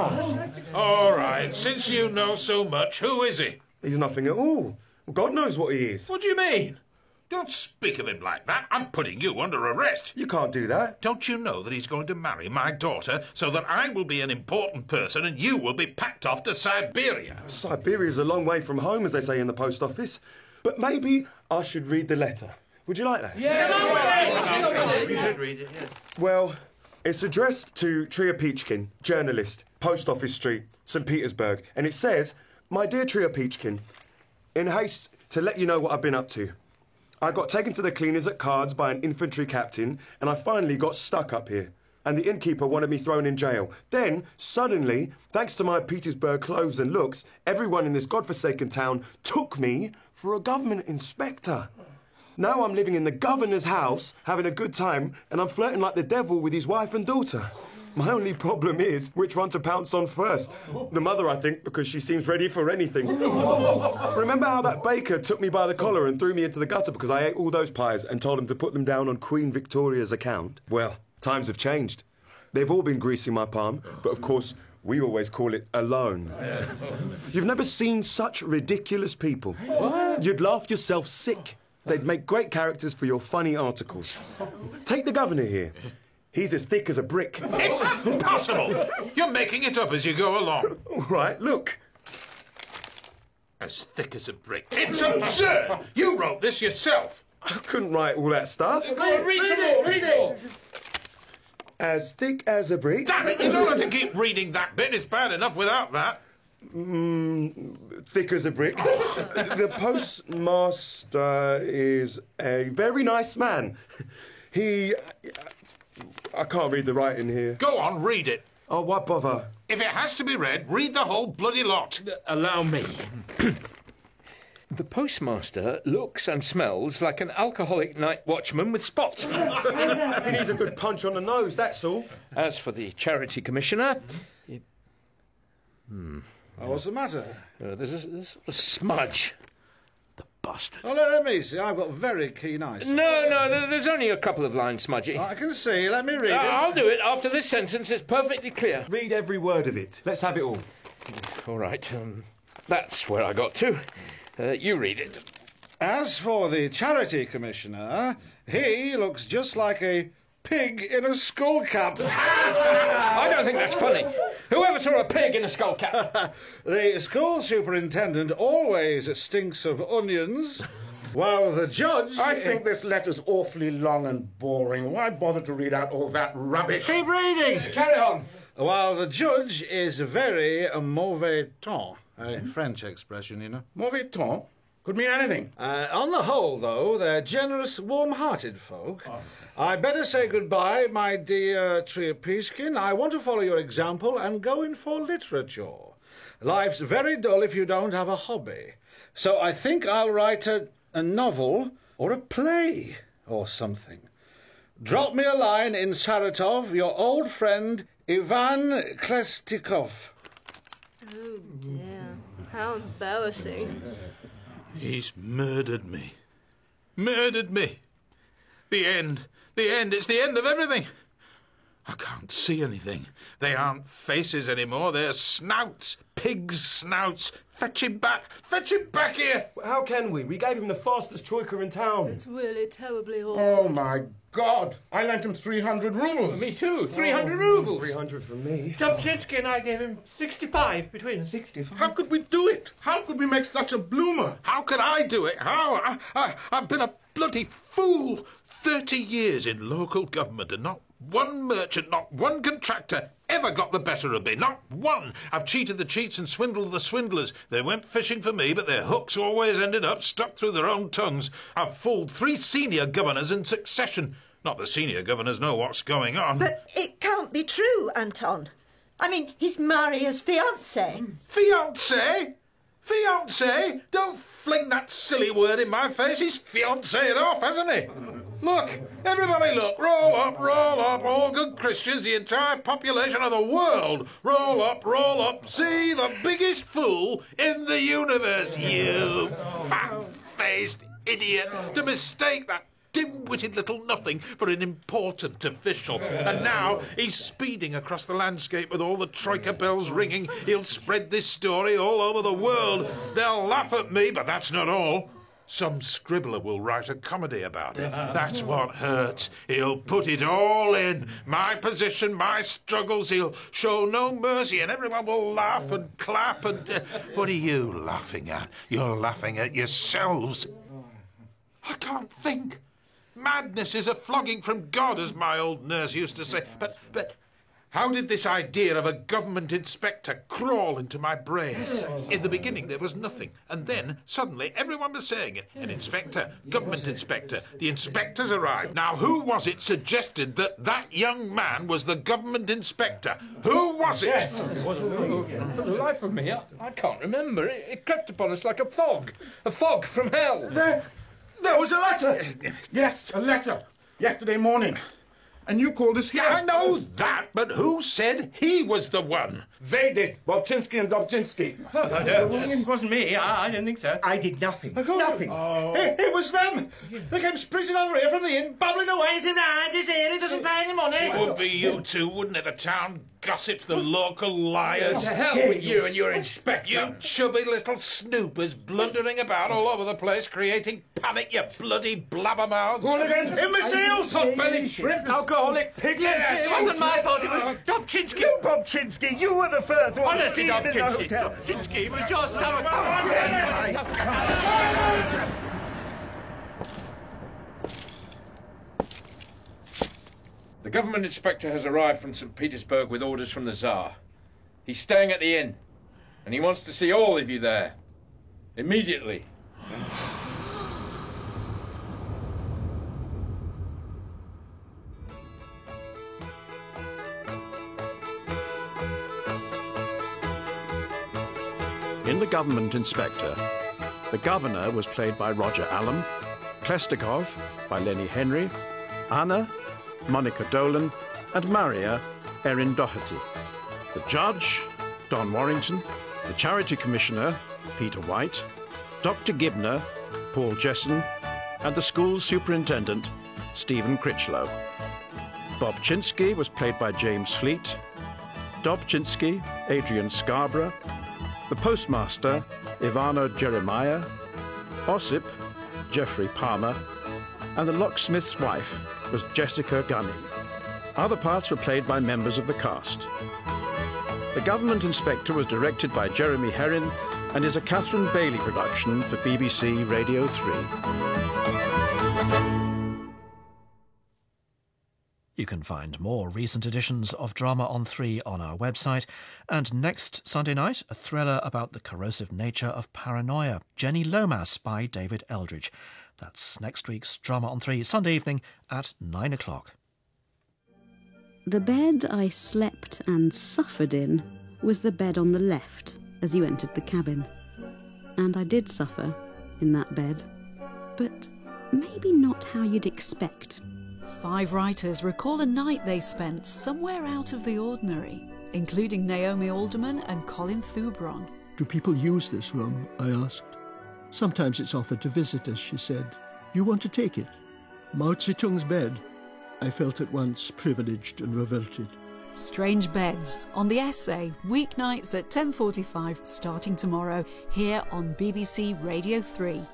All right, since you know so much, who is he? He's nothing at all. God knows what he is. What do you mean? Don't speak of him like that. I'm putting you under arrest. You can't do that. Don't you know that he's going to marry my daughter so that I will be an important person and you will be packed off to Siberia? Siberia's a long way from home, as they say in the post office. But maybe I should read the letter. Would you like that? Yeah, yeah. You should read it, yes. Well, it's addressed to Tria Peachkin, journalist, Post Office Street, Saint Petersburg, and it says, My dear Tria Peachkin, in haste to let you know what I've been up to. I got taken to the cleaners at Cards by an infantry captain, and I finally got stuck up here. And the innkeeper wanted me thrown in jail. Then, suddenly, thanks to my Petersburg clothes and looks, everyone in this godforsaken town took me for a government inspector. Now I'm living in the governor's house, having a good time, and I'm flirting like the devil with his wife and daughter. My only problem is which one to pounce on first. The mother, I think, because she seems ready for anything. Remember how that baker took me by the collar and threw me into the gutter because I ate all those pies and told him to put them down on Queen Victoria's account? Well, times have changed. They've all been greasing my palm, but of course, we always call it a loan. You've never seen such ridiculous people. What? You'd laugh yourself sick. They'd make great characters for your funny articles. Take the governor here. He's as thick as a brick. Impossible! You're making it up as you go along. All right, look. As thick as a brick. It's absurd! You wrote this yourself. I couldn't write all that stuff. Go on, read some more, read it. As thick as a brick. Damn it, you don't have to keep reading that bit. It's bad enough without that. Mm, thick as a brick. The postmaster is a very nice man. He... I can't read the writing here. Go on, read it. Oh, what bother? If it has to be read, read the whole bloody lot. Allow me. The postmaster looks and smells like an alcoholic night watchman with spots. He needs a good punch on the nose, that's all. As for the charity commissioner... It... Hmm. Oh, what's the matter? Uh, there's, a, there's a smudge. The bastard. Oh, let, let me see. I've got very keen eyes. No, no, there's only a couple of lines smudgy. I can see. Let me read uh, it. I'll do it after this sentence is perfectly clear. Read every word of it. Let's have it all. All right. Um, that's where I got to. Uh, you read it. As for the charity commissioner, he looks just like a pig in a skull cap. I don't think that's funny. Whoever saw a pig in a skull cap? The school superintendent always stinks of onions, while the judge... I think this letter's awfully long and boring. Why bother to read out all that rubbish? Keep reading! Carry on. While the judge is very mauvais ton. A French expression, you know. Mauvais ton? Could mean anything. Uh, on the whole, though, they're generous, warm-hearted folk. Oh. I better say goodbye, my dear Treopishkin. I want to follow your example and go in for literature. Life's very dull if you don't have a hobby. So I think I'll write a, a novel or a play or something. Drop me a line in Saratov, your old friend Ivan Klestikov. Oh, dear. How embarrassing. He's murdered me. Murdered me. The end. The end. It's the end of everything. I can't see anything. They aren't faces anymore. They're snouts. Pigs' snouts. Fetch him back. Fetch him back here. How can we? We gave him the fastest troika in town. It's really terribly horrible. Oh, my God. I lent him three hundred rubles. Me too. three hundred oh, rubles. three hundred from me. Dobzhinsky and I gave him sixty-five between us. sixty-five? How could we do it? How could we make such a bloomer? How could I do it? How? I, I, I've been a bloody fool. Thirty years in local government and not one merchant, not one contractor ever got the better of me. Not one. I've cheated the cheats and swindled the swindlers. They went fishing for me, but their hooks always ended up stuck through their own tongues. I've fooled three senior governors in succession. Not the senior governors know what's going on. But it can't be true, Anton. I mean, he's Maria's fiancé. Fiancé? Fiancé? Don't fling that silly word in my face. He's fiancéed off, hasn't he? Look, everybody look. Roll up, roll up. All good Christians, the entire population of the world. Roll up, roll up. See, the biggest fool in the universe. You fat-faced idiot. To mistake that dim-witted little nothing for an important official. And now he's speeding across the landscape with all the troika bells ringing. He'll spread this story all over the world. They'll laugh at me, but that's not all. Some scribbler will write a comedy about it. That's what hurts. He'll put it all in. My position, my struggles. He'll show no mercy, and everyone will laugh and clap and... Uh, what are you laughing at? You're laughing at yourselves. I can't think. Madness is a flogging from God, as my old nurse used to say. But, but, how did this idea of a government inspector crawl into my brain? In the beginning, there was nothing. And then, suddenly, everyone was saying it. An inspector, government inspector. The inspectors arrived. Now, who was it suggested that that young man was the government inspector? Who was it? Yes. For the life of me, I, I can't remember. It, it crept upon us like a fog. A fog from hell. There, there was a letter. Yes, a letter. Yesterday morning. And you called us here. I know that, but who said he was the one? They did. Bobchinski and Dobchinski. Oh, no, no, it wasn't me. I, I didn't think so. I did nothing. Nothing. Oh. It, it was them. They came sprinting over here from the inn, babbling away. He's in hand, he's here, he doesn't pay any money. It would be you two, wouldn't it? The town gossips, the local liars. To hell with you and your inspector. You chubby little snoopers blundering about all over the place, creating panic, you bloody blabbermouths. Hooligans, imbeciles, hot-bellied shrimp, alcoholic piglets. It wasn't my fault, it was Dobchinski. You, Bobchinski, you were the first one. Honestly, to steal in the Dobchinski, hotel. Dobchinski, it was your stomach. The government inspector has arrived from Saint Petersburg with orders from the Tsar. He's staying at the inn, and he wants to see all of you there. Immediately. In The Government Inspector, the governor was played by Roger Allam, Klestikov by Lenny Henry, Anna, Monica Dolan, and Maria, Erin Doherty. The judge, Don Warrington, the charity commissioner, Peter White, Doctor Gibner, Paul Jessen, and the school superintendent, Stephen Critchlow. Bobchinski was played by James Fleet, Dobchinski, Adrian Scarborough, the postmaster, Ivano Jeremiah, Ossip, Geoffrey Palmer, and the locksmith's wife was Jessica Gunning. Other parts were played by members of the cast. The Government Inspector was directed by Jeremy Herrin and is a Catherine Bailey production for B B C Radio three. You can find more recent editions of Drama on three on our website. And next Sunday night, a thriller about the corrosive nature of paranoia, Jenny Lomas by David Eldridge. That's next week's Drama on three, Sunday evening at nine o'clock. The bed I slept and suffered in was the bed on the left as you entered the cabin. And I did suffer in that bed, but maybe not how you'd expect. Five writers recall a night they spent somewhere out of the ordinary, including Naomi Alderman and Colin Thubron. Do people use this room? I asked. Sometimes it's offered to visitors, she said. You want to take it? Mao Zedong's bed. I felt at once privileged and revolted. Strange Beds on the Essay, weeknights at ten forty-five, starting tomorrow, here on B B C Radio three.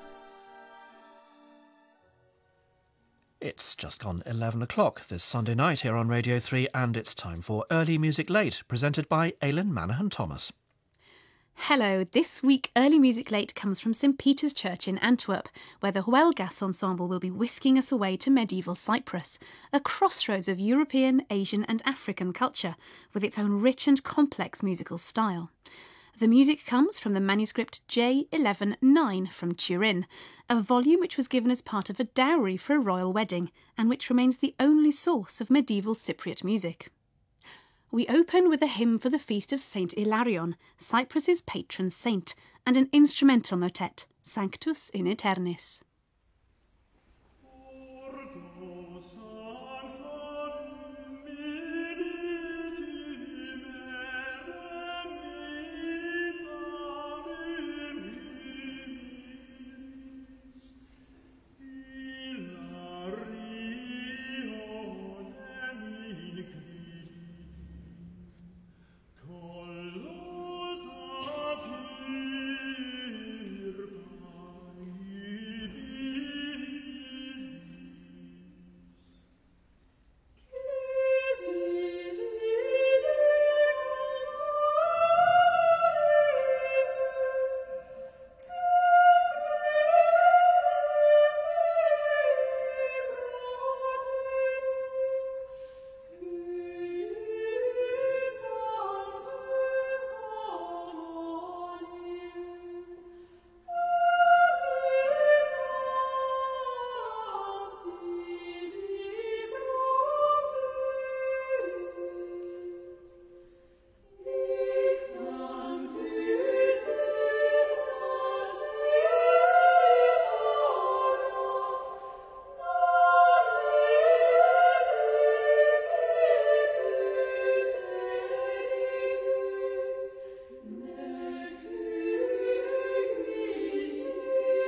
It's just gone eleven o'clock this Sunday night here on Radio three, and it's time for Early Music Late, presented by Aileen Manahan-Thomas. Hello, this week Early Music Late comes from Saint Peter's Church in Antwerp, where the Huelgas Ensemble will be whisking us away to medieval Cyprus, a crossroads of European, Asian and African culture, with its own rich and complex musical style. The music comes from the manuscript J eleven nine from Turin, a volume which was given as part of a dowry for a royal wedding, and which remains the only source of medieval Cypriot music. We open with a hymn for the feast of Saint Hilarion, Cyprus's patron saint, and an instrumental motet, Sanctus in Aeternis.